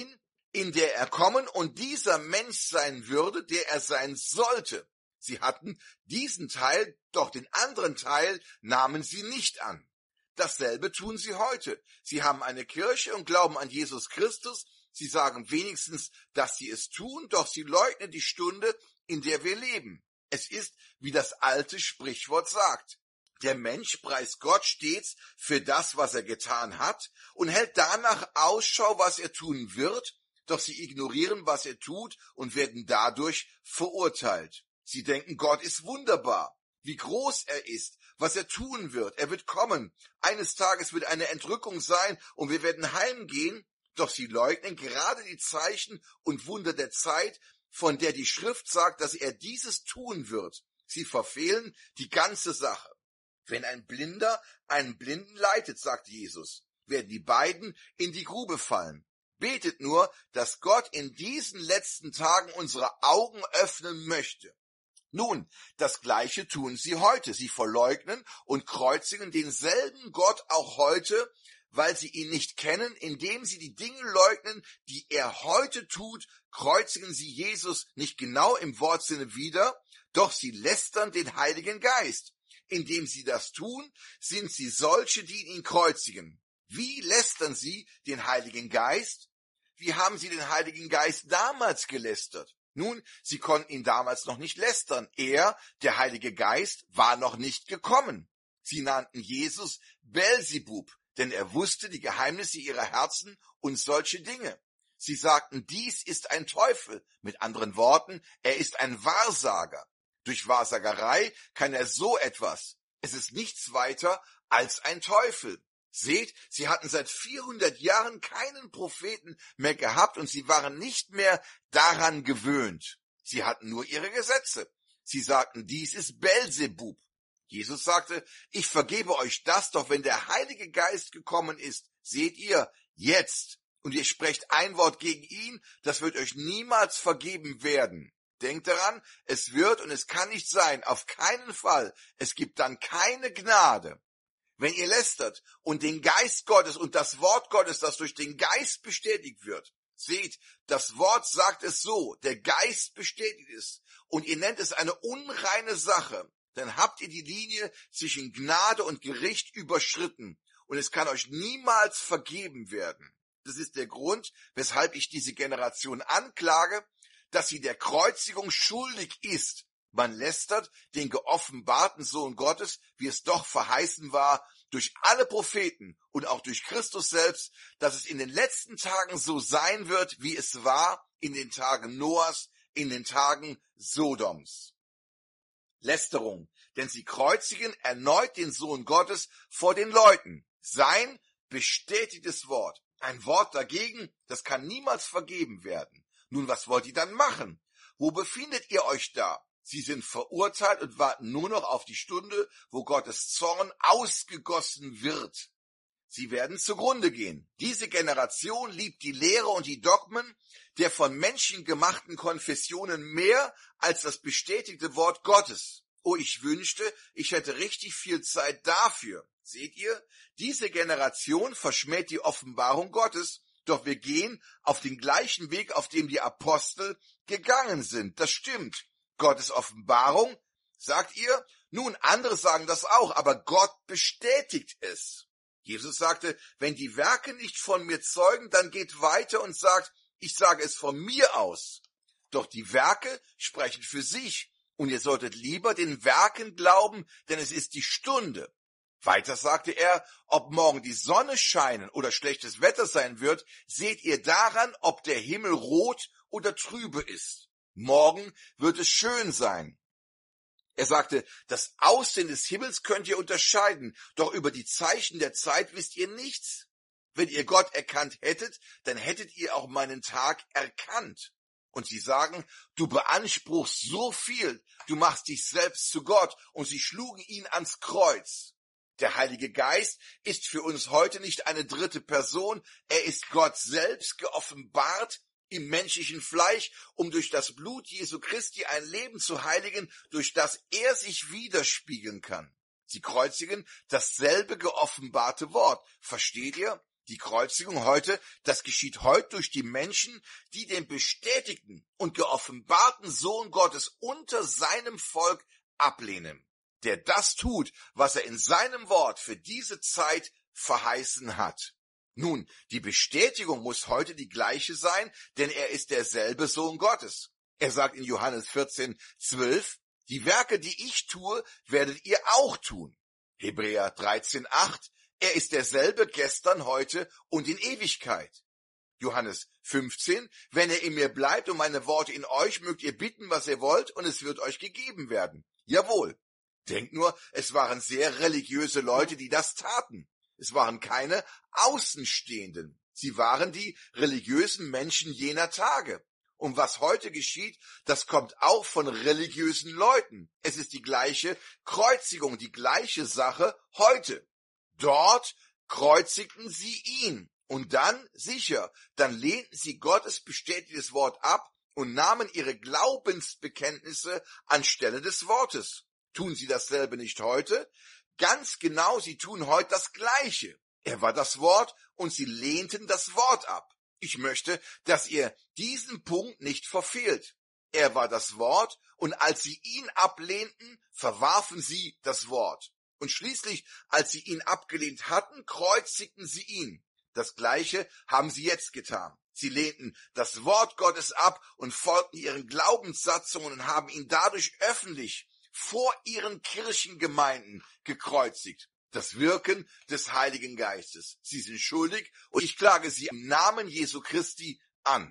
in der er kommen und dieser Mensch sein würde, der er sein sollte. Sie hatten diesen Teil, doch den anderen Teil nahmen sie nicht an. Dasselbe tun sie heute. Sie haben eine Kirche und glauben an Jesus Christus. Sie sagen wenigstens, dass sie es tun, doch sie leugnen die Stunde, in der wir leben. Es ist, wie das alte Sprichwort sagt. Der Mensch preist Gott stets für das, was er getan hat und hält danach Ausschau, was er tun wird, doch sie ignorieren, was er tut und werden dadurch verurteilt. Sie denken, Gott ist wunderbar, wie groß er ist, was er tun wird. Er wird kommen. Eines Tages wird eine Entrückung sein und wir werden heimgehen, doch sie leugnen gerade die Zeichen und Wunder der Zeit, von der die Schrift sagt, dass er dieses tun wird. Sie verfehlen die ganze Sache. Wenn ein Blinder einen Blinden leitet, sagt Jesus, werden die beiden in die Grube fallen. Betet nur, dass Gott in diesen letzten Tagen unsere Augen öffnen möchte. Nun, das Gleiche tun sie heute. Sie verleugnen und kreuzigen denselben Gott auch heute, weil sie ihn nicht kennen. Indem sie die Dinge leugnen, die er heute tut, kreuzigen sie Jesus nicht genau im Wortsinne wieder, doch sie lästern den Heiligen Geist. Indem sie das tun, sind sie solche, die ihn kreuzigen. Wie lästern sie den Heiligen Geist? Wie haben sie den Heiligen Geist damals gelästert? Nun, sie konnten ihn damals noch nicht lästern. Er, der Heilige Geist, war noch nicht gekommen. Sie nannten Jesus Belzebub, denn er wusste die Geheimnisse ihrer Herzen und solche Dinge. Sie sagten, dies ist ein Teufel. Mit anderen Worten, er ist ein Wahrsager. Durch Wahrsagerei kann er so etwas. Es ist nichts weiter als ein Teufel. Seht, sie hatten seit 400 Jahren keinen Propheten mehr gehabt und sie waren nicht mehr daran gewöhnt. Sie hatten nur ihre Gesetze. Sie sagten, dies ist Belzebub. Jesus sagte, ich vergebe euch das, doch wenn der Heilige Geist gekommen ist, seht ihr, jetzt, und ihr sprecht ein Wort gegen ihn, das wird euch niemals vergeben werden. Denkt daran, es wird und es kann nicht sein, auf keinen Fall. Es gibt dann keine Gnade. Wenn ihr lästert und den Geist Gottes und das Wort Gottes, das durch den Geist bestätigt wird, seht, das Wort sagt es so, der Geist bestätigt es, und ihr nennt es eine unreine Sache, dann habt ihr die Linie zwischen Gnade und Gericht überschritten, und es kann euch niemals vergeben werden. Das ist der Grund, weshalb ich diese Generation anklage, dass sie der Kreuzigung schuldig ist. Man lästert den geoffenbarten Sohn Gottes, wie es doch verheißen war, durch alle Propheten und auch durch Christus selbst, dass es in den letzten Tagen so sein wird, wie es war in den Tagen Noahs, in den Tagen Sodoms. Lästerung, denn sie kreuzigen erneut den Sohn Gottes vor den Leuten. Sein bestätigtes Wort. Ein Wort dagegen, das kann niemals vergeben werden. Nun, was wollt ihr dann machen? Wo befindet ihr euch da? Sie sind verurteilt und warten nur noch auf die Stunde, wo Gottes Zorn ausgegossen wird. Sie werden zugrunde gehen. Diese Generation liebt die Lehre und die Dogmen der von Menschen gemachten Konfessionen mehr als das bestätigte Wort Gottes. Oh, ich wünschte, ich hätte richtig viel Zeit dafür. Seht ihr? Diese Generation verschmäht die Offenbarung Gottes, doch wir gehen auf den gleichen Weg, auf dem die Apostel gegangen sind. Das stimmt. Gottes Offenbarung, sagt ihr? Nun, andere sagen das auch, aber Gott bestätigt es. Jesus sagte, wenn die Werke nicht von mir zeugen, dann geht weiter und sagt, ich sage es von mir aus. Doch die Werke sprechen für sich und ihr solltet lieber den Werken glauben, denn es ist die Stunde. Weiter sagte er, ob morgen die Sonne scheinen oder schlechtes Wetter sein wird, seht ihr daran, ob der Himmel rot oder trübe ist. Morgen wird es schön sein. Er sagte, das Aussehen des Himmels könnt ihr unterscheiden, doch über die Zeichen der Zeit wisst ihr nichts. Wenn ihr Gott erkannt hättet, dann hättet ihr auch meinen Tag erkannt. Und sie sagen, du beanspruchst so viel, du machst dich selbst zu Gott, und sie schlugen ihn ans Kreuz. Der Heilige Geist ist für uns heute nicht eine dritte Person, er ist Gott selbst geoffenbart im menschlichen Fleisch, um durch das Blut Jesu Christi ein Leben zu heiligen, durch das er sich widerspiegeln kann. Sie kreuzigen dasselbe geoffenbarte Wort. Versteht ihr? Die Kreuzigung heute, das geschieht heute durch die Menschen, die den bestätigten und geoffenbarten Sohn Gottes unter seinem Volk ablehnen, der das tut, was er in seinem Wort für diese Zeit verheißen hat. Nun, die Bestätigung muss heute die gleiche sein, denn er ist derselbe Sohn Gottes. Er sagt in Johannes 14,12, die Werke, die ich tue, werdet ihr auch tun. Hebräer 13,8, er ist derselbe gestern, heute und in Ewigkeit. Johannes 15, wenn er in mir bleibt und meine Worte in euch, mögt ihr bitten, was ihr wollt, und es wird euch gegeben werden. Jawohl. Denkt nur, es waren sehr religiöse Leute, die das taten. Es waren keine Außenstehenden. Sie waren die religiösen Menschen jener Tage. Und was heute geschieht, das kommt auch von religiösen Leuten. Es ist die gleiche Kreuzigung, die gleiche Sache heute. Dort kreuzigten sie ihn. Und dann, sicher, dann lehnten sie Gottes bestätigtes Wort ab und nahmen ihre Glaubensbekenntnisse anstelle des Wortes. Tun sie dasselbe nicht heute? Ganz genau, sie tun heute das Gleiche. Er war das Wort und sie lehnten das Wort ab. Ich möchte, dass ihr diesen Punkt nicht verfehlt. Er war das Wort und als sie ihn ablehnten, verwarfen sie das Wort. Und schließlich, als sie ihn abgelehnt hatten, kreuzigten sie ihn. Das Gleiche haben sie jetzt getan. Sie lehnten das Wort Gottes ab und folgten ihren Glaubenssatzungen und haben ihn dadurch öffentlich vor ihren Kirchengemeinden gekreuzigt. Das Wirken des Heiligen Geistes. Sie sind schuldig und ich klage sie im Namen Jesu Christi an.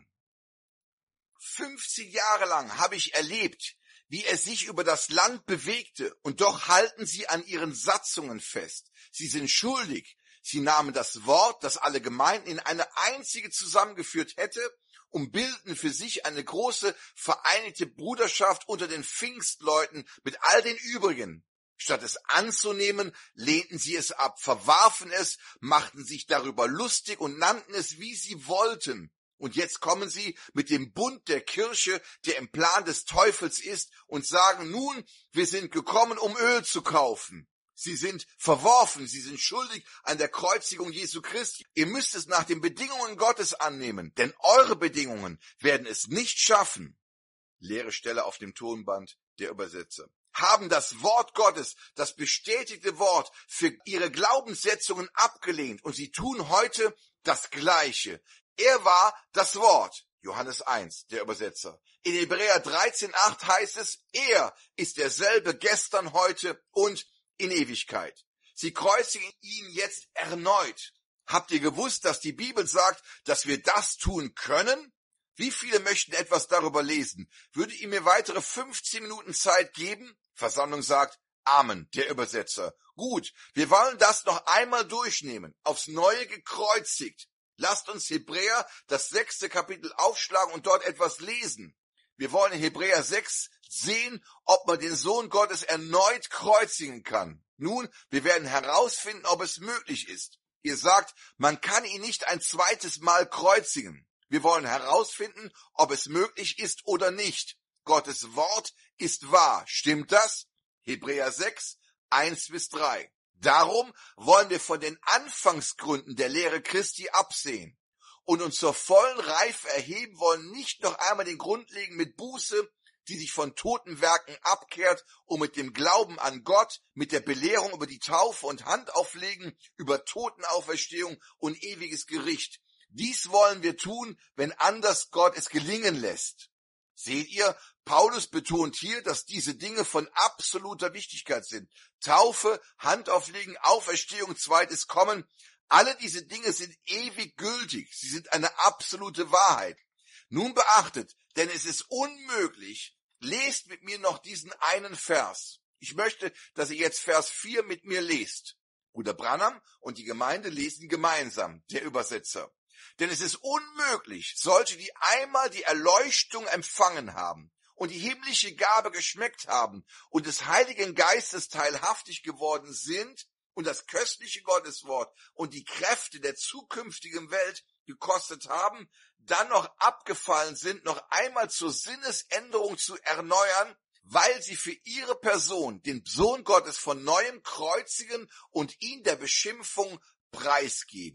50 Jahre lang habe ich erlebt, wie er sich über das Land bewegte, und doch halten sie an ihren Satzungen fest. Sie sind schuldig. Sie nahmen das Wort, das alle Gemeinden in eine einzige zusammengeführt hätte, und bildeten für sich eine große vereinigte Bruderschaft unter den Pfingstleuten mit all den übrigen. Statt es anzunehmen, lehnten sie es ab, verwarfen es, machten sich darüber lustig und nannten es, wie sie wollten. Und jetzt kommen sie mit dem Bund der Kirche, der im Plan des Teufels ist, und sagen, nun, wir sind gekommen, um Öl zu kaufen. Sie sind verworfen, sie sind schuldig an der Kreuzigung Jesu Christi. Ihr müsst es nach den Bedingungen Gottes annehmen, denn eure Bedingungen werden es nicht schaffen. Leere Stelle auf dem Tonband der Übersetzer. Haben das Wort Gottes, das bestätigte Wort, für ihre Glaubenssetzungen abgelehnt, und sie tun heute das Gleiche. Er war das Wort. Johannes 1, der Übersetzer. In Hebräer 13,8 heißt es, er ist derselbe gestern, heute und in Ewigkeit. Sie kreuzigen ihn jetzt erneut. Habt ihr gewusst, dass die Bibel sagt, dass wir das tun können? Wie viele möchten etwas darüber lesen? Würdet ihr mir weitere 15 Minuten Zeit geben? Versammlung sagt, Amen, der Übersetzer. Gut, wir wollen das noch einmal durchnehmen. Aufs Neue gekreuzigt. Lasst uns Hebräer, das 6. Kapitel aufschlagen und dort etwas lesen. Wir wollen in Hebräer 6 sehen, ob man den Sohn Gottes erneut kreuzigen kann. Nun, wir werden herausfinden, ob es möglich ist. Ihr sagt, man kann ihn nicht ein zweites Mal kreuzigen. Wir wollen herausfinden, ob es möglich ist oder nicht. Gottes Wort ist wahr. Stimmt das? Hebräer 6, 1-3. Darum wollen wir von den Anfangsgründen der Lehre Christi absehen und uns zur vollen Reife erheben wollen, nicht noch einmal den Grund legen mit Buße, die sich von toten Werken abkehrt, und mit dem Glauben an Gott, mit der Belehrung über die Taufe und Handauflegen, über Totenauferstehung und ewiges Gericht. Dies wollen wir tun, wenn anders Gott es gelingen lässt. Seht ihr, Paulus betont hier, dass diese Dinge von absoluter Wichtigkeit sind. Taufe, Handauflegen, Auferstehung, zweites Kommen. Alle diese Dinge sind ewig gültig. Sie sind eine absolute Wahrheit. Nun beachtet, denn es ist unmöglich, lest mit mir noch diesen einen Vers. Ich möchte, dass ihr jetzt Vers 4 mit mir lest. Bruder Branham und die Gemeinde lesen gemeinsam, der Übersetzer. Denn es ist unmöglich, solche, die einmal die Erleuchtung empfangen haben und die himmlische Gabe geschmeckt haben und des Heiligen Geistes teilhaftig geworden sind und das köstliche Gotteswort und die Kräfte der zukünftigen Welt gekostet haben, dann noch abgefallen sind, noch einmal zur Sinnesänderung zu erneuern, weil sie für ihre Person den Sohn Gottes von neuem kreuzigen und ihn der Beschimpfung preisgeben.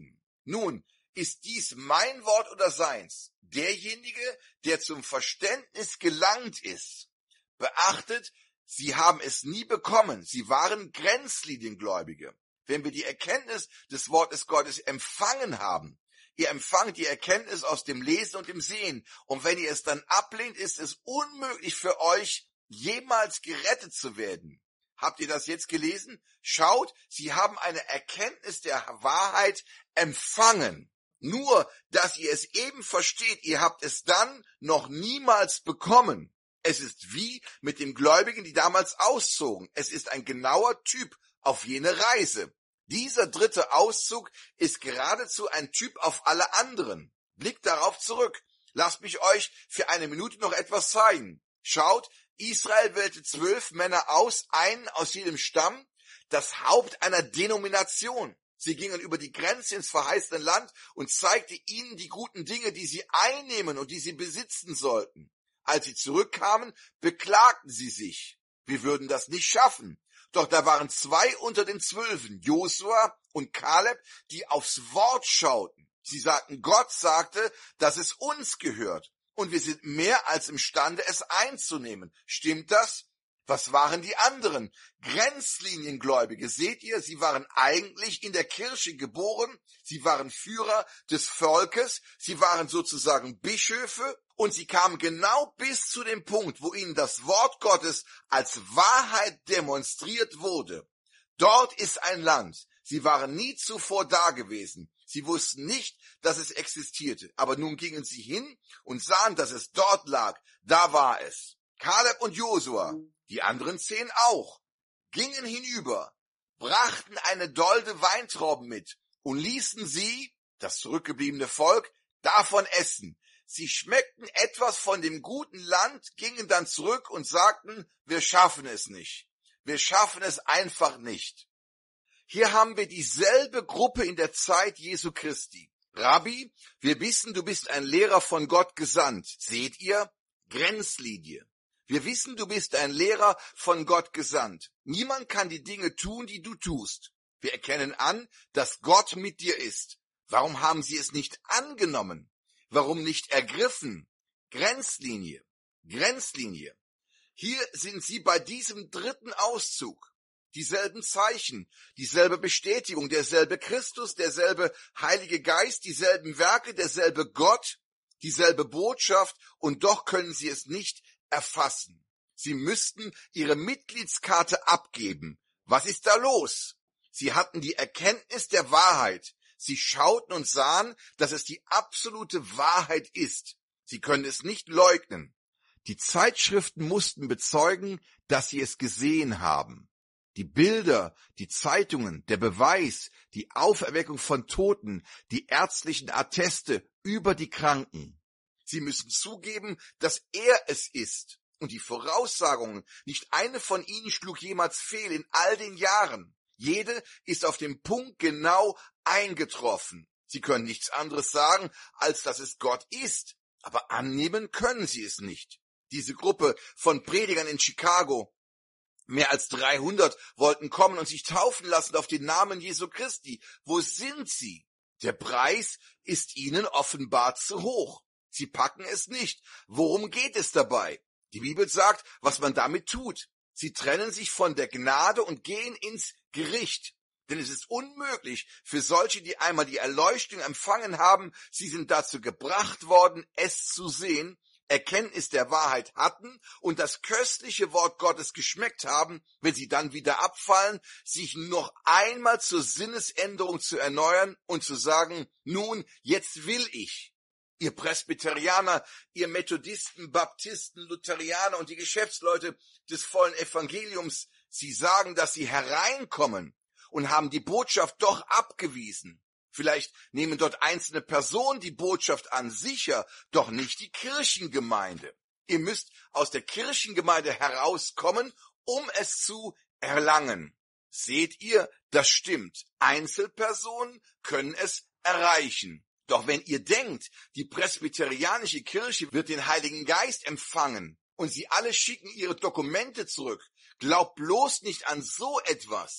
Nun, ist dies mein Wort oder seins? Derjenige, der zum Verständnis gelangt ist. Beachtet, sie haben es nie bekommen. Sie waren Grenzliniengläubige. Wenn wir die Erkenntnis des Wortes Gottes empfangen haben, ihr empfangt die Erkenntnis aus dem Lesen und dem Sehen. Und wenn ihr es dann ablehnt, ist es unmöglich für euch, jemals gerettet zu werden. Habt ihr das jetzt gelesen? Schaut, sie haben eine Erkenntnis der Wahrheit empfangen. Nur, dass ihr es eben versteht, ihr habt es dann noch niemals bekommen. Es ist wie mit den Gläubigen, die damals auszogen. Es ist ein genauer Typ auf jene Reise. Dieser dritte Auszug ist geradezu ein Typ auf alle anderen. Blickt darauf zurück. Lasst mich euch für eine Minute noch etwas zeigen. Schaut, Israel wählte 12 Männer aus, einen aus jedem Stamm, das Haupt einer Denomination. Sie gingen über die Grenze ins verheißene Land und zeigte ihnen die guten Dinge, die sie einnehmen und die sie besitzen sollten. Als sie zurückkamen, beklagten sie sich. Wir würden das nicht schaffen. Doch da waren 2 unter den 12, Josua und Kaleb, die aufs Wort schauten. Sie sagten, Gott sagte, dass es uns gehört. Und wir sind mehr als imstande, es einzunehmen. Stimmt das? Was waren die anderen? Grenzliniengläubige. Seht ihr, sie waren eigentlich in der Kirche geboren. Sie waren Führer des Volkes. Sie waren sozusagen Bischöfe. Und sie kamen genau bis zu dem Punkt, wo ihnen das Wort Gottes als Wahrheit demonstriert wurde. Dort ist ein Land. Sie waren nie zuvor da gewesen. Sie wussten nicht, dass es existierte. Aber nun gingen sie hin und sahen, dass es dort lag. Da war es. Kaleb und Josua, die anderen 10 auch, gingen hinüber, brachten eine Dolde Weintrauben mit und ließen sie, das zurückgebliebene Volk, davon essen. Sie schmeckten etwas von dem guten Land, gingen dann zurück und sagten, wir schaffen es nicht. Wir schaffen es einfach nicht. Hier haben wir dieselbe Gruppe in der Zeit Jesu Christi. Rabbi, wir wissen, du bist ein Lehrer von Gott gesandt. Seht ihr? Grenzlinie. Wir wissen, du bist ein Lehrer von Gott gesandt. Niemand kann die Dinge tun, die du tust. Wir erkennen an, dass Gott mit dir ist. Warum haben sie es nicht angenommen? Warum nicht ergriffen? Grenzlinie. Grenzlinie. Hier sind sie bei diesem dritten Auszug. Dieselben Zeichen, dieselbe Bestätigung, derselbe Christus, derselbe Heilige Geist, dieselben Werke, derselbe Gott, dieselbe Botschaft, und doch können sie es nicht erfassen. Sie müssten ihre Mitgliedskarte abgeben. Was ist da los? Sie hatten die Erkenntnis der Wahrheit. Sie schauten und sahen, dass es die absolute Wahrheit ist. Sie können es nicht leugnen. Die Zeitschriften mussten bezeugen, dass sie es gesehen haben. Die Bilder, die Zeitungen, der Beweis, die Auferweckung von Toten, die ärztlichen Atteste über die Kranken. Sie müssen zugeben, dass er es ist. Und die Voraussagungen, nicht eine von ihnen schlug jemals fehl in all den Jahren. Jede ist auf dem Punkt genau eingetroffen. Sie können nichts anderes sagen, als dass es Gott ist. Aber annehmen können sie es nicht. Diese Gruppe von Predigern in Chicago, mehr als 300 wollten kommen und sich taufen lassen auf den Namen Jesu Christi. Wo sind sie? Der Preis ist ihnen offenbar zu hoch. Sie packen es nicht. Worum geht es dabei? Die Bibel sagt, was man damit tut. Sie trennen sich von der Gnade und gehen ins Gericht. Denn es ist unmöglich für solche, die einmal die Erleuchtung empfangen haben, sie sind dazu gebracht worden, es zu sehen, Erkenntnis der Wahrheit hatten und das köstliche Wort Gottes geschmeckt haben, wenn sie dann wieder abfallen, sich noch einmal zur Sinnesänderung zu erneuern und zu sagen, nun, jetzt will ich. Ihr Presbyterianer, ihr Methodisten, Baptisten, Lutherianer und die Geschäftsleute des vollen Evangeliums, sie sagen, dass sie hereinkommen und haben die Botschaft doch abgewiesen. Vielleicht nehmen dort einzelne Personen die Botschaft an, sicher, doch nicht die Kirchengemeinde. Ihr müsst aus der Kirchengemeinde herauskommen, um es zu erlangen. Seht ihr, das stimmt. Einzelpersonen können es erreichen. Doch wenn ihr denkt, die presbyterianische Kirche wird den Heiligen Geist empfangen und sie alle schicken ihre Dokumente zurück, glaubt bloß nicht an so etwas.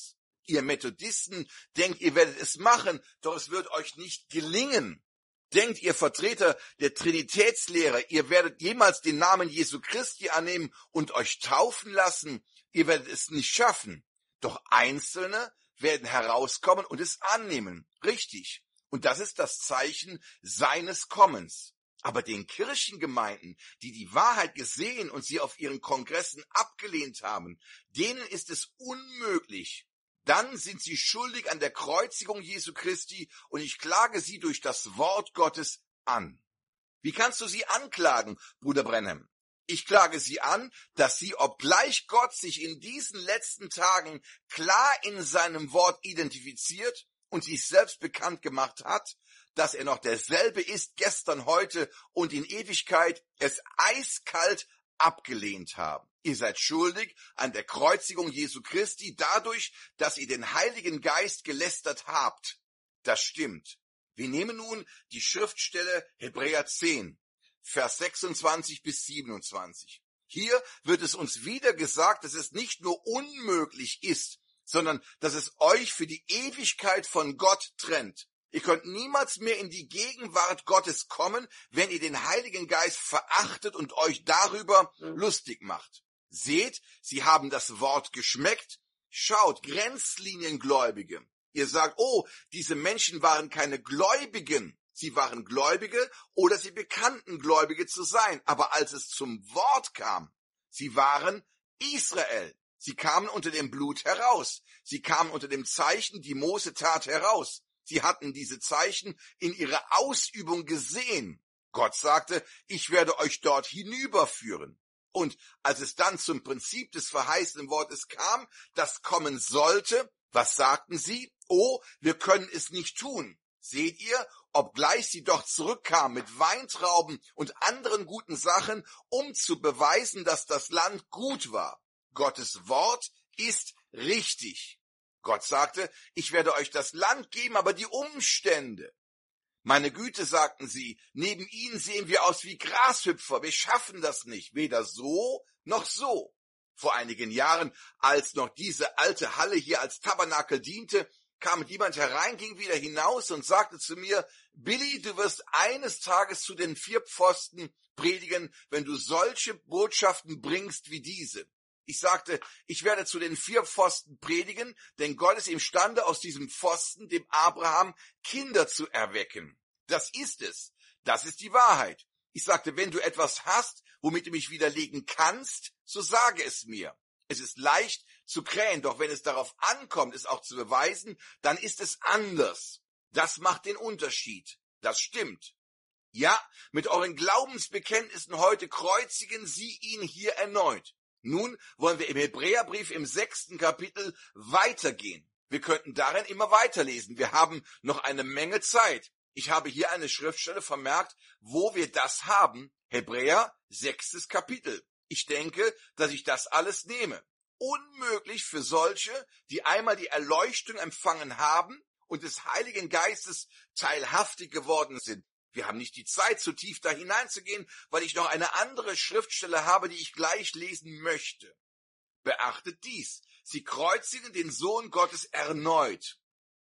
Ihr Methodisten denkt, ihr werdet es machen, doch es wird euch nicht gelingen. Denkt ihr Vertreter der Trinitätslehre, ihr werdet jemals den Namen Jesu Christi annehmen und euch taufen lassen? Ihr werdet es nicht schaffen. Doch Einzelne werden herauskommen und es annehmen. Richtig. Und das ist das Zeichen seines Kommens. Aber den Kirchengemeinden, die die Wahrheit gesehen und sie auf ihren Kongressen abgelehnt haben, denen ist es unmöglich. Dann sind sie schuldig an der Kreuzigung Jesu Christi und ich klage sie durch das Wort Gottes an. Wie kannst du sie anklagen, Bruder Branham? Ich klage sie an, dass sie, obgleich Gott sich in diesen letzten Tagen klar in seinem Wort identifiziert und sich selbst bekannt gemacht hat, dass er noch derselbe ist, gestern, heute und in Ewigkeit, es eiskalt abgelehnt haben. Ihr seid schuldig an der Kreuzigung Jesu Christi dadurch, dass ihr den Heiligen Geist gelästert habt. Das stimmt. Wir nehmen nun die Schriftstelle Hebräer 10, Vers 26 bis 27. Hier wird es uns wieder gesagt, dass es nicht nur unmöglich ist, sondern dass es euch für die Ewigkeit von Gott trennt. Ihr könnt niemals mehr in die Gegenwart Gottes kommen, wenn ihr den Heiligen Geist verachtet und euch darüber lustig macht. Seht, sie haben das Wort geschmeckt. Schaut, Grenzliniengläubige. Ihr sagt, oh, diese Menschen waren keine Gläubigen. Sie waren Gläubige oder sie bekannten Gläubige zu sein. Aber als es zum Wort kam, sie waren Israel. Sie kamen unter dem Blut heraus. Sie kamen unter dem Zeichen, die Mose tat, heraus. Sie hatten diese Zeichen in ihrer Ausübung gesehen. Gott sagte, ich werde euch dort hinüberführen. Und als es dann zum Prinzip des verheißenen Wortes kam, das kommen sollte, was sagten sie? Oh, wir können es nicht tun. Seht ihr, obgleich sie doch zurückkamen mit Weintrauben und anderen guten Sachen, um zu beweisen, dass das Land gut war. Gottes Wort ist richtig. Gott sagte, ich werde euch das Land geben, aber die Umstände. Meine Güte, sagten sie, neben ihnen sehen wir aus wie Grashüpfer, wir schaffen das nicht, weder so noch so. Vor einigen Jahren, als noch diese alte Halle hier als Tabernakel diente, kam jemand herein, ging wieder hinaus und sagte zu mir, Billy, du wirst eines Tages zu den 4 Pfosten predigen, wenn du solche Botschaften bringst wie diese. Ich sagte, ich werde zu den 4 Pfosten predigen, denn Gott ist imstande, aus diesem Pfosten, dem Abraham, Kinder zu erwecken. Das ist es. Das ist die Wahrheit. Ich sagte, wenn du etwas hast, womit du mich widerlegen kannst, so sage es mir. Es ist leicht zu krähen, doch wenn es darauf ankommt, es auch zu beweisen, dann ist es anders. Das macht den Unterschied. Das stimmt. Ja, mit euren Glaubensbekenntnissen heute kreuzigen sie ihn hier erneut. Nun wollen wir im Hebräerbrief im 6. Kapitel weitergehen. Wir könnten darin immer weiterlesen. Wir haben noch eine Menge Zeit. Ich habe hier eine Schriftstelle vermerkt, wo wir das haben. Hebräer 6. Kapitel. Ich denke, dass ich das alles nehme. Unmöglich für solche, die einmal die Erleuchtung empfangen haben und des Heiligen Geistes teilhaftig geworden sind. Wir haben nicht die Zeit, zu tief da hineinzugehen, weil ich noch eine andere Schriftstelle habe, die ich gleich lesen möchte. Beachtet dies. Sie kreuzigen den Sohn Gottes erneut.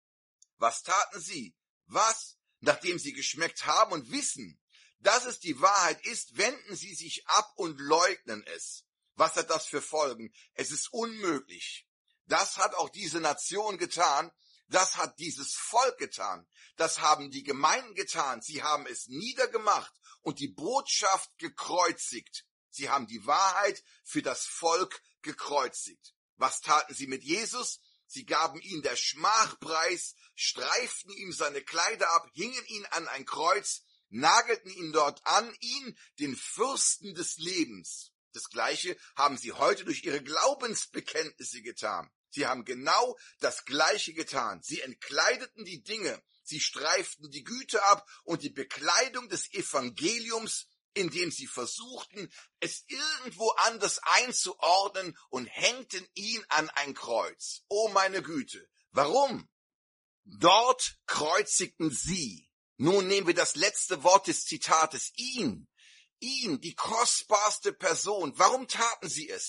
Was taten sie? Was? Nachdem sie geschmeckt haben und wissen, dass es die Wahrheit ist, wenden sie sich ab und leugnen es. Was hat das für Folgen? Es ist unmöglich. Das hat auch diese Nation getan. Das hat dieses Volk getan. Das haben die Gemeinden getan. Sie haben es niedergemacht und die Botschaft gekreuzigt. Sie haben die Wahrheit für das Volk gekreuzigt. Was taten sie mit Jesus? Sie gaben ihm der Schmachpreis, streiften ihm seine Kleider ab, hingen ihn an ein Kreuz, nagelten ihn dort an, ihn, den Fürsten des Lebens. Das Gleiche haben sie heute durch ihre Glaubensbekenntnisse getan. Sie haben genau das Gleiche getan. Sie entkleideten die Dinge, sie streiften die Güte ab und die Bekleidung des Evangeliums, indem sie versuchten, es irgendwo anders einzuordnen und hängten ihn an ein Kreuz. Oh meine Güte, warum? Dort kreuzigten sie. Nun nehmen wir das letzte Wort des Zitates, ihn, die kostbarste Person. Warum taten sie es?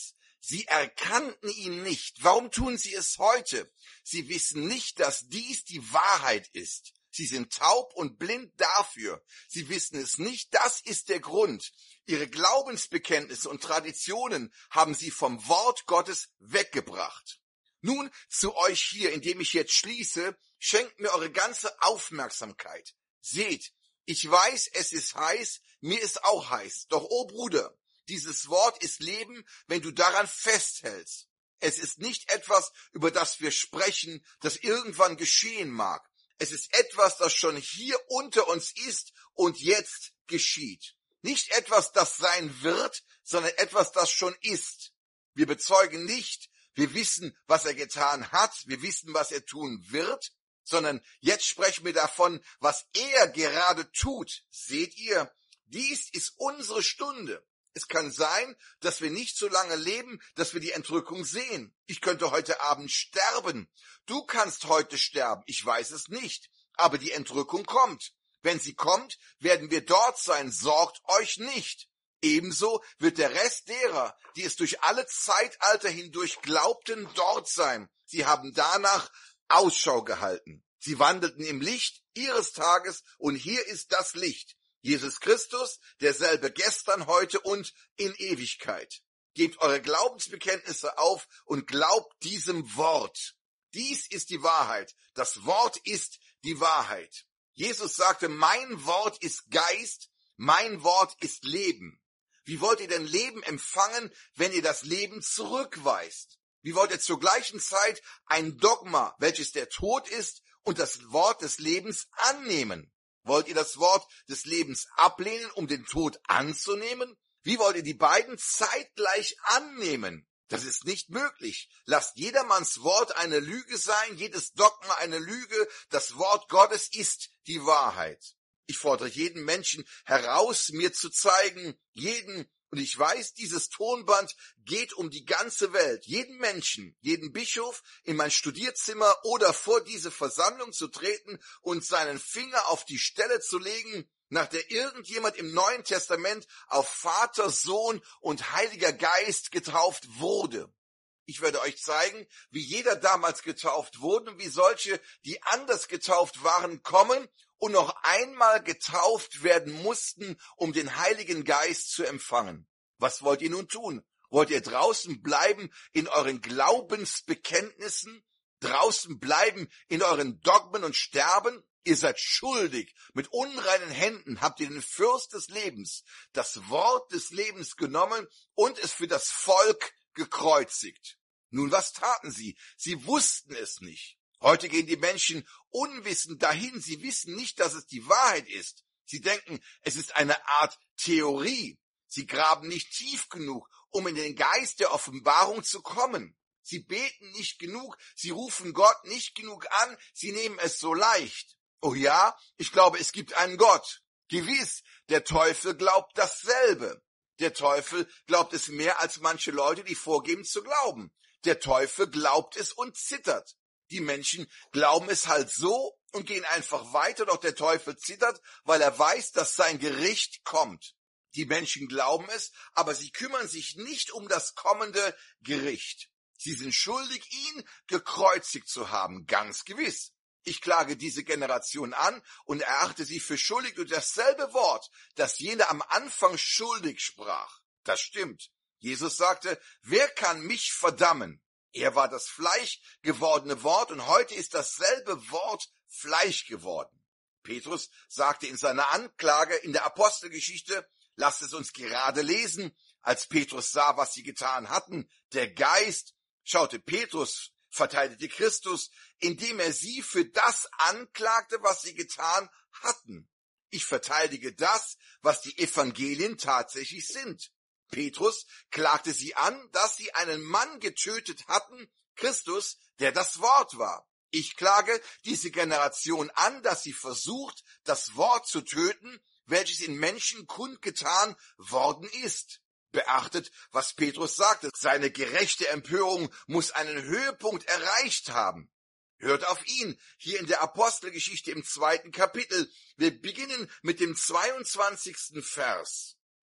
Sie erkannten ihn nicht. Warum tun sie es heute? Sie wissen nicht, dass dies die Wahrheit ist. Sie sind taub und blind dafür. Sie wissen es nicht. Das ist der Grund. Ihre Glaubensbekenntnisse und Traditionen haben sie vom Wort Gottes weggebracht. Nun zu euch hier, indem ich jetzt schließe, schenkt mir eure ganze Aufmerksamkeit. Seht, ich weiß, es ist heiß, mir ist auch heiß. Doch, oh Bruder, dieses Wort ist Leben, wenn du daran festhältst. Es ist nicht etwas, über das wir sprechen, das irgendwann geschehen mag. Es ist etwas, das schon hier unter uns ist und jetzt geschieht. Nicht etwas, das sein wird, sondern etwas, das schon ist. Wir bezeugen nicht, wir wissen, was er getan hat, wir wissen, was er tun wird, sondern jetzt sprechen wir davon, was er gerade tut. Seht ihr, dies ist unsere Stunde. Es kann sein, dass wir nicht so lange leben, dass wir die Entrückung sehen. Ich könnte heute Abend sterben. Du kannst heute sterben. Ich weiß es nicht. Aber die Entrückung kommt. Wenn sie kommt, werden wir dort sein. Sorgt euch nicht. Ebenso wird der Rest derer, die es durch alle Zeitalter hindurch glaubten, dort sein. Sie haben danach Ausschau gehalten. Sie wandelten im Licht ihres Tages und hier ist das Licht. Jesus Christus, derselbe gestern, heute und in Ewigkeit. Gebt eure Glaubensbekenntnisse auf und glaubt diesem Wort. Dies ist die Wahrheit. Das Wort ist die Wahrheit. Jesus sagte, mein Wort ist Geist, mein Wort ist Leben. Wie wollt ihr denn Leben empfangen, wenn ihr das Leben zurückweist? Wie wollt ihr zur gleichen Zeit ein Dogma, welches der Tod ist, und das Wort des Lebens annehmen? Wollt ihr das Wort des Lebens ablehnen, um den Tod anzunehmen? Wie wollt ihr die beiden zeitgleich annehmen? Das ist nicht möglich. Lasst jedermanns Wort eine Lüge sein, jedes Dogma eine Lüge. Das Wort Gottes ist die Wahrheit. Ich fordere jeden Menschen heraus, mir zu zeigen, und ich weiß, dieses Tonband geht um die ganze Welt, jeden Menschen, jeden Bischof in mein Studierzimmer oder vor diese Versammlung zu treten und seinen Finger auf die Stelle zu legen, nach der irgendjemand im Neuen Testament auf Vater, Sohn und Heiliger Geist getauft wurde. Ich werde euch zeigen, wie jeder damals getauft wurde und wie solche, die anders getauft waren, kommen und noch einmal getauft werden mussten, um den Heiligen Geist zu empfangen. Was wollt ihr nun tun? Wollt ihr draußen bleiben in euren Glaubensbekenntnissen? Draußen bleiben in euren Dogmen und sterben? Ihr seid schuldig. Mit unreinen Händen habt ihr den Fürst des Lebens, das Wort des Lebens genommen und es für das Volk gekreuzigt. Nun, was taten sie? Sie wussten es nicht. Heute gehen die Menschen unwissend dahin. Sie wissen nicht, dass es die Wahrheit ist. Sie denken, es ist eine Art Theorie. Sie graben nicht tief genug, um in den Geist der Offenbarung zu kommen. Sie beten nicht genug. Sie rufen Gott nicht genug an. Sie nehmen es so leicht. Oh ja, ich glaube, es gibt einen Gott. Gewiss, der Teufel glaubt dasselbe. Der Teufel glaubt es mehr als manche Leute, die vorgeben zu glauben. Der Teufel glaubt es und zittert. Die Menschen glauben es halt so und gehen einfach weiter, doch der Teufel zittert, weil er weiß, dass sein Gericht kommt. Die Menschen glauben es, aber sie kümmern sich nicht um das kommende Gericht. Sie sind schuldig, ihn gekreuzigt zu haben, ganz gewiss. Ich klage diese Generation an und erachte sie für schuldig durch dasselbe Wort, das jener am Anfang schuldig sprach. Das stimmt. Jesus sagte, wer kann mich verdammen? Er war das Fleisch gewordene Wort und heute ist dasselbe Wort Fleisch geworden. Petrus sagte in seiner Anklage in der Apostelgeschichte, lasst es uns gerade lesen, als Petrus sah, was sie getan hatten, der Geist, schaute Petrus, verteidigte Christus, indem er sie für das anklagte, was sie getan hatten. Ich verteidige das, was die Evangelien tatsächlich sind. Petrus klagte sie an, dass sie einen Mann getötet hatten, Christus, der das Wort war. Ich klage diese Generation an, dass sie versucht, das Wort zu töten, welches in Menschen kundgetan worden ist. Beachtet, was Petrus sagte. Seine gerechte Empörung muss einen Höhepunkt erreicht haben. Hört auf ihn, hier in der Apostelgeschichte im 2. Kapitel. Wir beginnen mit dem 22. Vers.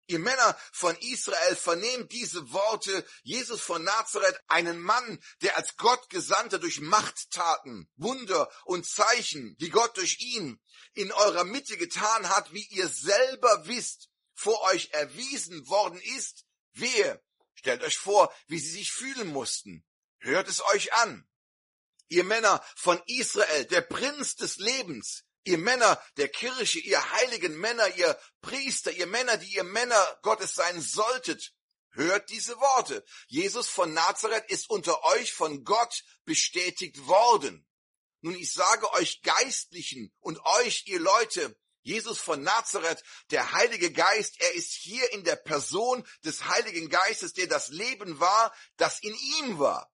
Ihr Männer von Israel, vernehmt diese Worte. Jesus von Nazareth, einen Mann, der als Gott Gesandter durch Machttaten, Wunder und Zeichen, die Gott durch ihn in eurer Mitte getan hat, wie ihr selber wisst, vor euch erwiesen worden ist. Wehe, stellt euch vor, wie sie sich fühlen mussten. Hört es euch an. Ihr Männer von Israel, der Prinz des Lebens, ihr Männer der Kirche, ihr heiligen Männer, ihr Priester, ihr Männer, die ihr Männer Gottes sein solltet, hört diese Worte. Jesus von Nazareth ist unter euch von Gott bestätigt worden. Nun, ich sage euch Geistlichen und euch, ihr Leute, Jesus von Nazareth, der Heilige Geist, er ist hier in der Person des Heiligen Geistes, der das Leben war, das in ihm war.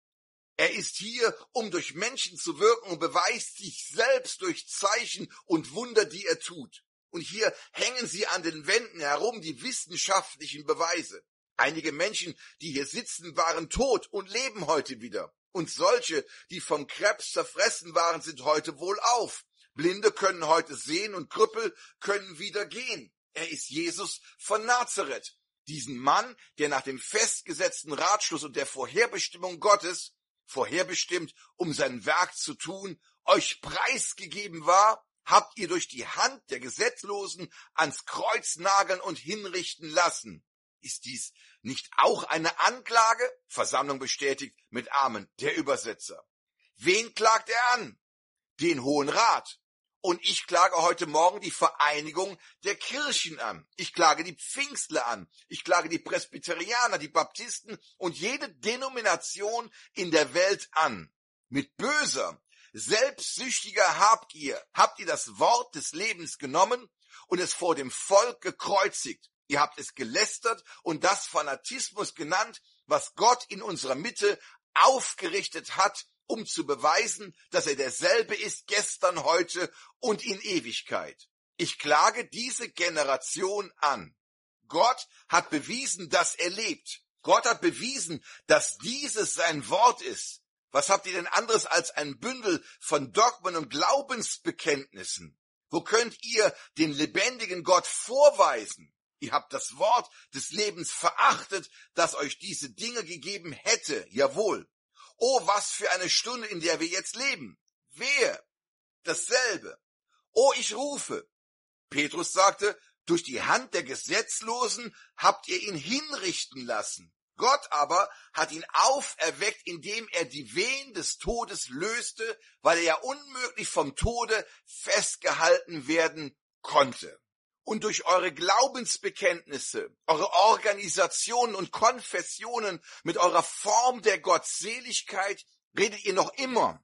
Er ist hier, um durch Menschen zu wirken und beweist sich selbst durch Zeichen und Wunder, die er tut. Und hier hängen sie an den Wänden herum, die wissenschaftlichen Beweise. Einige Menschen, die hier sitzen, waren tot und leben heute wieder. Und solche, die vom Krebs zerfressen waren, sind heute wohlauf. Blinde können heute sehen und Krüppel können wieder gehen. Er ist Jesus von Nazareth. Diesen Mann, der nach dem festgesetzten Ratschluss und der Vorherbestimmung Gottes, vorherbestimmt, um sein Werk zu tun, euch preisgegeben war, habt ihr durch die Hand der Gesetzlosen ans Kreuz nageln und hinrichten lassen. Ist dies nicht auch eine Anklage? Versammlung bestätigt mit Amen, der Übersetzer. Wen klagt er an? Den Hohen Rat. Und ich klage heute Morgen die Vereinigung der Kirchen an. Ich klage die Pfingstler an. Ich klage die Presbyterianer, die Baptisten und jede Denomination in der Welt an. Mit böser, selbstsüchtiger Habgier habt ihr das Wort des Lebens genommen und es vor dem Volk gekreuzigt. Ihr habt es gelästert und das Fanatismus genannt, was Gott in unserer Mitte aufgerichtet hat, um zu beweisen, dass er derselbe ist gestern, heute und in Ewigkeit. Ich klage diese Generation an. Gott hat bewiesen, dass er lebt. Gott hat bewiesen, dass dieses sein Wort ist. Was habt ihr denn anderes als ein Bündel von Dogmen und Glaubensbekenntnissen? Wo könnt ihr den lebendigen Gott vorweisen? Ihr habt das Wort des Lebens verachtet, das euch diese Dinge gegeben hätte. Jawohl. Oh, was für eine Stunde, in der wir jetzt leben. Wehe, dasselbe. Oh, ich rufe. Petrus sagte, durch die Hand der Gesetzlosen habt ihr ihn hinrichten lassen. Gott aber hat ihn auferweckt, indem er die Wehen des Todes löste, weil er ja unmöglich vom Tode festgehalten werden konnte. Und durch eure Glaubensbekenntnisse, eure Organisationen und Konfessionen mit eurer Form der Gottseligkeit redet ihr noch immer.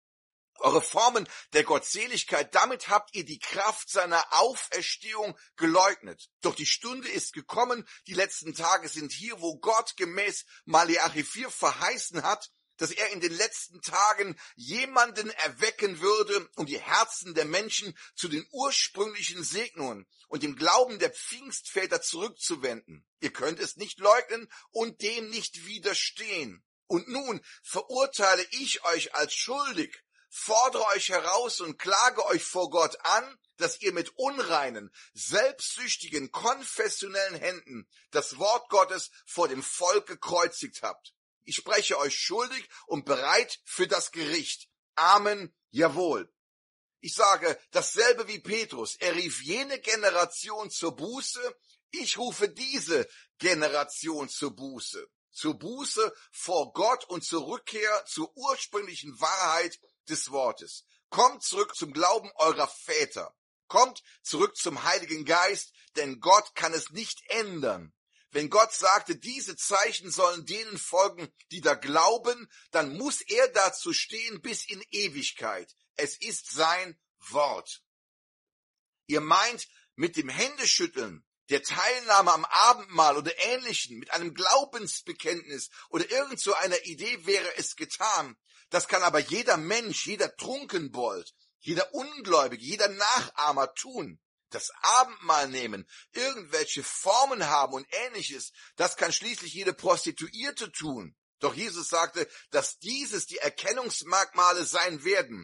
Eure Formen der Gottseligkeit, damit habt ihr die Kraft seiner Auferstehung geleugnet. Doch die Stunde ist gekommen, die letzten Tage sind hier, wo Gott gemäß Maleachi 4 verheißen hat, dass er in den letzten Tagen jemanden erwecken würde, um die Herzen der Menschen zu den ursprünglichen Segnungen und dem Glauben der Pfingstväter zurückzuwenden. Ihr könnt es nicht leugnen und dem nicht widerstehen. Und nun verurteile ich euch als schuldig, fordere euch heraus und klage euch vor Gott an, dass ihr mit unreinen, selbstsüchtigen, konfessionellen Händen das Wort Gottes vor dem Volk gekreuzigt habt. Ich spreche euch schuldig und bereit für das Gericht. Amen, jawohl. Ich sage dasselbe wie Petrus. Er rief jene Generation zur Buße. Ich rufe diese Generation zur Buße. Zur Buße vor Gott und zur Rückkehr zur ursprünglichen Wahrheit des Wortes. Kommt zurück zum Glauben eurer Väter. Kommt zurück zum Heiligen Geist, denn Gott kann es nicht ändern. Wenn Gott sagte, diese Zeichen sollen denen folgen, die da glauben, dann muss er dazu stehen bis in Ewigkeit. Es ist sein Wort. Ihr meint, mit dem Händeschütteln, der Teilnahme am Abendmahl oder Ähnlichem, mit einem Glaubensbekenntnis oder irgend so einer Idee wäre es getan. Das kann aber jeder Mensch, jeder Trunkenbold, jeder Ungläubige, jeder Nachahmer tun. Das Abendmahl nehmen, irgendwelche Formen haben und Ähnliches, das kann schließlich jede Prostituierte tun. Doch Jesus sagte, dass dieses die Erkennungsmerkmale sein werden.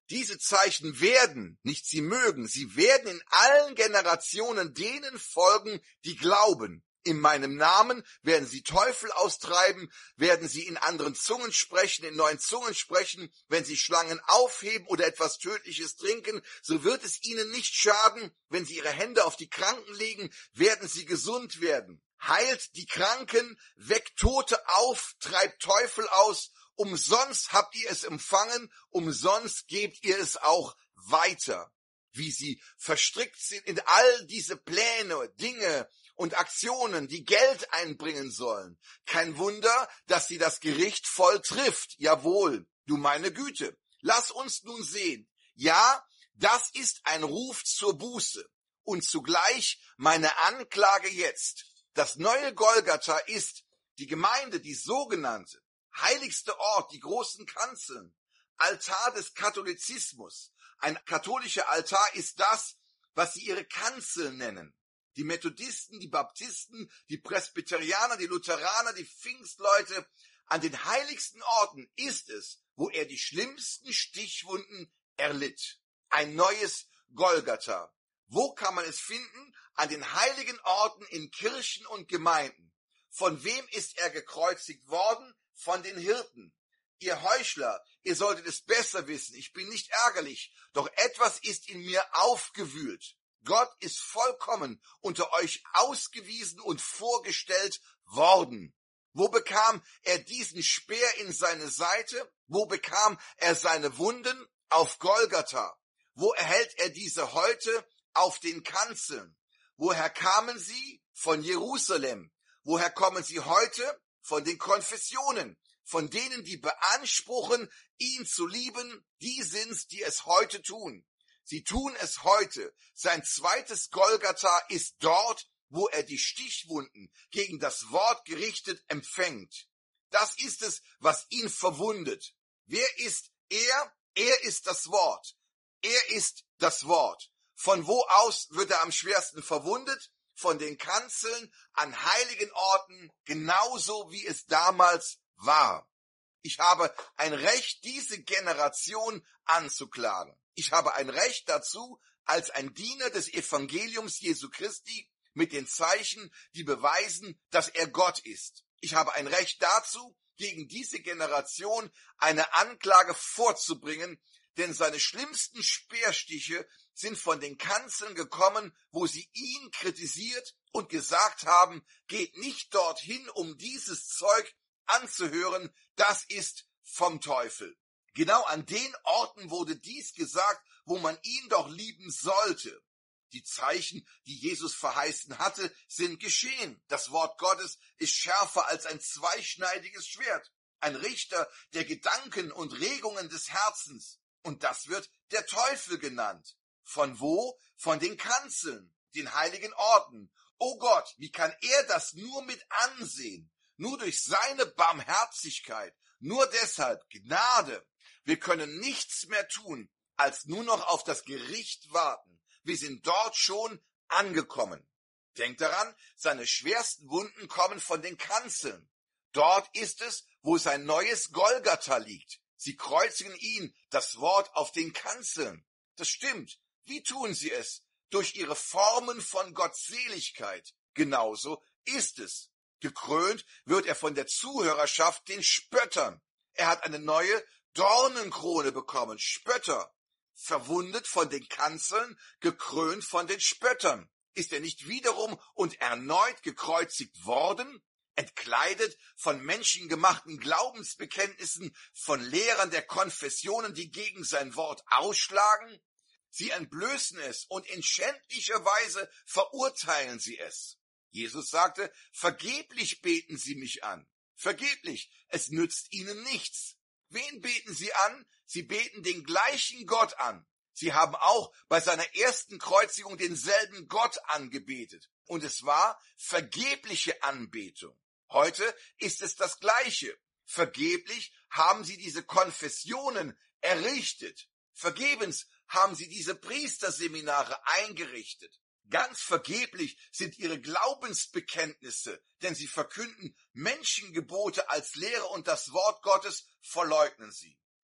Diese Zeichen werden, nicht sie mögen, sie werden in allen Generationen denen folgen, die glauben. In meinem Namen werden sie Teufel austreiben, werden sie in anderen Zungen sprechen, in neuen Zungen sprechen, wenn sie Schlangen aufheben oder etwas Tödliches trinken, so wird es ihnen nicht schaden, wenn sie ihre Hände auf die Kranken legen, werden sie gesund werden. Heilt die Kranken, weckt Tote auf, treibt Teufel aus, umsonst habt ihr es empfangen, umsonst gebt ihr es auch weiter. Wie sie verstrickt sind in all diese Pläne, Dinge und Aktionen, die Geld einbringen sollen. Kein Wunder, dass sie das Gericht voll trifft. Jawohl, du meine Güte. Lass uns nun sehen. Ja, das ist ein Ruf zur Buße und zugleich meine Anklage jetzt. Das neue Golgatha ist die Gemeinde, die sogenannte heiligste Ort, die großen Kanzeln, Altar des Katholizismus. Ein katholischer Altar ist das, was sie ihre Kanzel nennen. Die Methodisten, die Baptisten, die Presbyterianer, die Lutheraner, die Pfingstleute, an den heiligsten Orten ist es, wo er die schlimmsten Stichwunden erlitt. Ein neues Golgatha. Wo kann man es finden? An den heiligen Orten in Kirchen und Gemeinden. Von wem ist er gekreuzigt worden? Von den Hirten. Ihr Heuchler, ihr solltet es besser wissen. Ich bin nicht ärgerlich, doch etwas ist in mir aufgewühlt. Gott ist vollkommen unter euch ausgewiesen und vorgestellt worden. Wo bekam er diesen Speer in seine Seite? Wo bekam er seine Wunden? Auf Golgatha. Wo erhält er diese heute? Auf den Kanzeln. Woher kamen sie? Von Jerusalem. Woher kommen sie heute? Von den Konfessionen. Von denen, die beanspruchen, ihn zu lieben, die sind's, die es heute tun. Sie tun es heute. Sein zweites Golgatha ist dort, wo er die Stichwunden gegen das Wort gerichtet empfängt. Das ist es, was ihn verwundet. Wer ist er? Er ist das Wort. Er ist das Wort. Von wo aus wird er am schwersten verwundet? Von den Kanzeln an heiligen Orten, genauso wie es damals war. Ich habe ein Recht, diese Generation anzuklagen. Ich habe ein Recht dazu, als ein Diener des Evangeliums Jesu Christi mit den Zeichen, die beweisen, dass er Gott ist. Ich habe ein Recht dazu, gegen diese Generation eine Anklage vorzubringen, denn seine schlimmsten Speerstiche sind von den Kanzeln gekommen, wo sie ihn kritisiert und gesagt haben, geht nicht dorthin, um dieses Zeug anzuhören, das ist vom Teufel. Genau an den Orten wurde dies gesagt, wo man ihn doch lieben sollte. Die Zeichen, die Jesus verheißen hatte, sind geschehen. Das Wort Gottes ist schärfer als ein zweischneidiges Schwert, ein Richter der Gedanken und Regungen des Herzens. Und das wird der Teufel genannt. Von wo? Von den Kanzeln, den heiligen Orten. Oh Gott, wie kann er das nur mit ansehen? Nur durch seine Barmherzigkeit, nur deshalb Gnade. Wir können nichts mehr tun, als nur noch auf das Gericht warten. Wir sind dort schon angekommen. Denkt daran, seine schwersten Wunden kommen von den Kanzeln. Dort ist es, wo sein neues Golgatha liegt. Sie kreuzigen ihn, das Wort, auf den Kanzeln. Das stimmt. Wie tun sie es? Durch ihre Formen von Gottseligkeit. Genauso ist es. Gekrönt wird er von der Zuhörerschaft, den Spöttern. Er hat eine neue Dornenkrone bekommen, Spötter. Verwundet von den Kanzeln, gekrönt von den Spöttern. Ist er nicht wiederum und erneut gekreuzigt worden? Entkleidet von menschengemachten Glaubensbekenntnissen, von Lehrern der Konfessionen, die gegen sein Wort ausschlagen? Sie entblößen es und in schändlicher Weise verurteilen sie es. Jesus sagte, vergeblich beten sie mich an. Vergeblich, es nützt ihnen nichts. Wen beten sie an? Sie beten den gleichen Gott an. Sie haben auch bei seiner ersten Kreuzigung denselben Gott angebetet. Und es war vergebliche Anbetung. Heute ist es das Gleiche. Vergeblich haben sie diese Konfessionen errichtet. Vergebens haben sie diese Priesterseminare eingerichtet. Ganz vergeblich sind ihre Glaubensbekenntnisse, denn sie verkünden Menschengebote als Lehre und das Wort Gottes verleugnen sie.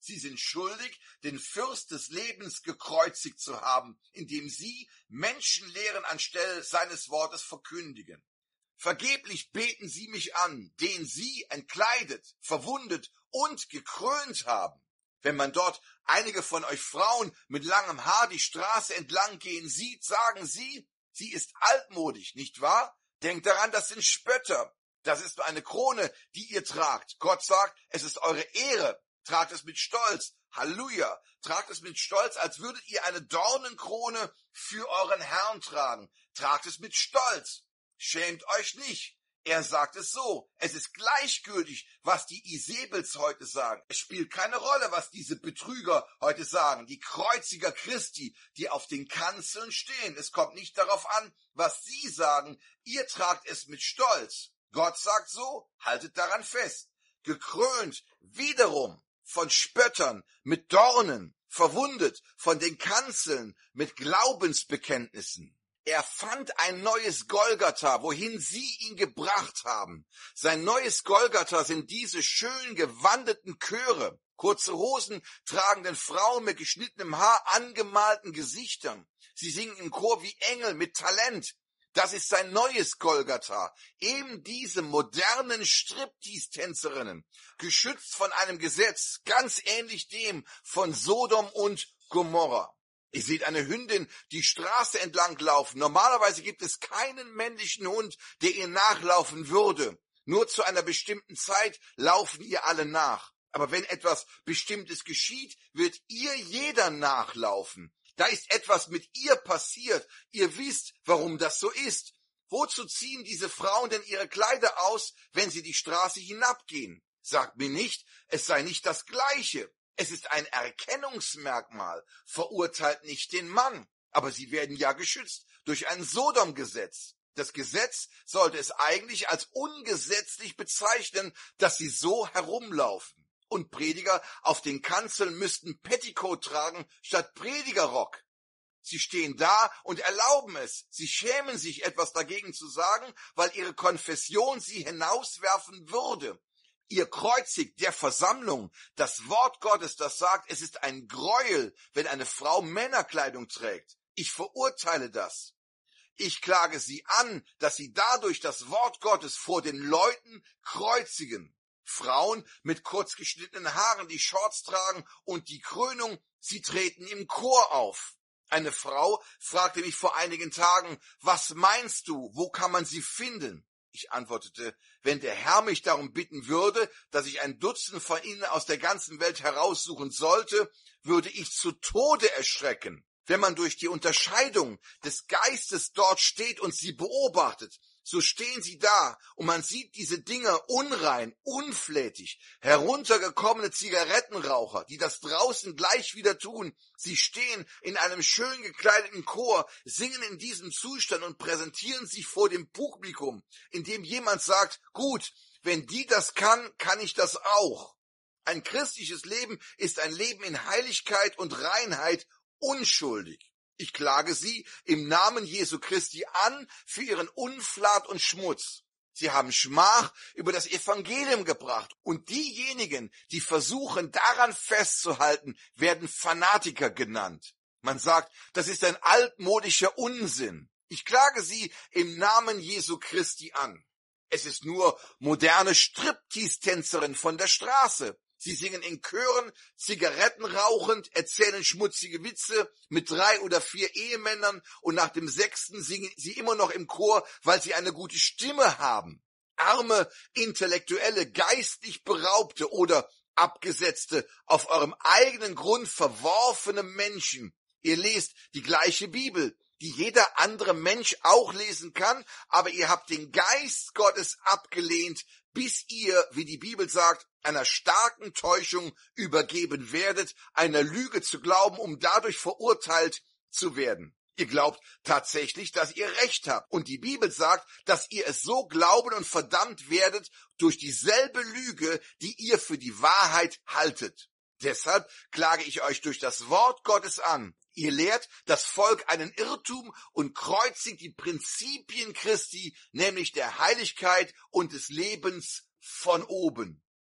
Sie sind schuldig, den Fürst des Lebens gekreuzigt zu haben, indem sie Menschenlehren anstelle seines Wortes verkündigen. Vergeblich beten sie mich an, den sie entkleidet, verwundet und gekrönt haben. Wenn man dort einige von euch Frauen mit langem Haar die Straße entlang gehen sieht, sagen sie, sie ist altmodisch, nicht wahr? Denkt daran, das sind Spötter. Das ist nur eine Krone, die ihr tragt. Gott sagt, es ist eure Ehre. Tragt es mit Stolz. Halleluja. Tragt es mit Stolz, als würdet ihr eine Dornenkrone für euren Herrn tragen. Tragt es mit Stolz. Schämt euch nicht. Er sagt es so. Es ist gleichgültig, was die Isabels heute sagen. Es spielt keine Rolle, was diese Betrüger heute sagen. Die Kreuziger Christi, die auf den Kanzeln stehen. Es kommt nicht darauf an, was sie sagen. Ihr tragt es mit Stolz. Gott sagt so, haltet daran fest. Gekrönt wiederum von Spöttern mit Dornen, verwundet von den Kanzeln mit Glaubensbekenntnissen. Er fand ein neues Golgatha, wohin sie ihn gebracht haben. Sein neues Golgatha sind diese schön gewandeten Chöre, kurze Hosen tragenden Frauen mit geschnittenem Haar, angemalten Gesichtern. Sie singen im Chor wie Engel mit Talent. Das ist sein neues Golgatha. Eben diese modernen Striptease-Tänzerinnen, geschützt von einem Gesetz, ganz ähnlich dem von Sodom und Gomorra. Ihr seht eine Hündin die Straße entlang laufen. Normalerweise gibt es keinen männlichen Hund, der ihr nachlaufen würde. Nur zu einer bestimmten Zeit laufen ihr alle nach. Aber wenn etwas Bestimmtes geschieht, wird ihr jeder nachlaufen. Da ist etwas mit ihr passiert. Ihr wisst, warum das so ist. Wozu ziehen diese Frauen denn ihre Kleider aus, wenn sie die Straße hinabgehen? Sagt mir nicht, es sei nicht das Gleiche. Es ist ein Erkennungsmerkmal. Verurteilt nicht den Mann. Aber sie werden ja geschützt durch ein Sodom-Gesetz. Das Gesetz sollte es eigentlich als ungesetzlich bezeichnen, dass sie so herumlaufen. Und Prediger auf den Kanzeln müssten Petticoat tragen statt Predigerrock. Sie stehen da und erlauben es. Sie schämen sich, etwas dagegen zu sagen, weil ihre Konfession sie hinauswerfen würde. Ihr kreuzigt der Versammlung das Wort Gottes, das sagt, es ist ein Gräuel, wenn eine Frau Männerkleidung trägt. Ich verurteile das. Ich klage sie an, dass sie dadurch das Wort Gottes vor den Leuten kreuzigen. Frauen mit kurz geschnittenen Haaren, die Shorts tragen und die Krönung, sie treten im Chor auf. Eine Frau fragte mich vor einigen Tagen, was meinst du, wo kann man sie finden? Ich antwortete, wenn der Herr mich darum bitten würde, dass ich ein Dutzend von ihnen aus der ganzen Welt heraussuchen sollte, würde ich zu Tode erschrecken. Wenn man durch die Unterscheidung des Geistes dort steht und sie beobachtet, so stehen sie da und man sieht diese Dinger unrein, unflätig, heruntergekommene Zigarettenraucher, die das draußen gleich wieder tun. Sie stehen in einem schön gekleideten Chor, singen in diesem Zustand und präsentieren sich vor dem Publikum, indem jemand sagt, gut, wenn die das kann, kann ich das auch. Ein christliches Leben ist ein Leben in Heiligkeit und Reinheit, unschuldig. Ich klage sie im Namen Jesu Christi an für ihren Unflat und Schmutz. Sie haben Schmach über das Evangelium gebracht. Und diejenigen, die versuchen, daran festzuhalten, werden Fanatiker genannt. Man sagt, das ist ein altmodischer Unsinn. Ich klage sie im Namen Jesu Christi an. Es ist nur moderne Striptease-Tänzerin von der Straße. Sie singen in Chören, Zigaretten rauchend, erzählen schmutzige Witze mit 3 oder 4 Ehemännern und nach dem 6. singen sie immer noch im Chor, weil sie eine gute Stimme haben. Arme, intellektuelle, geistlich Beraubte oder Abgesetzte, auf eurem eigenen Grund verworfene Menschen. Ihr lest die gleiche Bibel, die jeder andere Mensch auch lesen kann, aber ihr habt den Geist Gottes abgelehnt, bis ihr, wie die Bibel sagt, einer starken Täuschung übergeben werdet, einer Lüge zu glauben, um dadurch verurteilt zu werden. Ihr glaubt tatsächlich, dass ihr Recht habt. Und die Bibel sagt, dass ihr es so glauben und verdammt werdet durch dieselbe Lüge, die ihr für die Wahrheit haltet. Deshalb klage ich euch durch das Wort Gottes an. Ihr lehrt das Volk einen Irrtum und kreuzigt die Prinzipien Christi, nämlich der Heiligkeit und des Lebens von oben.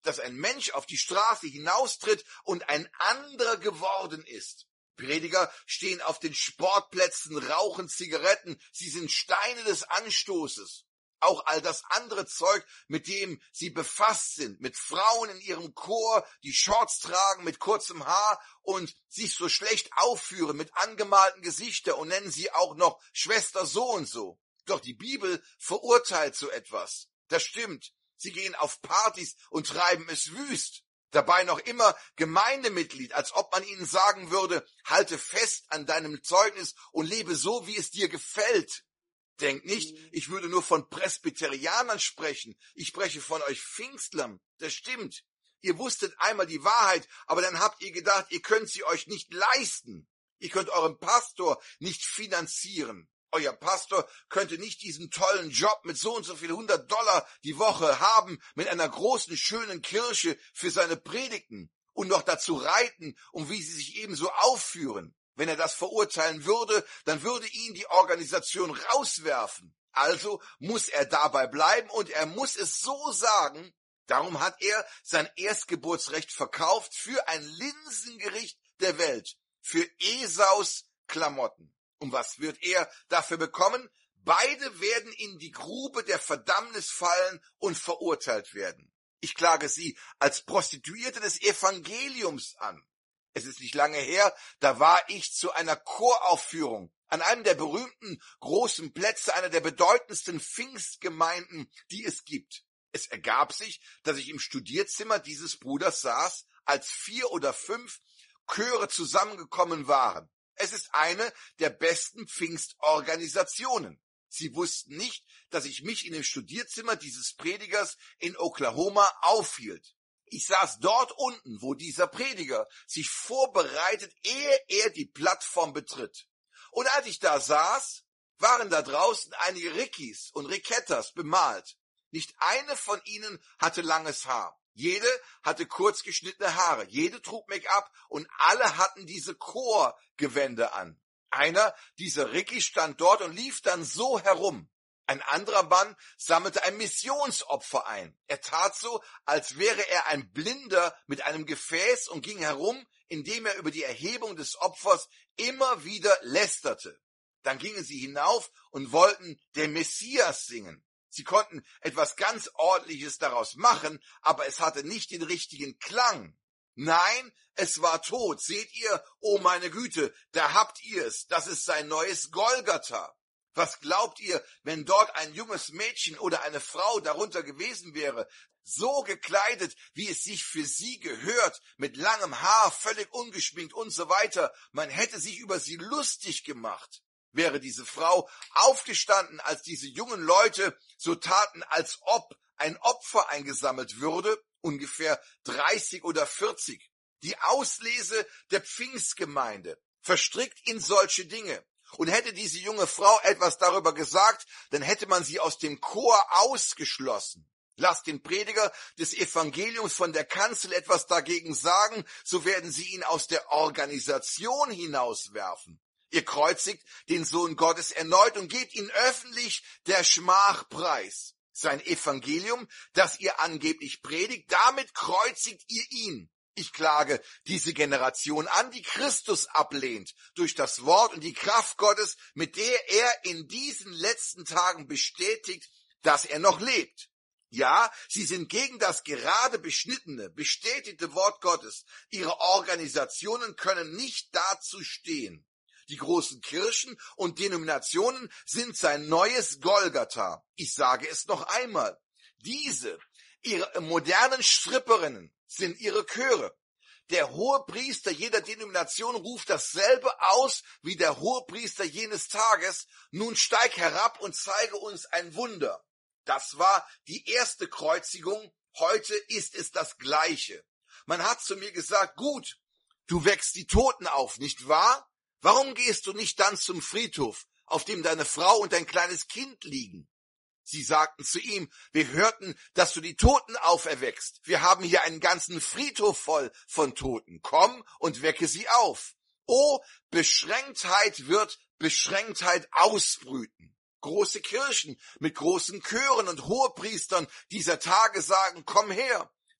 dass ein Mensch auf die Straße hinaustritt und ein anderer geworden ist. Prediger stehen auf den Sportplätzen, rauchen Zigaretten, sie sind Steine des Anstoßes. Auch all das andere Zeug, mit dem sie befasst sind, mit Frauen in ihrem Chor, die Shorts tragen mit kurzem Haar und sich so schlecht aufführen mit angemalten Gesichtern und nennen sie auch noch Schwester so und so. Doch die Bibel verurteilt so etwas. Das stimmt. Sie gehen auf Partys und treiben es wüst. Dabei noch immer Gemeindemitglied, als ob man ihnen sagen würde, halte fest an deinem Zeugnis und lebe so, wie es dir gefällt. Denkt nicht, ich würde nur von Presbyterianern sprechen. Ich spreche von euch Pfingstlern. Das stimmt. Ihr wusstet einmal die Wahrheit, aber dann habt ihr gedacht, ihr könnt sie euch nicht leisten. Ihr könnt euren Pastor nicht finanzieren. Euer Pastor könnte nicht diesen tollen Job mit so und so viel $100 die Woche haben, mit einer großen, schönen Kirche für seine Predigten und noch dazu reiten, um wie sie sich ebenso aufführen. Wenn er das verurteilen würde, dann würde ihn die Organisation rauswerfen. Also muss er dabei bleiben und er muss es so sagen. Darum hat er sein Erstgeburtsrecht verkauft für ein Linsengericht der Welt, für Esaus Klamotten. Und was wird er dafür bekommen? Beide werden in die Grube der Verdammnis fallen und verurteilt werden. Ich klage sie als Prostituierte des Evangeliums an. Es ist nicht lange her, da war ich zu einer Choraufführung an einem der berühmten großen Plätze einer der bedeutendsten Pfingstgemeinden, die es gibt. Es ergab sich, dass ich im Studierzimmer dieses Bruders saß, als 4 oder 5 Chöre zusammengekommen waren. Es ist eine der besten Pfingstorganisationen. Sie wussten nicht, dass ich mich in dem Studierzimmer dieses Predigers in Oklahoma aufhielt. Ich saß dort unten, wo dieser Prediger sich vorbereitet, ehe er die Plattform betritt. Und als ich da saß, waren da draußen einige Rickis und Rickettas bemalt. Nicht eine von ihnen hatte langes Haar. Jede hatte kurz geschnittene Haare, jede trug Make-up und alle hatten diese Chorgewände an. Einer dieser Rickis stand dort und lief dann so herum. Ein anderer Mann sammelte ein Missionsopfer ein. Er tat so, als wäre er ein Blinder mit einem Gefäß und ging herum, indem er über die Erhebung des Opfers immer wieder lästerte. Dann gingen sie hinauf und wollten den Messias singen. Sie konnten etwas ganz Ordentliches daraus machen, aber es hatte nicht den richtigen Klang. Nein, es war tot. Seht ihr? Oh meine Güte, da habt ihr es. Das ist sein neues Golgatha. Was glaubt ihr, wenn dort ein junges Mädchen oder eine Frau darunter gewesen wäre, so gekleidet, wie es sich für sie gehört, mit langem Haar, völlig ungeschminkt und so weiter? Man hätte sich über sie lustig gemacht. Wäre diese Frau aufgestanden, als diese jungen Leute so taten, als ob ein Opfer eingesammelt würde, ungefähr 30 oder 40. Die Auslese der Pfingstgemeinde, verstrickt in solche Dinge. Und hätte diese junge Frau etwas darüber gesagt, dann hätte man sie aus dem Chor ausgeschlossen. Lasst den Prediger des Evangeliums von der Kanzel etwas dagegen sagen, so werden sie ihn aus der Organisation hinauswerfen. Ihr kreuzigt den Sohn Gottes erneut und gebt ihn öffentlich der Schmach preis. Sein Evangelium, das ihr angeblich predigt, damit kreuzigt ihr ihn. Ich klage diese Generation an, die Christus ablehnt, durch das Wort und die Kraft Gottes, mit der er in diesen letzten Tagen bestätigt, dass er noch lebt. Ja, sie sind gegen das gerade beschnittene, bestätigte Wort Gottes. Ihre Organisationen können nicht dazu stehen. Die großen Kirchen und Denominationen sind sein neues Golgatha. Ich sage es noch einmal. Diese, ihre modernen Stripperinnen, sind ihre Chöre. Der Hohepriester jeder Denomination ruft dasselbe aus wie der Hohepriester jenes Tages. Nun steig herab und zeige uns ein Wunder. Das war die erste Kreuzigung. Heute ist es das Gleiche. Man hat zu mir gesagt, gut, du weckst die Toten auf, nicht wahr? Warum gehst du nicht dann zum Friedhof, auf dem deine Frau und dein kleines Kind liegen? Sie sagten zu ihm, wir hörten, dass du die Toten auferweckst. Wir haben hier einen ganzen Friedhof voll von Toten. Komm und wecke sie auf. Oh, Beschränktheit wird Beschränktheit ausbrüten. Große Kirchen mit großen Chören und Hohepriestern dieser Tage sagen, komm her.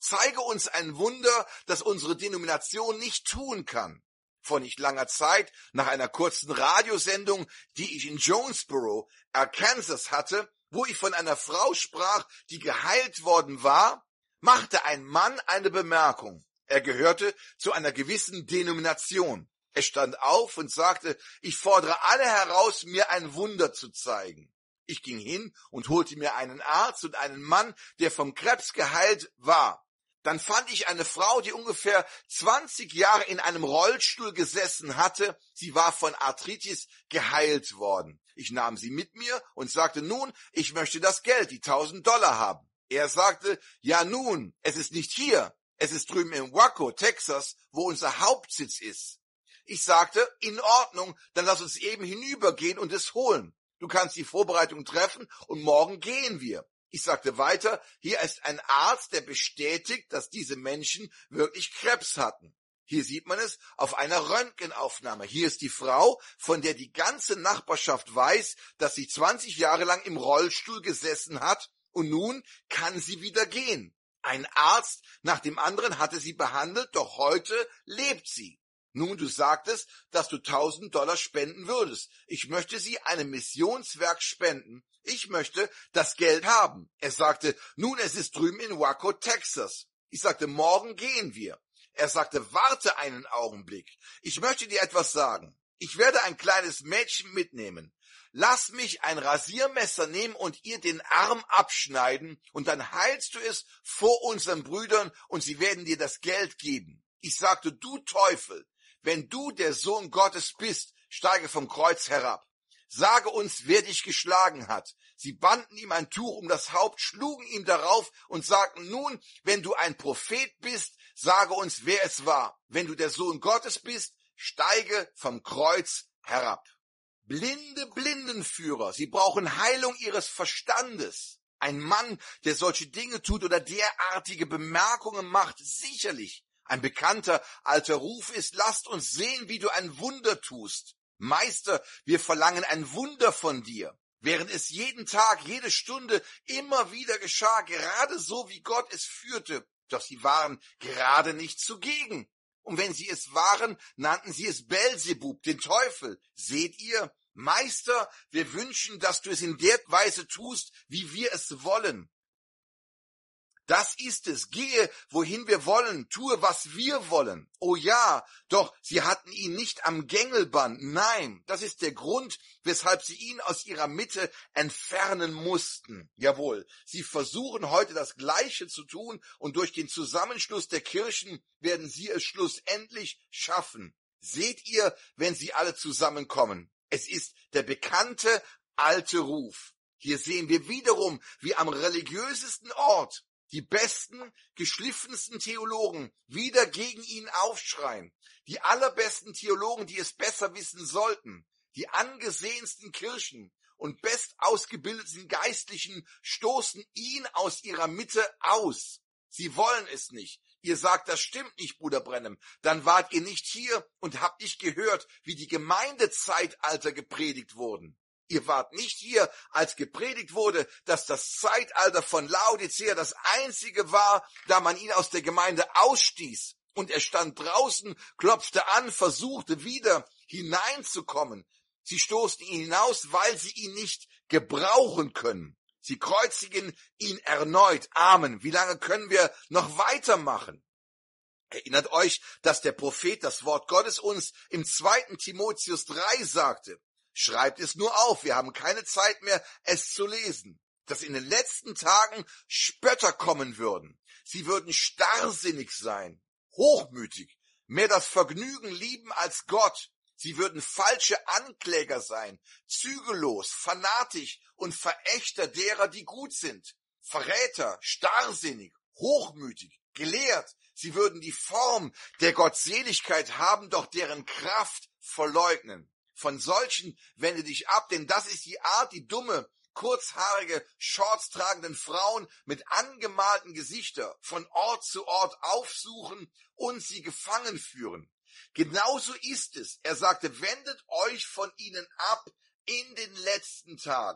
Zeige uns ein Wunder, das unsere Denomination nicht tun kann. Vor nicht langer Zeit, nach einer kurzen Radiosendung, die ich in Jonesboro, Arkansas hatte, wo ich von einer Frau sprach, die geheilt worden war, machte ein Mann eine Bemerkung. Er gehörte zu einer gewissen Denomination. Er stand auf und sagte, ich fordere alle heraus, mir ein Wunder zu zeigen. Ich ging hin und holte mir einen Arzt und einen Mann, der vom Krebs geheilt war. Dann fand ich eine Frau, die ungefähr 20 Jahre in einem Rollstuhl gesessen hatte. Sie war von Arthritis geheilt worden. Ich nahm sie mit mir und sagte, nun, ich möchte das Geld, die $1000 haben. Er sagte, ja nun, es ist nicht hier. Es ist drüben in Waco, Texas, wo unser Hauptsitz ist. Ich sagte, in Ordnung, dann lass uns eben hinübergehen und es holen. Du kannst die Vorbereitung treffen und morgen gehen wir. Ich sagte weiter, hier ist ein Arzt, der bestätigt, dass diese Menschen wirklich Krebs hatten. Hier sieht man es auf einer Röntgenaufnahme. Hier ist die Frau, von der die ganze Nachbarschaft weiß, dass sie 20 Jahre lang im Rollstuhl gesessen hat und nun kann sie wieder gehen. Ein Arzt nach dem anderen hatte sie behandelt, doch heute lebt sie. Nun, du sagtest, dass du $1000 spenden würdest. Ich möchte sie einem Missionswerk spenden. Ich möchte das Geld haben. Er sagte, nun, es ist drüben in Waco, Texas. Ich sagte, morgen gehen wir. Er sagte, warte einen Augenblick. Ich möchte dir etwas sagen. Ich werde ein kleines Mädchen mitnehmen. Lass mich ein Rasiermesser nehmen und ihr den Arm abschneiden und dann heilst du es vor unseren Brüdern und sie werden dir das Geld geben. Ich sagte, du Teufel, wenn du der Sohn Gottes bist, steige vom Kreuz herab. Sage uns, wer dich geschlagen hat. Sie banden ihm ein Tuch um das Haupt, schlugen ihm darauf und sagten, nun, wenn du ein Prophet bist, sage uns, wer es war. Wenn du der Sohn Gottes bist, steige vom Kreuz herab. Blinde Blindenführer, sie brauchen Heilung ihres Verstandes. Ein Mann, der solche Dinge tut oder derartige Bemerkungen macht, sicherlich ein bekannter alter Ruf ist, lasst uns sehen, wie du ein Wunder tust. Meister, wir verlangen ein Wunder von dir. Während es jeden Tag, jede Stunde immer wieder geschah, gerade so, wie Gott es führte. Doch sie waren gerade nicht zugegen. Und wenn sie es waren, nannten sie es Belzebub, den Teufel. Seht ihr, Meister, wir wünschen, dass du es in der Weise tust, wie wir es wollen. Das ist es. Gehe, wohin wir wollen. Tue, was wir wollen. Oh ja, doch sie hatten ihn nicht am Gängelband. Nein, das ist der Grund, weshalb sie ihn aus ihrer Mitte entfernen mussten. Jawohl, sie versuchen heute das Gleiche zu tun und durch den Zusammenschluss der Kirchen werden sie es schlussendlich schaffen. Seht ihr, wenn sie alle zusammenkommen? Es ist der bekannte alte Ruf. Hier sehen wir wiederum, wie am religiösesten Ort die besten, geschliffensten Theologen wieder gegen ihn aufschreien. Die allerbesten Theologen, die es besser wissen sollten. Die angesehensten Kirchen und bestausgebildeten Geistlichen stoßen ihn aus ihrer Mitte aus. Sie wollen es nicht. Ihr sagt, das stimmt nicht, Bruder Branham. Dann wart ihr nicht hier und habt nicht gehört, wie die Gemeindezeitalter gepredigt wurden. Ihr wart nicht hier, als gepredigt wurde, dass das Zeitalter von Laodicea das einzige war, da man ihn aus der Gemeinde ausstieß. Und er stand draußen, klopfte an, versuchte wieder hineinzukommen. Sie stoßen ihn hinaus, weil sie ihn nicht gebrauchen können. Sie kreuzigen ihn erneut. Amen. Wie lange können wir noch weitermachen? Erinnert euch, dass der Prophet das Wort Gottes uns im 2. Timotheus 3 sagte. Schreibt es nur auf, wir haben keine Zeit mehr, es zu lesen. Dass in den letzten Tagen Spötter kommen würden. Sie würden starrsinnig sein, hochmütig, mehr das Vergnügen lieben als Gott. Sie würden falsche Ankläger sein, zügellos, fanatisch und Verächter derer, die gut sind. Verräter, starrsinnig, hochmütig, gelehrt. Sie würden die Form der Gottseligkeit haben, doch deren Kraft verleugnen. Von solchen wende dich ab, denn das ist die Art, die dumme, kurzhaarige, Shorts tragenden Frauen mit angemalten Gesichtern von Ort zu Ort aufsuchen und sie gefangen führen. Genauso ist es. Er sagte, wendet euch von ihnen ab in den letzten Tagen.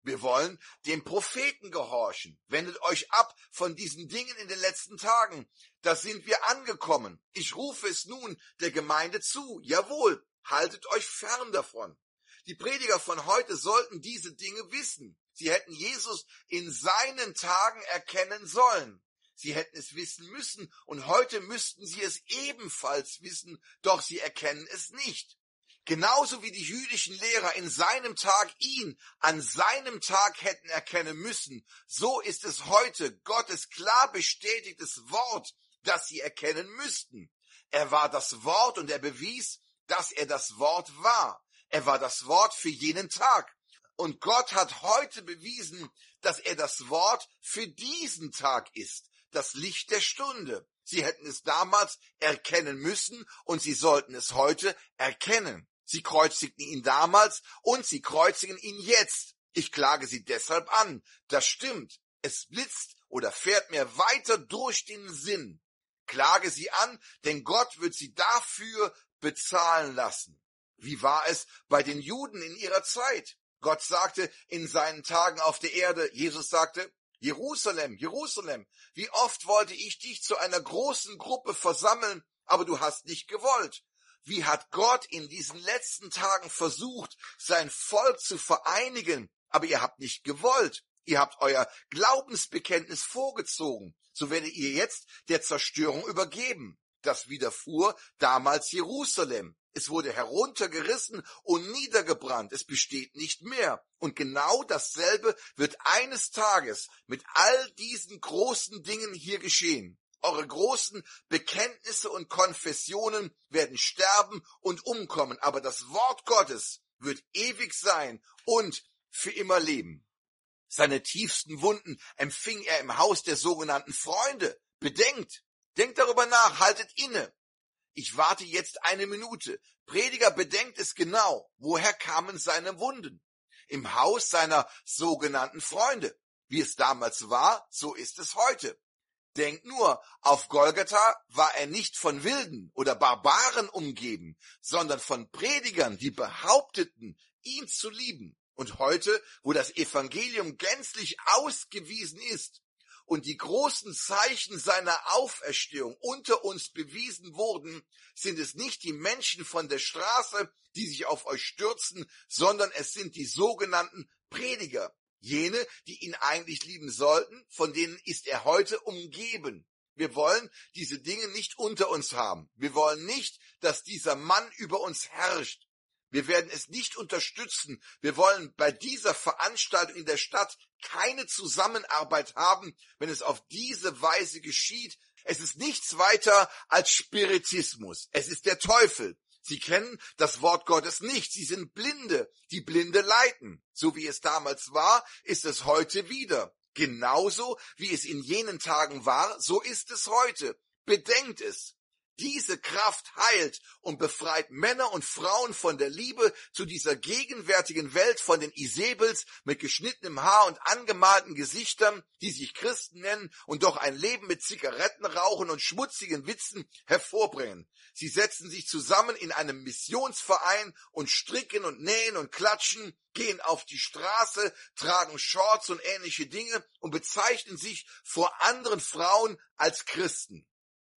Wir wollen dem Propheten gehorchen. Wendet euch ab von diesen Dingen in den letzten Tagen. Da sind wir angekommen. Ich rufe es nun der Gemeinde zu. Jawohl, haltet euch fern davon. Die Prediger von heute sollten diese Dinge wissen. Sie hätten Jesus in seinen Tagen erkennen sollen. Sie hätten es wissen müssen und heute müssten sie es ebenfalls wissen, doch sie erkennen es nicht. Genauso wie die jüdischen Lehrer in seinem Tag ihn an seinem Tag hätten erkennen müssen, so ist es heute Gottes klar bestätigtes Wort, das sie erkennen müssten. Er war das Wort und er bewies, dass er das Wort war. Er war das Wort für jenen Tag. Und Gott hat heute bewiesen, dass er das Wort für diesen Tag ist, das Licht der Stunde. Sie hätten es damals erkennen müssen und sie sollten es heute erkennen. Sie kreuzigten ihn damals und sie kreuzigen ihn jetzt. Ich klage sie deshalb an. Das stimmt. Es blitzt oder fährt mir weiter durch den Sinn. Klage sie an, denn Gott wird sie dafür bezahlen lassen. Wie war es bei den Juden in ihrer Zeit? Gott sagte in seinen Tagen auf der Erde, Jesus sagte, Jerusalem, Jerusalem, wie oft wollte ich dich zu einer großen Gruppe versammeln, aber du hast nicht gewollt. Wie hat Gott in diesen letzten Tagen versucht, sein Volk zu vereinigen, aber ihr habt nicht gewollt. Ihr habt euer Glaubensbekenntnis vorgezogen. So werdet ihr jetzt der Zerstörung übergeben. Das widerfuhr damals Jerusalem. Es wurde heruntergerissen und niedergebrannt. Es besteht nicht mehr. Und genau dasselbe wird eines Tages mit all diesen großen Dingen hier geschehen. Eure großen Bekenntnisse und Konfessionen werden sterben und umkommen, aber das Wort Gottes wird ewig sein und für immer leben. Seine tiefsten Wunden empfing er im Haus der sogenannten Freunde. Denkt darüber nach, haltet inne. Ich warte jetzt eine Minute. Prediger, bedenkt es genau. Woher kamen seine Wunden? Im Haus seiner sogenannten Freunde. Wie es damals war, so ist es heute. Denkt nur, auf Golgatha war er nicht von Wilden oder Barbaren umgeben, sondern von Predigern, die behaupteten, ihn zu lieben. Und heute, wo das Evangelium gänzlich ausgewiesen ist und die großen Zeichen seiner Auferstehung unter uns bewiesen wurden, sind es nicht die Menschen von der Straße, die sich auf euch stürzen, sondern es sind die sogenannten Prediger. Jene, die ihn eigentlich lieben sollten, von denen ist er heute umgeben. Wir wollen diese Dinge nicht unter uns haben. Wir wollen nicht, dass dieser Mann über uns herrscht. Wir werden es nicht unterstützen. Wir wollen bei dieser Veranstaltung in der Stadt keine Zusammenarbeit haben, wenn es auf diese Weise geschieht. Es ist nichts weiter als Spiritismus. Es ist der Teufel. Sie kennen das Wort Gottes nicht. Sie sind Blinde, die Blinde leiten. So wie es damals war, ist es heute wieder. Genauso wie es in jenen Tagen war, so ist es heute. Bedenkt es. Diese Kraft heilt und befreit Männer und Frauen von der Liebe zu dieser gegenwärtigen Welt, von den Isebels mit geschnittenem Haar und angemalten Gesichtern, die sich Christen nennen und doch ein Leben mit Zigarettenrauchen und schmutzigen Witzen hervorbringen. Sie setzen sich zusammen in einem Missionsverein und stricken und nähen und klatschen, gehen auf die Straße, tragen Shorts und ähnliche Dinge und bezeichnen sich vor anderen Frauen als Christen.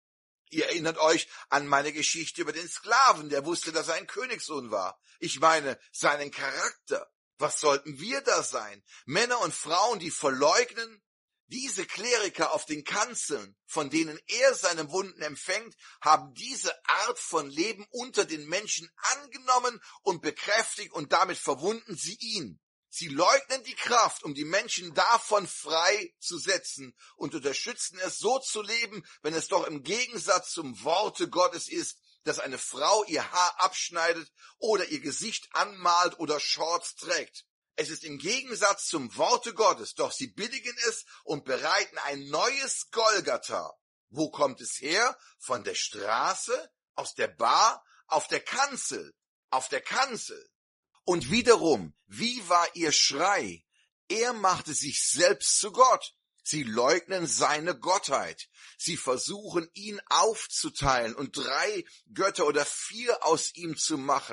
Ihr erinnert euch an meine Geschichte über den Sklaven, der wusste, dass er ein Königssohn war. Ich meine, seinen Charakter. Was sollten wir da sein? Männer und Frauen, die verleugnen? Diese Kleriker auf den Kanzeln, von denen er seine Wunden empfängt, haben diese Art von Leben unter den Menschen angenommen und bekräftigt und damit verwunden sie ihn. Sie leugnen die Kraft, um die Menschen davon frei zu setzen und unterstützen es, so zu leben, wenn es doch im Gegensatz zum Worte Gottes ist, dass eine Frau ihr Haar abschneidet oder ihr Gesicht anmalt oder Shorts trägt. Es ist im Gegensatz zum Worte Gottes, doch sie billigen es und bereiten ein neues Golgatha. Wo kommt es her? Von der Straße? Aus der Bar? Auf der Kanzel? Auf der Kanzel. Und wiederum, wie war ihr Schrei? Er machte sich selbst zu Gott. Sie leugnen seine Gottheit. Sie versuchen, ihn aufzuteilen und 3 Götter oder 4 aus ihm zu machen.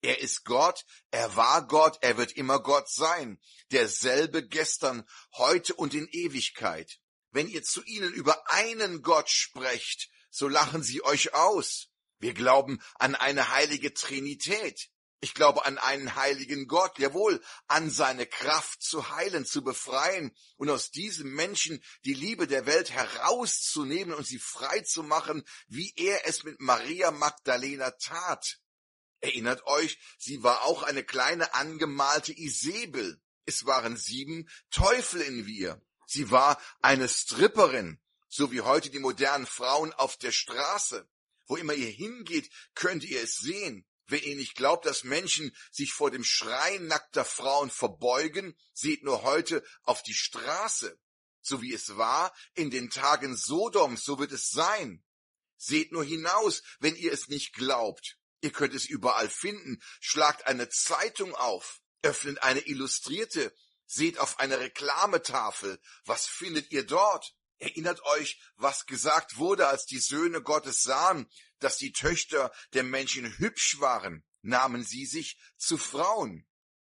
Er ist Gott, er war Gott, er wird immer Gott sein. Derselbe gestern, heute und in Ewigkeit. Wenn ihr zu ihnen über einen Gott sprecht, so lachen sie euch aus. Wir glauben an eine heilige Trinität. Ich glaube an einen heiligen Gott, jawohl, an seine Kraft zu heilen, zu befreien und aus diesem Menschen die Liebe der Welt herauszunehmen und sie frei zu machen, wie er es mit Maria Magdalena tat. Erinnert euch, sie war auch eine kleine angemalte Isabel. Es waren 7 Teufel in ihr. Sie war eine Stripperin, so wie heute die modernen Frauen auf der Straße. Wo immer ihr hingeht, könnt ihr es sehen. Wenn ihr nicht glaubt, dass Menschen sich vor dem Schreien nackter Frauen verbeugen, seht nur heute auf die Straße. So wie es war in den Tagen Sodoms, so wird es sein. Seht nur hinaus, wenn ihr es nicht glaubt. Ihr könnt es überall finden. Schlagt eine Zeitung auf, öffnet eine Illustrierte, seht auf eine Reklametafel. Was findet ihr dort? Erinnert euch, was gesagt wurde, als die Söhne Gottes sahen, dass die Töchter der Menschen hübsch waren, nahmen sie sich zu Frauen.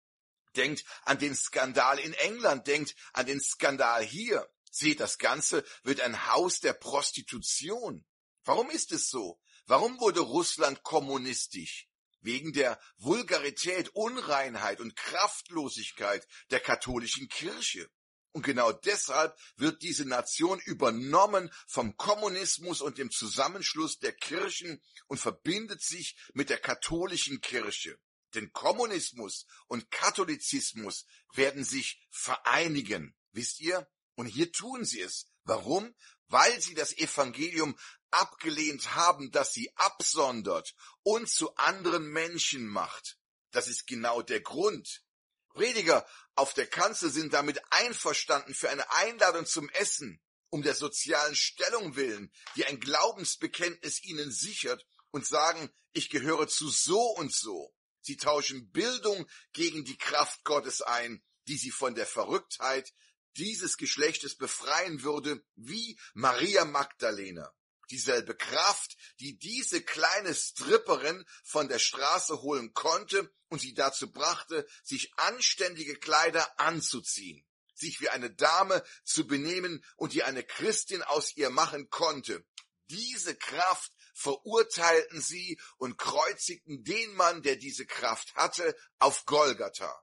Denkt an den Skandal in England, denkt an den Skandal hier. Seht, das Ganze wird ein Haus der Prostitution. Warum ist es so? Warum wurde Russland kommunistisch? Wegen der Vulgarität, Unreinheit und Kraftlosigkeit der katholischen Kirche. Und genau deshalb wird diese Nation übernommen vom Kommunismus und dem Zusammenschluss der Kirchen und verbindet sich mit der katholischen Kirche. Denn Kommunismus und Katholizismus werden sich vereinigen, wisst ihr? Und hier tun sie es. Warum? Weil sie das Evangelium abgelehnt haben, das sie absondert und zu anderen Menschen macht. Das ist genau der Grund. Prediger auf der Kanzel sind damit einverstanden für eine Einladung zum Essen, um der sozialen Stellung willen, die ein Glaubensbekenntnis ihnen sichert und sagen, ich gehöre zu so und so. Sie tauschen Bildung gegen die Kraft Gottes ein, die sie von der Verrücktheit dieses Geschlechtes befreien würde, wie Maria Magdalena. Dieselbe Kraft, die diese kleine Stripperin von der Straße holen konnte und sie dazu brachte, sich anständige Kleider anzuziehen, sich wie eine Dame zu benehmen und die eine Christin aus ihr machen konnte. Diese Kraft verurteilten sie und kreuzigten den Mann, der diese Kraft hatte, auf Golgatha.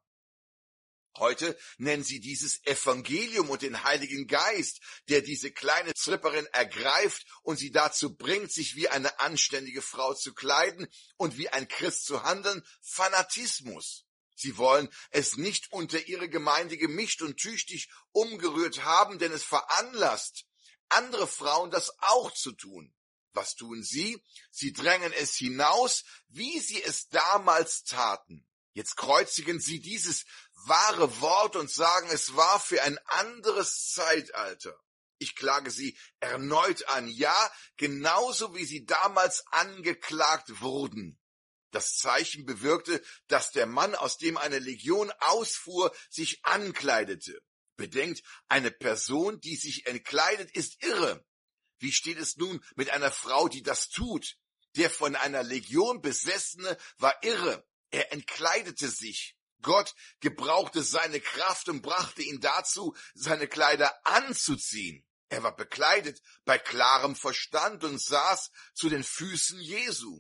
Heute nennen sie dieses Evangelium und den Heiligen Geist, der diese kleine Stripperin ergreift und sie dazu bringt, sich wie eine anständige Frau zu kleiden und wie ein Christ zu handeln, Fanatismus. Sie wollen es nicht unter ihre Gemeinde gemischt und tüchtig umgerührt haben, denn es veranlasst andere Frauen, das auch zu tun. Was tun sie? Sie drängen es hinaus, wie sie es damals taten. Jetzt kreuzigen sie dieses wahre Wort und sagen, es war für ein anderes Zeitalter. Ich klage sie erneut an, ja, genauso wie sie damals angeklagt wurden. Das Zeichen bewirkte, dass der Mann, aus dem eine Legion ausfuhr, sich ankleidete. Bedenkt, eine Person, die sich entkleidet, ist irre. Wie steht es nun mit einer Frau, die das tut? Der von einer Legion Besessene war irre. Er entkleidete sich. Gott gebrauchte seine Kraft und brachte ihn dazu, seine Kleider anzuziehen. Er war bekleidet bei klarem Verstand und saß zu den Füßen Jesu.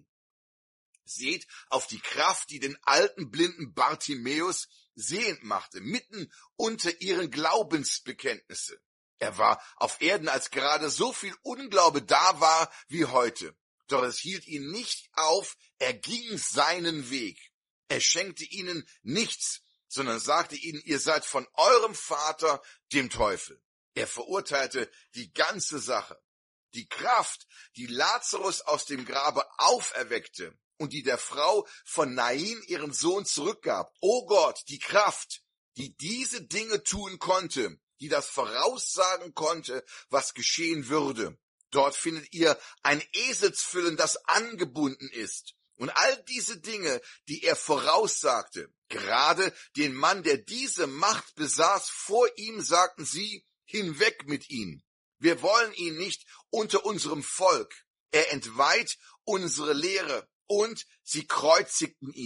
Seht auf die Kraft, die den alten blinden Bartimäus sehend machte, mitten unter ihren Glaubensbekenntnisse. Er war auf Erden, als gerade so viel Unglaube da war wie heute. Doch es hielt ihn nicht auf, er ging seinen Weg. Er schenkte ihnen nichts, sondern sagte ihnen, ihr seid von eurem Vater, dem Teufel. Er verurteilte die ganze Sache. Die Kraft, die Lazarus aus dem Grabe auferweckte und die der Frau von Nain ihren Sohn zurückgab. O Gott, die Kraft, die diese Dinge tun konnte, die das voraussagen konnte, was geschehen würde. Dort findet ihr ein Eselsfüllen, das angebunden ist. Und all diese Dinge, die er voraussagte, gerade den Mann, der diese Macht besaß, vor ihm sagten sie, hinweg mit ihm. Wir wollen ihn nicht unter unserem Volk. Er entweiht unsere Lehre. Und sie kreuzigten ihn.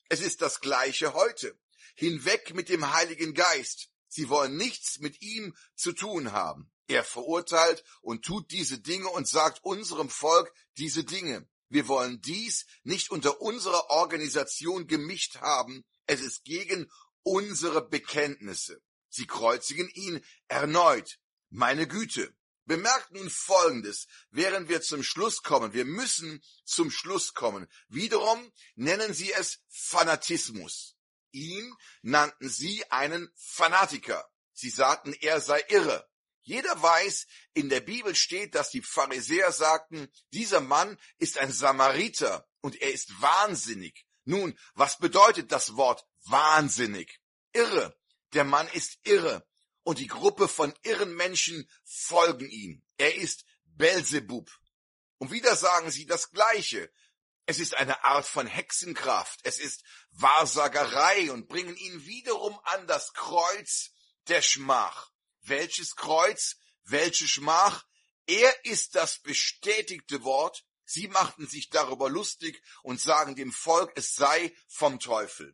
Es ist das Gleiche heute. Hinweg mit dem Heiligen Geist. Sie wollen nichts mit ihm zu tun haben. Er verurteilt und tut diese Dinge und sagt unserem Volk diese Dinge. Wir wollen dies nicht unter unserer Organisation gemischt haben. Es ist gegen unsere Bekenntnisse. Sie kreuzigen ihn erneut. Meine Güte. Bemerkt nun Folgendes, während wir zum Schluss kommen. Wir müssen zum Schluss kommen. Wiederum nennen sie es Fanatismus. Ihn nannten sie einen Fanatiker. Sie sagten, er sei irre. Jeder weiß, in der Bibel steht, dass die Pharisäer sagten, dieser Mann ist ein Samariter und er ist wahnsinnig. Nun, was bedeutet das Wort wahnsinnig? Irre. Der Mann ist irre. Und die Gruppe von irren Menschen folgen ihm. Er ist Belzebub. Und wieder sagen sie das Gleiche. Es ist eine Art von Hexenkraft. Es ist Wahrsagerei und bringen ihn wiederum an das Kreuz der Schmach. Welches Kreuz? Welche Schmach? Er ist das bestätigte Wort. Sie machten sich darüber lustig und sagen dem Volk, es sei vom Teufel.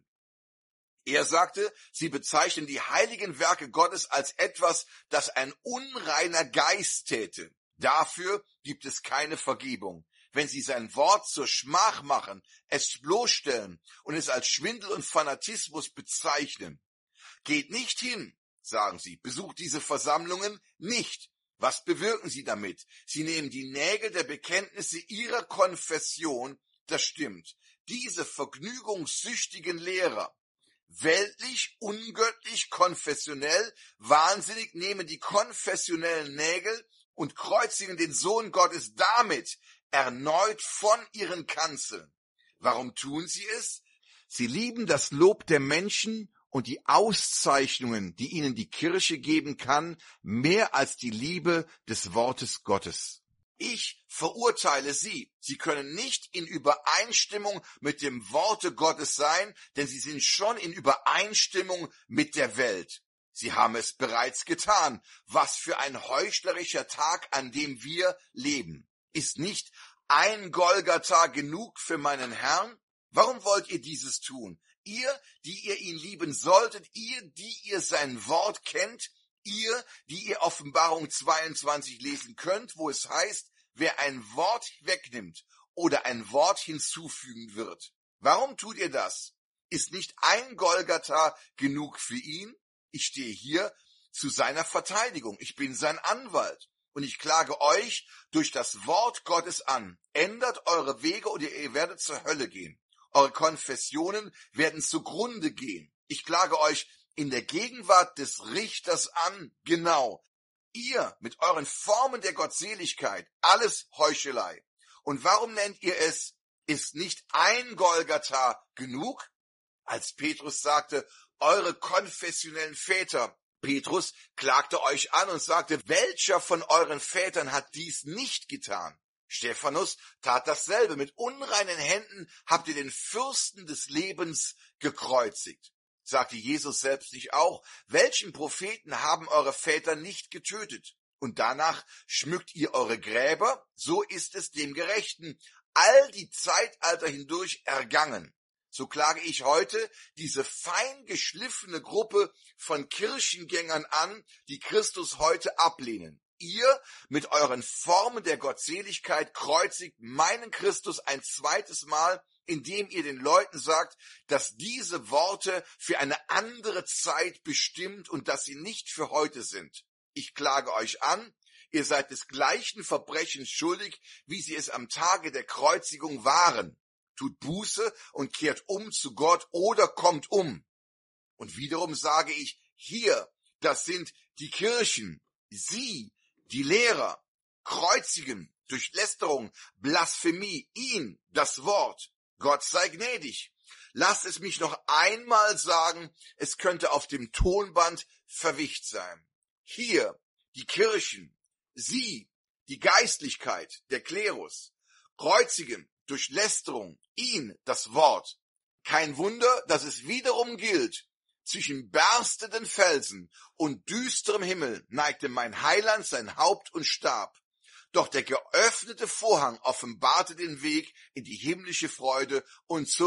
Er sagte, sie bezeichnen die heiligen Werke Gottes als etwas, das ein unreiner Geist täte. Dafür gibt es keine Vergebung. Wenn sie sein Wort zur Schmach machen, es bloßstellen und es als Schwindel und Fanatismus bezeichnen. Geht nicht hin, sagen sie, besucht diese Versammlungen nicht. Was bewirken sie damit? Sie nehmen die Nägel der Bekenntnisse ihrer Konfession, das stimmt. Diese vergnügungssüchtigen Lehrer, weltlich, ungöttlich, konfessionell, wahnsinnig, nehmen die konfessionellen Nägel und kreuzigen den Sohn Gottes damit erneut von ihren Kanzeln. Warum tun sie es? Sie lieben das Lob der Menschen und die Auszeichnungen, die ihnen die Kirche geben kann, mehr als die Liebe des Wortes Gottes. Ich verurteile sie. Sie können nicht in Übereinstimmung mit dem Worte Gottes sein, denn sie sind schon in Übereinstimmung mit der Welt. Sie haben es bereits getan. Was für ein heuchlerischer Tag, an dem wir leben. Ist nicht ein Golgatha genug für meinen Herrn? Warum wollt ihr dieses tun? Ihr, die ihr ihn lieben solltet, ihr, die ihr sein Wort kennt, ihr, die ihr Offenbarung 22 lesen könnt, wo es heißt, wer ein Wort wegnimmt oder ein Wort hinzufügen wird. Warum tut ihr das? Ist nicht ein Golgatha genug für ihn? Ich stehe hier zu seiner Verteidigung. Ich bin sein Anwalt. Und ich klage euch durch das Wort Gottes an. Ändert eure Wege oder ihr werdet zur Hölle gehen. Eure Konfessionen werden zugrunde gehen. Ich klage euch in der Gegenwart des Richters an. Genau. Ihr mit euren Formen der Gottseligkeit. Alles Heuchelei. Und warum nennt ihr es, ist nicht ein Golgatha genug? Als Petrus sagte, eure konfessionellen Väter. Petrus klagte euch an und sagte, welcher von euren Vätern hat dies nicht getan? Stephanus tat dasselbe. Mit unreinen Händen habt ihr den Fürsten des Lebens gekreuzigt. Sagte Jesus selbst nicht auch, welchen Propheten haben eure Väter nicht getötet? Und danach schmückt ihr eure Gräber, so ist es dem Gerechten all die Zeitalter hindurch ergangen. So klage ich heute diese fein geschliffene Gruppe von Kirchengängern an, die Christus heute ablehnen. Ihr mit euren Formen der Gottseligkeit kreuzigt meinen Christus ein zweites Mal, indem ihr den Leuten sagt, dass diese Worte für eine andere Zeit bestimmt und dass sie nicht für heute sind. Ich klage euch an, ihr seid des gleichen Verbrechens schuldig, wie sie es am Tage der Kreuzigung waren. Tut Buße und kehrt um zu Gott oder kommt um. Und wiederum sage ich, hier, das sind die Kirchen, sie, die Lehrer, kreuzigen, durch Lästerung, Blasphemie, ihn, das Wort. Gott sei gnädig. Lasst es mich noch einmal sagen, es könnte auf dem Tonband verwischt sein. Hier, die Kirchen, sie, die Geistlichkeit, der Klerus, kreuzigen, durch Lästerung, ihn, das Wort. Kein Wunder, dass es wiederum gilt, zwischen berstenden Felsen und düsterem Himmel neigte mein Heiland sein Haupt und starb. Doch der geöffnete Vorhang offenbarte den Weg in die himmlische Freude und zum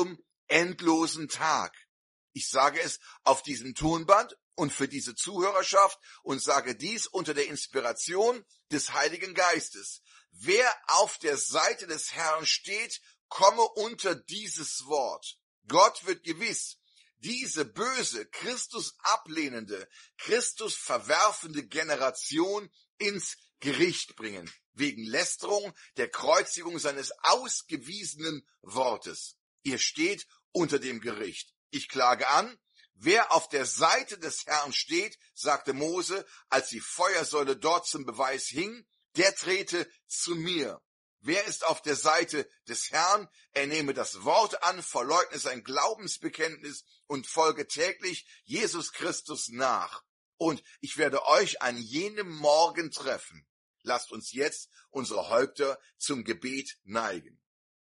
endlosen Tag. Ich sage es auf diesem Tonband und für diese Zuhörerschaft und sage dies unter der Inspiration des Heiligen Geistes. Wer auf der Seite des Herrn steht, komme unter dieses Wort. Gott wird gewiss diese böse, Christus ablehnende, Christus verwerfende Generation ins Gericht bringen, wegen Lästerung der Kreuzigung seines ausgewiesenen Wortes. Ihr steht unter dem Gericht. Ich klage an, wer auf der Seite des Herrn steht, sagte Mose, als die Feuersäule dort zum Beweis hing, der trete zu mir. Wer ist auf der Seite des Herrn? Er nehme das Wort an, verleugne sein Glaubensbekenntnis und folge täglich Jesus Christus nach. Und ich werde euch an jenem Morgen treffen. Lasst uns jetzt unsere Häupter zum Gebet neigen.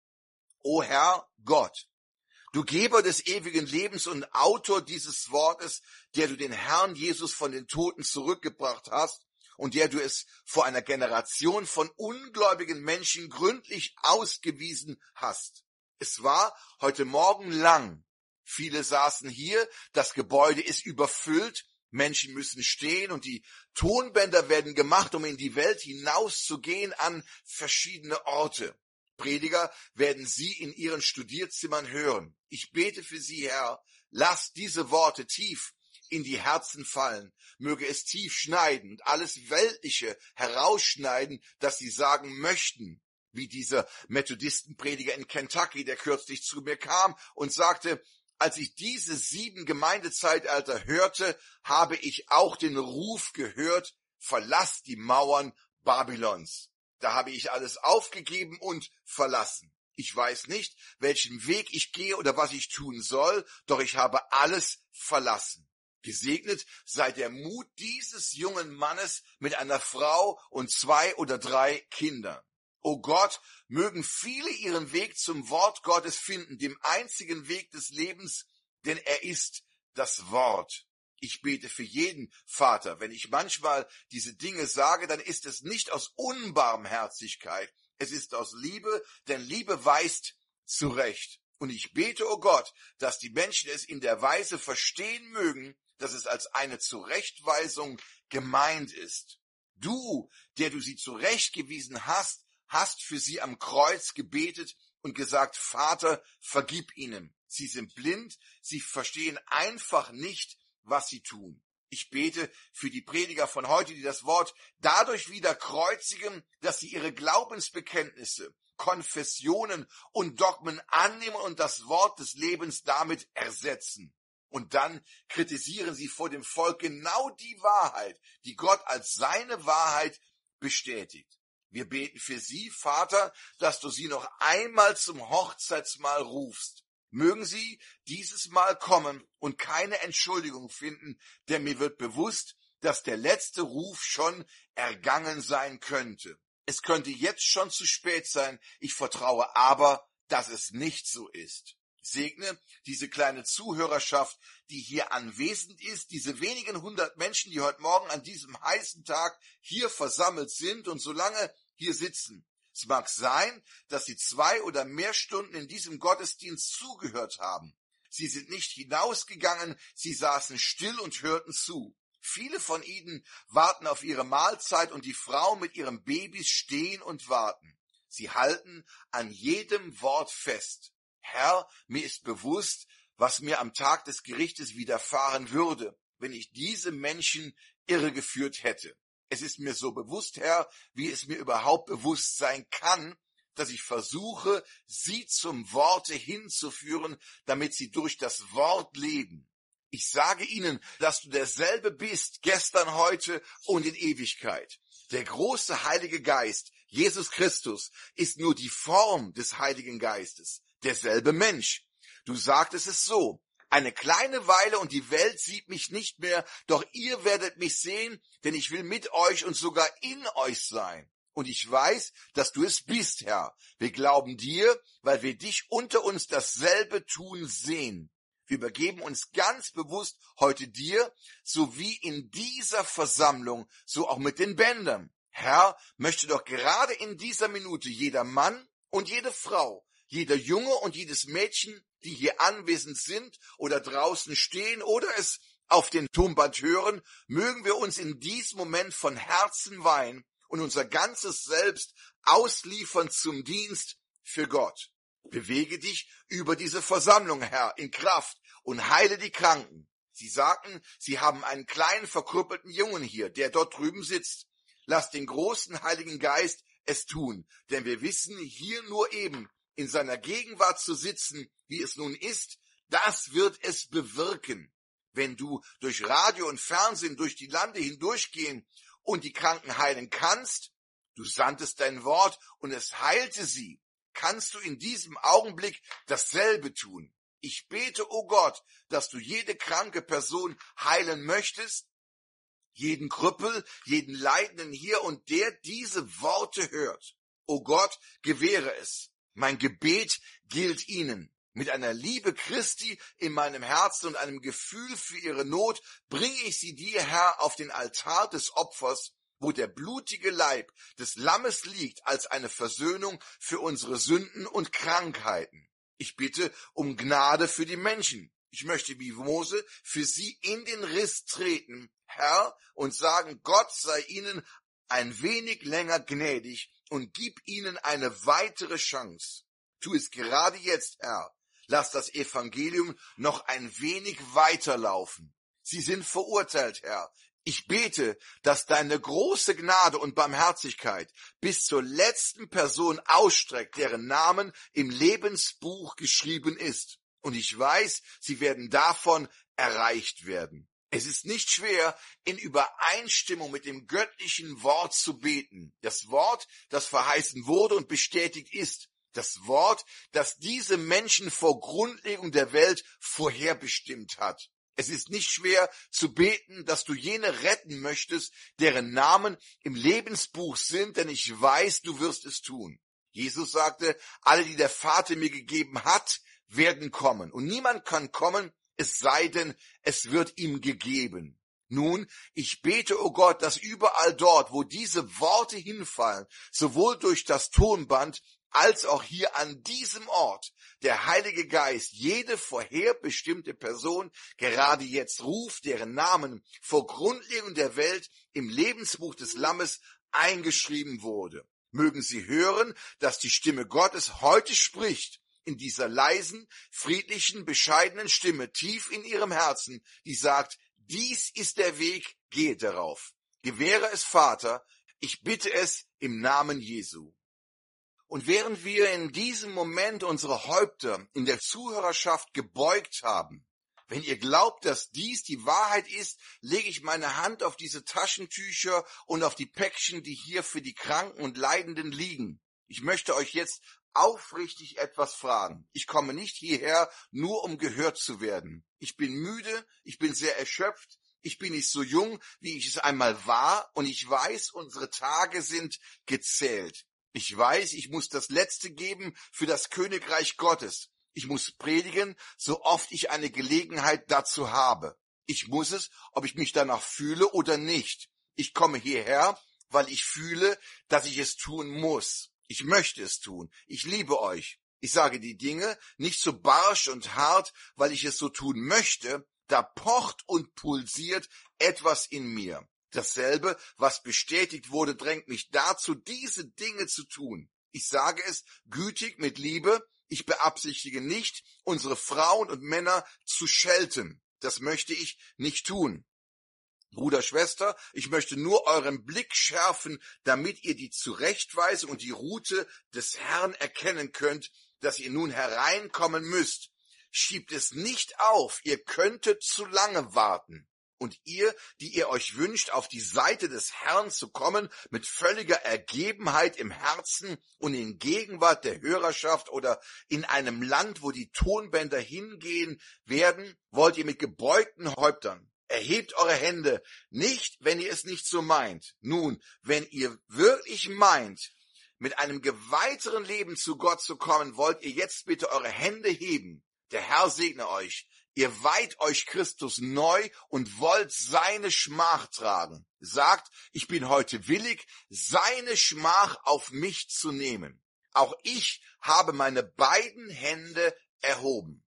O Herr Gott, du Geber des ewigen Lebens und Autor dieses Wortes, der du den Herrn Jesus von den Toten zurückgebracht hast, und der du es vor einer Generation von ungläubigen Menschen gründlich ausgewiesen hast. Es war heute Morgen lang. Viele saßen hier, das Gebäude ist überfüllt, Menschen müssen stehen und die Tonbänder werden gemacht, um in die Welt hinauszugehen an verschiedene Orte. Prediger werden Sie in Ihren Studierzimmern hören. Ich bete für Sie, Herr, lass diese Worte tief in die Herzen fallen, möge es tief schneiden und alles Weltliche herausschneiden, das sie sagen möchten, wie dieser Methodistenprediger in Kentucky, der kürzlich zu mir kam und sagte, als ich diese 7 Gemeindezeitalter hörte, habe ich auch den Ruf gehört, verlasst die Mauern Babylons. Da habe ich alles aufgegeben und verlassen. Ich weiß nicht, welchen Weg ich gehe oder was ich tun soll, doch ich habe alles verlassen. Gesegnet sei der Mut dieses jungen Mannes mit einer Frau und 2 oder 3 Kindern. O Gott, mögen viele ihren Weg zum Wort Gottes finden, dem einzigen Weg des Lebens, denn er ist das Wort. Ich bete für jeden Vater. Wenn ich manchmal diese Dinge sage, dann ist es nicht aus Unbarmherzigkeit, es ist aus Liebe, denn Liebe weist zurecht. Und ich bete, o Gott, dass die Menschen es in der Weise verstehen mögen, dass es als eine Zurechtweisung gemeint ist. Du, der du sie zurechtgewiesen hast, hast für sie am Kreuz gebetet und gesagt, Vater, vergib ihnen. Sie sind blind, sie verstehen einfach nicht, was sie tun. Ich bete für die Prediger von heute, die das Wort dadurch wieder kreuzigen, dass sie ihre Glaubensbekenntnisse, Konfessionen und Dogmen annehmen und das Wort des Lebens damit ersetzen. Und dann kritisieren sie vor dem Volk genau die Wahrheit, die Gott als seine Wahrheit bestätigt. Wir beten für sie, Vater, dass du sie noch einmal zum Hochzeitsmahl rufst. Mögen sie dieses Mal kommen und keine Entschuldigung finden, denn mir wird bewusst, dass der letzte Ruf schon ergangen sein könnte. Es könnte jetzt schon zu spät sein, ich vertraue aber, dass es nicht so ist. Segne diese kleine Zuhörerschaft, die hier anwesend ist, diese wenigen 100 Menschen, die heute Morgen an diesem heißen Tag hier versammelt sind und so lange hier sitzen. Es mag sein, dass sie 2 oder mehr Stunden in diesem Gottesdienst zugehört haben. Sie sind nicht hinausgegangen, sie saßen still und hörten zu. Viele von ihnen warten auf ihre Mahlzeit und die Frau mit ihren Babys stehen und warten. Sie halten an jedem Wort fest. Herr, mir ist bewusst, was mir am Tag des Gerichtes widerfahren würde, wenn ich diese Menschen irregeführt hätte. Es ist mir so bewusst, Herr, wie es mir überhaupt bewusst sein kann, dass ich versuche, sie zum Worte hinzuführen, damit sie durch das Wort leben. Ich sage ihnen, dass du derselbe bist, gestern, heute und in Ewigkeit. Der große Heilige Geist, Jesus Christus, ist nur die Form des Heiligen Geistes, derselbe Mensch. Du sagtest es so: Eine kleine Weile und die Welt sieht mich nicht mehr, doch ihr werdet mich sehen, denn ich will mit euch und sogar in euch sein. Und ich weiß, dass du es bist, Herr. Wir glauben dir, weil wir dich unter uns dasselbe tun sehen. Wir übergeben uns ganz bewusst heute dir, so wie in dieser Versammlung, so auch mit den Bändern. Herr, möchte doch gerade in dieser Minute jeder Mann und jede Frau, jeder Junge und jedes Mädchen die hier anwesend sind oder draußen stehen oder es auf den Tonband hören, mögen wir uns in diesem Moment von Herzen weihen und unser ganzes Selbst ausliefern zum Dienst für Gott. Bewege dich über diese Versammlung, Herr, in Kraft und heile die Kranken. Sie sagten, sie haben einen kleinen verkrüppelten Jungen hier, der dort drüben sitzt. Lass den großen Heiligen Geist es tun, denn wir wissen, hier nur eben in seiner Gegenwart zu sitzen, wie es nun ist, das wird es bewirken. Wenn du durch Radio und Fernsehen durch die Lande hindurchgehen und die Kranken heilen kannst, du sandtest dein Wort und es heilte sie, kannst du in diesem Augenblick dasselbe tun. Ich bete, o Gott, dass du jede kranke Person heilen möchtest, jeden Krüppel, jeden Leidenden hier und der diese Worte hört. O Gott, gewähre es. Mein Gebet gilt ihnen. Mit einer Liebe Christi in meinem Herzen und einem Gefühl für ihre Not bringe ich sie dir, Herr, auf den Altar des Opfers, wo der blutige Leib des Lammes liegt als eine Versöhnung für unsere Sünden und Krankheiten. Ich bitte um Gnade für die Menschen. Ich möchte wie Mose für sie in den Riss treten, Herr, und sagen, Gott sei ihnen ein wenig länger gnädig und gib ihnen eine weitere Chance. Tu es gerade jetzt, Herr. Lass das Evangelium noch ein wenig weiterlaufen. Sie sind verurteilt, Herr. Ich bete, dass deine große Gnade und Barmherzigkeit bis zur letzten Person ausstreckt, deren Namen im Lebensbuch geschrieben ist. Und ich weiß, sie werden davon erreicht werden. Es ist nicht schwer, in Übereinstimmung mit dem göttlichen Wort zu beten. Das Wort, das verheißen wurde und bestätigt ist. Das Wort, das diese Menschen vor Grundlegung der Welt vorherbestimmt hat. Es ist nicht schwer zu beten, dass du jene retten möchtest, deren Namen im Lebensbuch sind, denn ich weiß, du wirst es tun. Jesus sagte, alle, die der Vater mir gegeben hat, werden kommen. Und niemand kann kommen, es sei denn, es wird ihm gegeben. Nun, ich bete, o Gott, dass überall dort, wo diese Worte hinfallen, sowohl durch das Tonband als auch hier an diesem Ort, der Heilige Geist jede vorherbestimmte Person gerade jetzt ruft, deren Namen vor Grundlegung der Welt im Lebensbuch des Lammes eingeschrieben wurde. Mögen sie hören, dass die Stimme Gottes heute spricht, in dieser leisen, friedlichen, bescheidenen Stimme tief in ihrem Herzen, die sagt, dies ist der Weg, geht darauf. Gewähre es, Vater, ich bitte es im Namen Jesu. Und während wir in diesem Moment unsere Häupter in der Zuhörerschaft gebeugt haben, wenn ihr glaubt, dass dies die Wahrheit ist, lege ich meine Hand auf diese Taschentücher und auf die Päckchen, die hier für die Kranken und Leidenden liegen. Ich möchte euch jetzt aufrichtig etwas fragen. Ich komme nicht hierher, nur um gehört zu werden. Ich bin müde, ich bin sehr erschöpft, ich bin nicht so jung, wie ich es einmal war, und ich weiß, unsere Tage sind gezählt. Ich weiß, ich muss das Letzte geben für das Königreich Gottes. Ich muss predigen, so oft ich eine Gelegenheit dazu habe. Ich muss es, ob ich mich danach fühle oder nicht. Ich komme hierher, weil ich fühle, dass ich es tun muss. Ich möchte es tun. Ich liebe euch. Ich sage die Dinge nicht so barsch und hart, weil ich es so tun möchte. Da pocht und pulsiert etwas in mir. Dasselbe, was bestätigt wurde, drängt mich dazu, diese Dinge zu tun. Ich sage es gütig mit Liebe. Ich beabsichtige nicht, unsere Frauen und Männer zu schelten. Das möchte ich nicht tun. Bruder, Schwester, ich möchte nur euren Blick schärfen, damit ihr die Zurechtweisung und die Route des Herrn erkennen könnt, dass ihr nun hereinkommen müsst. Schiebt es nicht auf, ihr könntet zu lange warten. Und ihr, die ihr euch wünscht, auf die Seite des Herrn zu kommen, mit völliger Ergebenheit im Herzen und in Gegenwart der Hörerschaft oder in einem Land, wo die Tonbänder hingehen werden, wollt ihr mit gebeugten Häuptern. Erhebt eure Hände, nicht, wenn ihr es nicht so meint. Nun, wenn ihr wirklich meint, mit einem geweihten Leben zu Gott zu kommen, wollt ihr jetzt bitte eure Hände heben. Der Herr segne euch. Ihr weiht euch Christus neu und wollt seine Schmach tragen. Sagt, ich bin heute willig, seine Schmach auf mich zu nehmen. Auch ich habe meine beiden Hände erhoben.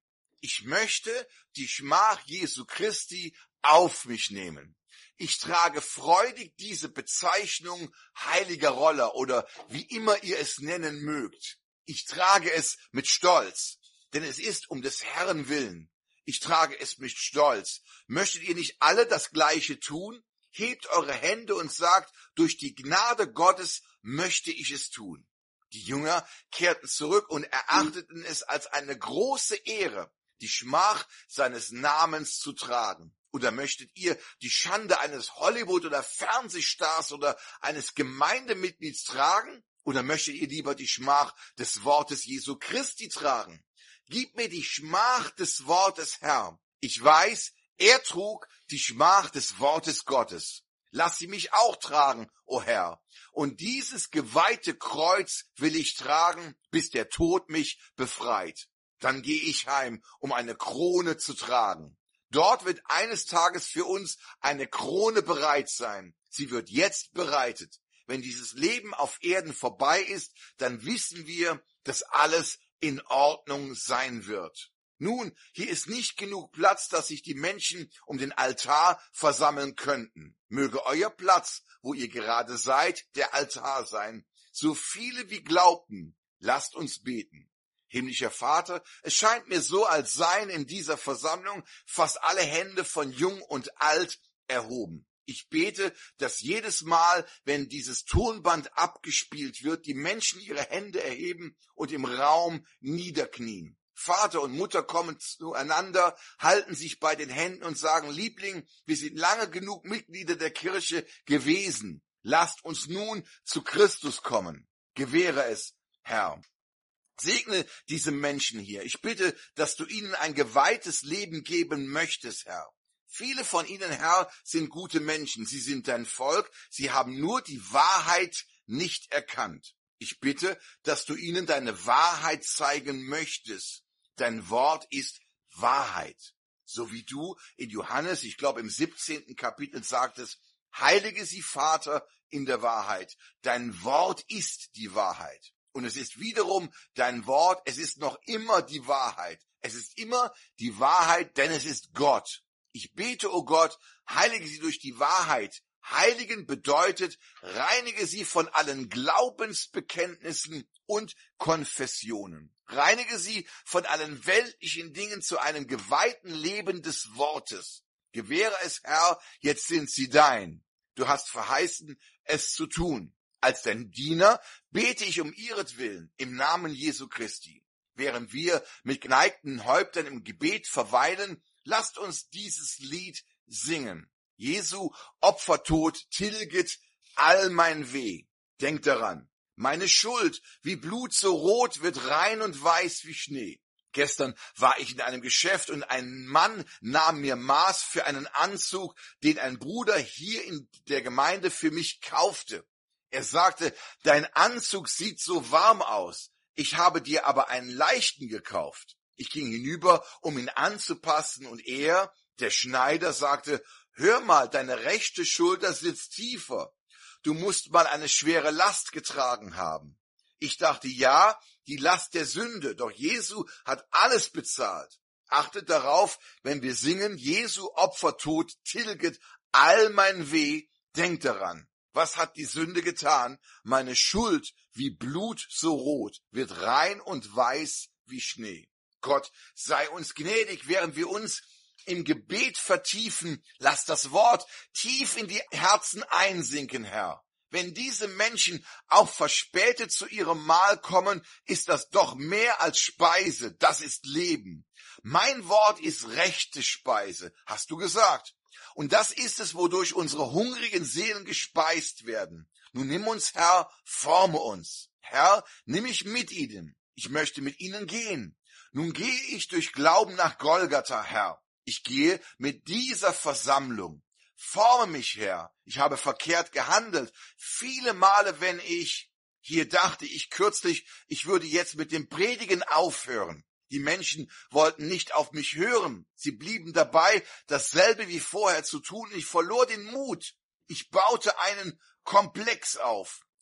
Ich möchte die Schmach Jesu Christi auf mich nehmen. Ich trage freudig diese Bezeichnung heiliger Roller oder wie immer ihr es nennen mögt. Ich trage es mit Stolz, denn es ist um des Herrn willen. Ich trage es mit Stolz. Möchtet ihr nicht alle das Gleiche tun? Hebt eure Hände und sagt, durch die Gnade Gottes möchte ich es tun. Die Jünger kehrten zurück und erachteten es als eine große Ehre, die Schmach seines Namens zu tragen. Oder möchtet ihr die Schande eines Hollywood- oder Fernsehstars oder eines Gemeindemitglieds tragen? Oder möchtet ihr lieber die Schmach des Wortes Jesu Christi tragen? Gib mir die Schmach des Wortes, Herr. Ich weiß, er trug die Schmach des Wortes Gottes. Lass sie mich auch tragen, o Herr. Und dieses geweihte Kreuz will ich tragen, bis der Tod mich befreit. Dann gehe ich heim, um eine Krone zu tragen. Dort wird eines Tages für uns eine Krone bereit sein. Sie wird jetzt bereitet. Wenn dieses Leben auf Erden vorbei ist, dann wissen wir, dass alles in Ordnung sein wird. Nun, hier ist nicht genug Platz, dass sich die Menschen um den Altar versammeln könnten. Möge euer Platz, wo ihr gerade seid, der Altar sein. So viele wie glaubten, lasst uns beten. Himmlischer Vater, es scheint mir so, als seien in dieser Versammlung fast alle Hände von jung und alt erhoben. Ich bete, dass jedes Mal, wenn dieses Tonband abgespielt wird, die Menschen ihre Hände erheben und im Raum niederknien. Vater und Mutter kommen zueinander, halten sich bei den Händen und sagen, Liebling, wir sind lange genug Mitglieder der Kirche gewesen. Lasst uns nun zu Christus kommen. Gewähre es, Herr. Segne diese Menschen hier. Ich bitte, dass du ihnen ein geweihtes Leben geben möchtest, Herr. Viele von ihnen, Herr, sind gute Menschen. Sie sind dein Volk. Sie haben nur die Wahrheit nicht erkannt. Ich bitte, dass du ihnen deine Wahrheit zeigen möchtest. Dein Wort ist Wahrheit. So wie du in Johannes, ich glaube im 17. Kapitel sagtest, heilige sie, Vater, in der Wahrheit. Dein Wort ist die Wahrheit. Und es ist wiederum dein Wort, es ist noch immer die Wahrheit. Es ist immer die Wahrheit, denn es ist Gott. Ich bete, o Gott, heilige sie durch die Wahrheit. Heiligen bedeutet, reinige sie von allen Glaubensbekenntnissen und Konfessionen. Reinige sie von allen weltlichen Dingen zu einem geweihten Leben des Wortes. Gewähre es, Herr, jetzt sind sie dein. Du hast verheißen, es zu tun. Als dein Diener bete ich um ihretwillen im Namen Jesu Christi. Während wir mit geneigten Häuptern im Gebet verweilen, lasst uns dieses Lied singen. Jesu Opfertod tilget all mein Weh. Denkt daran, meine Schuld wie Blut so rot wird rein und weiß wie Schnee. Gestern war ich in einem Geschäft und ein Mann nahm mir Maß für einen Anzug, den ein Bruder hier in der Gemeinde für mich kaufte. Er sagte, dein Anzug sieht so warm aus. Ich habe dir aber einen leichten gekauft. Ich ging hinüber, um ihn anzupassen, und er, der Schneider, sagte, hör mal, deine rechte Schulter sitzt tiefer. Du musst mal eine schwere Last getragen haben. Ich dachte, ja, die Last der Sünde, doch Jesu hat alles bezahlt. Achtet darauf, wenn wir singen, Jesu Opfertod tilget all mein Weh, denkt daran. Was hat die Sünde getan? Meine Schuld, wie Blut so rot, wird rein und weiß wie Schnee. Gott sei uns gnädig, während wir uns im Gebet vertiefen. Lass das Wort tief in die Herzen einsinken, Herr. Wenn diese Menschen auch verspätet zu ihrem Mahl kommen, ist das doch mehr als Speise, das ist Leben. Mein Wort ist rechte Speise, hast du gesagt. Und das ist es, wodurch unsere hungrigen Seelen gespeist werden. Nun nimm uns, Herr, forme uns. Herr, nimm mich mit ihnen. Ich möchte mit ihnen gehen. Nun gehe ich durch Glauben nach Golgatha, Herr. Ich gehe mit dieser Versammlung. Forme mich, Herr. Ich habe verkehrt gehandelt. Viele Male, wenn hier dachte ich kürzlich, ich würde jetzt mit dem Predigen aufhören. Die Menschen wollten nicht auf mich hören. Sie blieben dabei, dasselbe wie vorher zu tun. Ich verlor den Mut. Ich baute einen Komplex auf.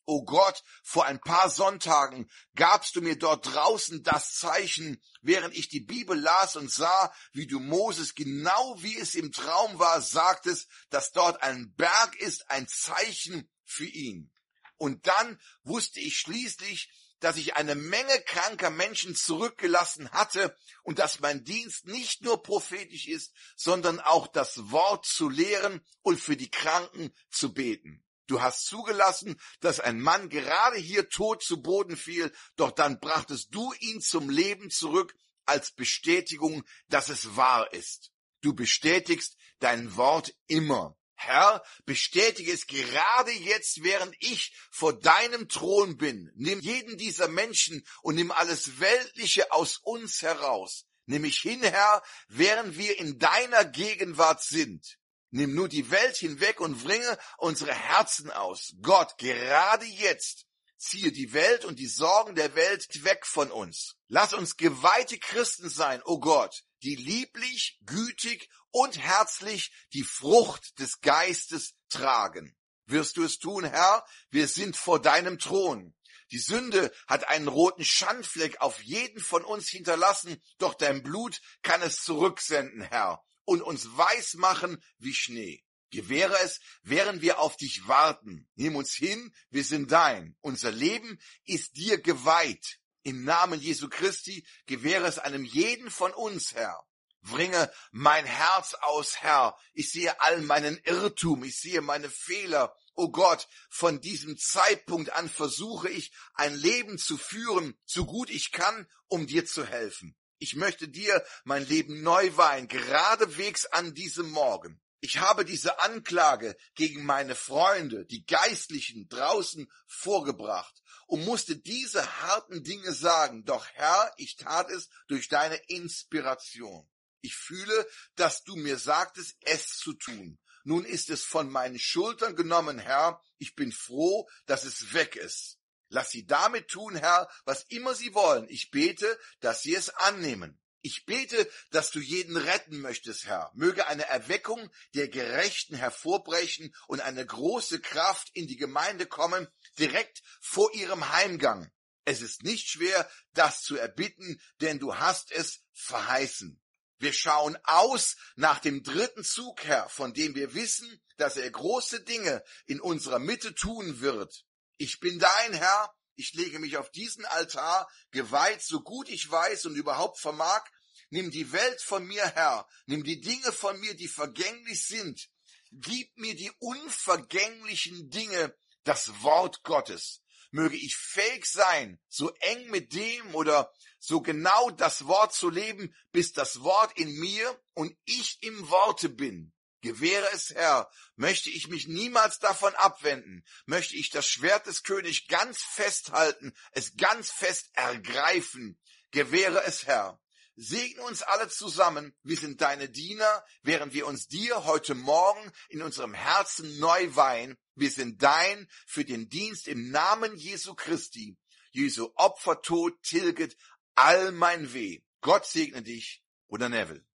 O Gott, vor ein paar Sonntagen gabst du mir dort draußen das Zeichen, während ich die Bibel las und sah, wie du Moses, genau wie es im Traum war, sagtest, dass dort ein Berg ist, ein Zeichen für ihn. Und dann wusste ich schließlich, dass ich eine Menge kranker Menschen zurückgelassen hatte und dass mein Dienst nicht nur prophetisch ist, sondern auch das Wort zu lehren und für die Kranken zu beten. Du hast zugelassen, dass ein Mann gerade hier tot zu Boden fiel, doch dann brachtest du ihn zum Leben zurück als Bestätigung, dass es wahr ist. Du bestätigst dein Wort immer. Herr, bestätige es gerade jetzt, während ich vor deinem Thron bin. Nimm jeden dieser Menschen und nimm alles Weltliche aus uns heraus. Nimm mich hin, Herr, während wir in deiner Gegenwart sind. Nimm nur die Welt hinweg und bringe unsere Herzen aus. Gott, gerade jetzt ziehe die Welt und die Sorgen der Welt weg von uns. Lass uns geweihte Christen sein, o Gott, die lieblich, gütig und herzlich die Frucht des Geistes tragen. Wirst du es tun, Herr? Wir sind vor deinem Thron. Die Sünde hat einen roten Schandfleck auf jeden von uns hinterlassen, doch dein Blut kann es zurücksenden, Herr, und uns weiß machen wie Schnee. Gewähre es, während wir auf dich warten. Nimm uns hin, wir sind dein. Unser Leben ist dir geweiht. Im Namen Jesu Christi gewähre es einem jeden von uns, Herr. Bringe mein Herz aus, Herr. Ich sehe all meinen Irrtum, ich sehe meine Fehler. O Gott, von diesem Zeitpunkt an versuche ich, ein Leben zu führen, so gut ich kann, um dir zu helfen. Ich möchte dir mein Leben neu weihen, geradewegs an diesem Morgen. Ich habe diese Anklage gegen meine Freunde, die Geistlichen, draußen vorgebracht und musste diese harten Dinge sagen. Doch Herr, ich tat es durch deine Inspiration. Ich fühle, dass du mir sagtest, es zu tun. Nun ist es von meinen Schultern genommen, Herr. Ich bin froh, dass es weg ist. Lass sie damit tun, Herr, was immer sie wollen. Ich bete, dass sie es annehmen. Ich bete, dass du jeden retten möchtest, Herr. Möge eine Erweckung der Gerechten hervorbrechen und eine große Kraft in die Gemeinde kommen, direkt vor ihrem Heimgang. Es ist nicht schwer, das zu erbitten, denn du hast es verheißen. Wir schauen aus nach dem dritten Zug, Herr, von dem wir wissen, dass er große Dinge in unserer Mitte tun wird. Ich bin dein Herr. Ich lege mich auf diesen Altar, geweiht, so gut ich weiß und überhaupt vermag. Nimm die Welt von mir, Herr. Nimm die Dinge von mir, die vergänglich sind. Gib mir die unvergänglichen Dinge, das Wort Gottes. Möge ich fähig sein, so eng mit dem oder so genau das Wort zu leben, bis das Wort in mir und ich im Worte bin. Gewähre es, Herr, möchte ich mich niemals davon abwenden, möchte ich das Schwert des Königs ganz festhalten, es ganz fest ergreifen. Gewähre es, Herr. Segne uns alle zusammen, wir sind deine Diener, während wir uns dir heute Morgen in unserem Herzen neu weihen. Wir sind dein für den Dienst im Namen Jesu Christi. Jesu Opfertod tilget all mein Weh. Gott segne dich, Bruder Neville.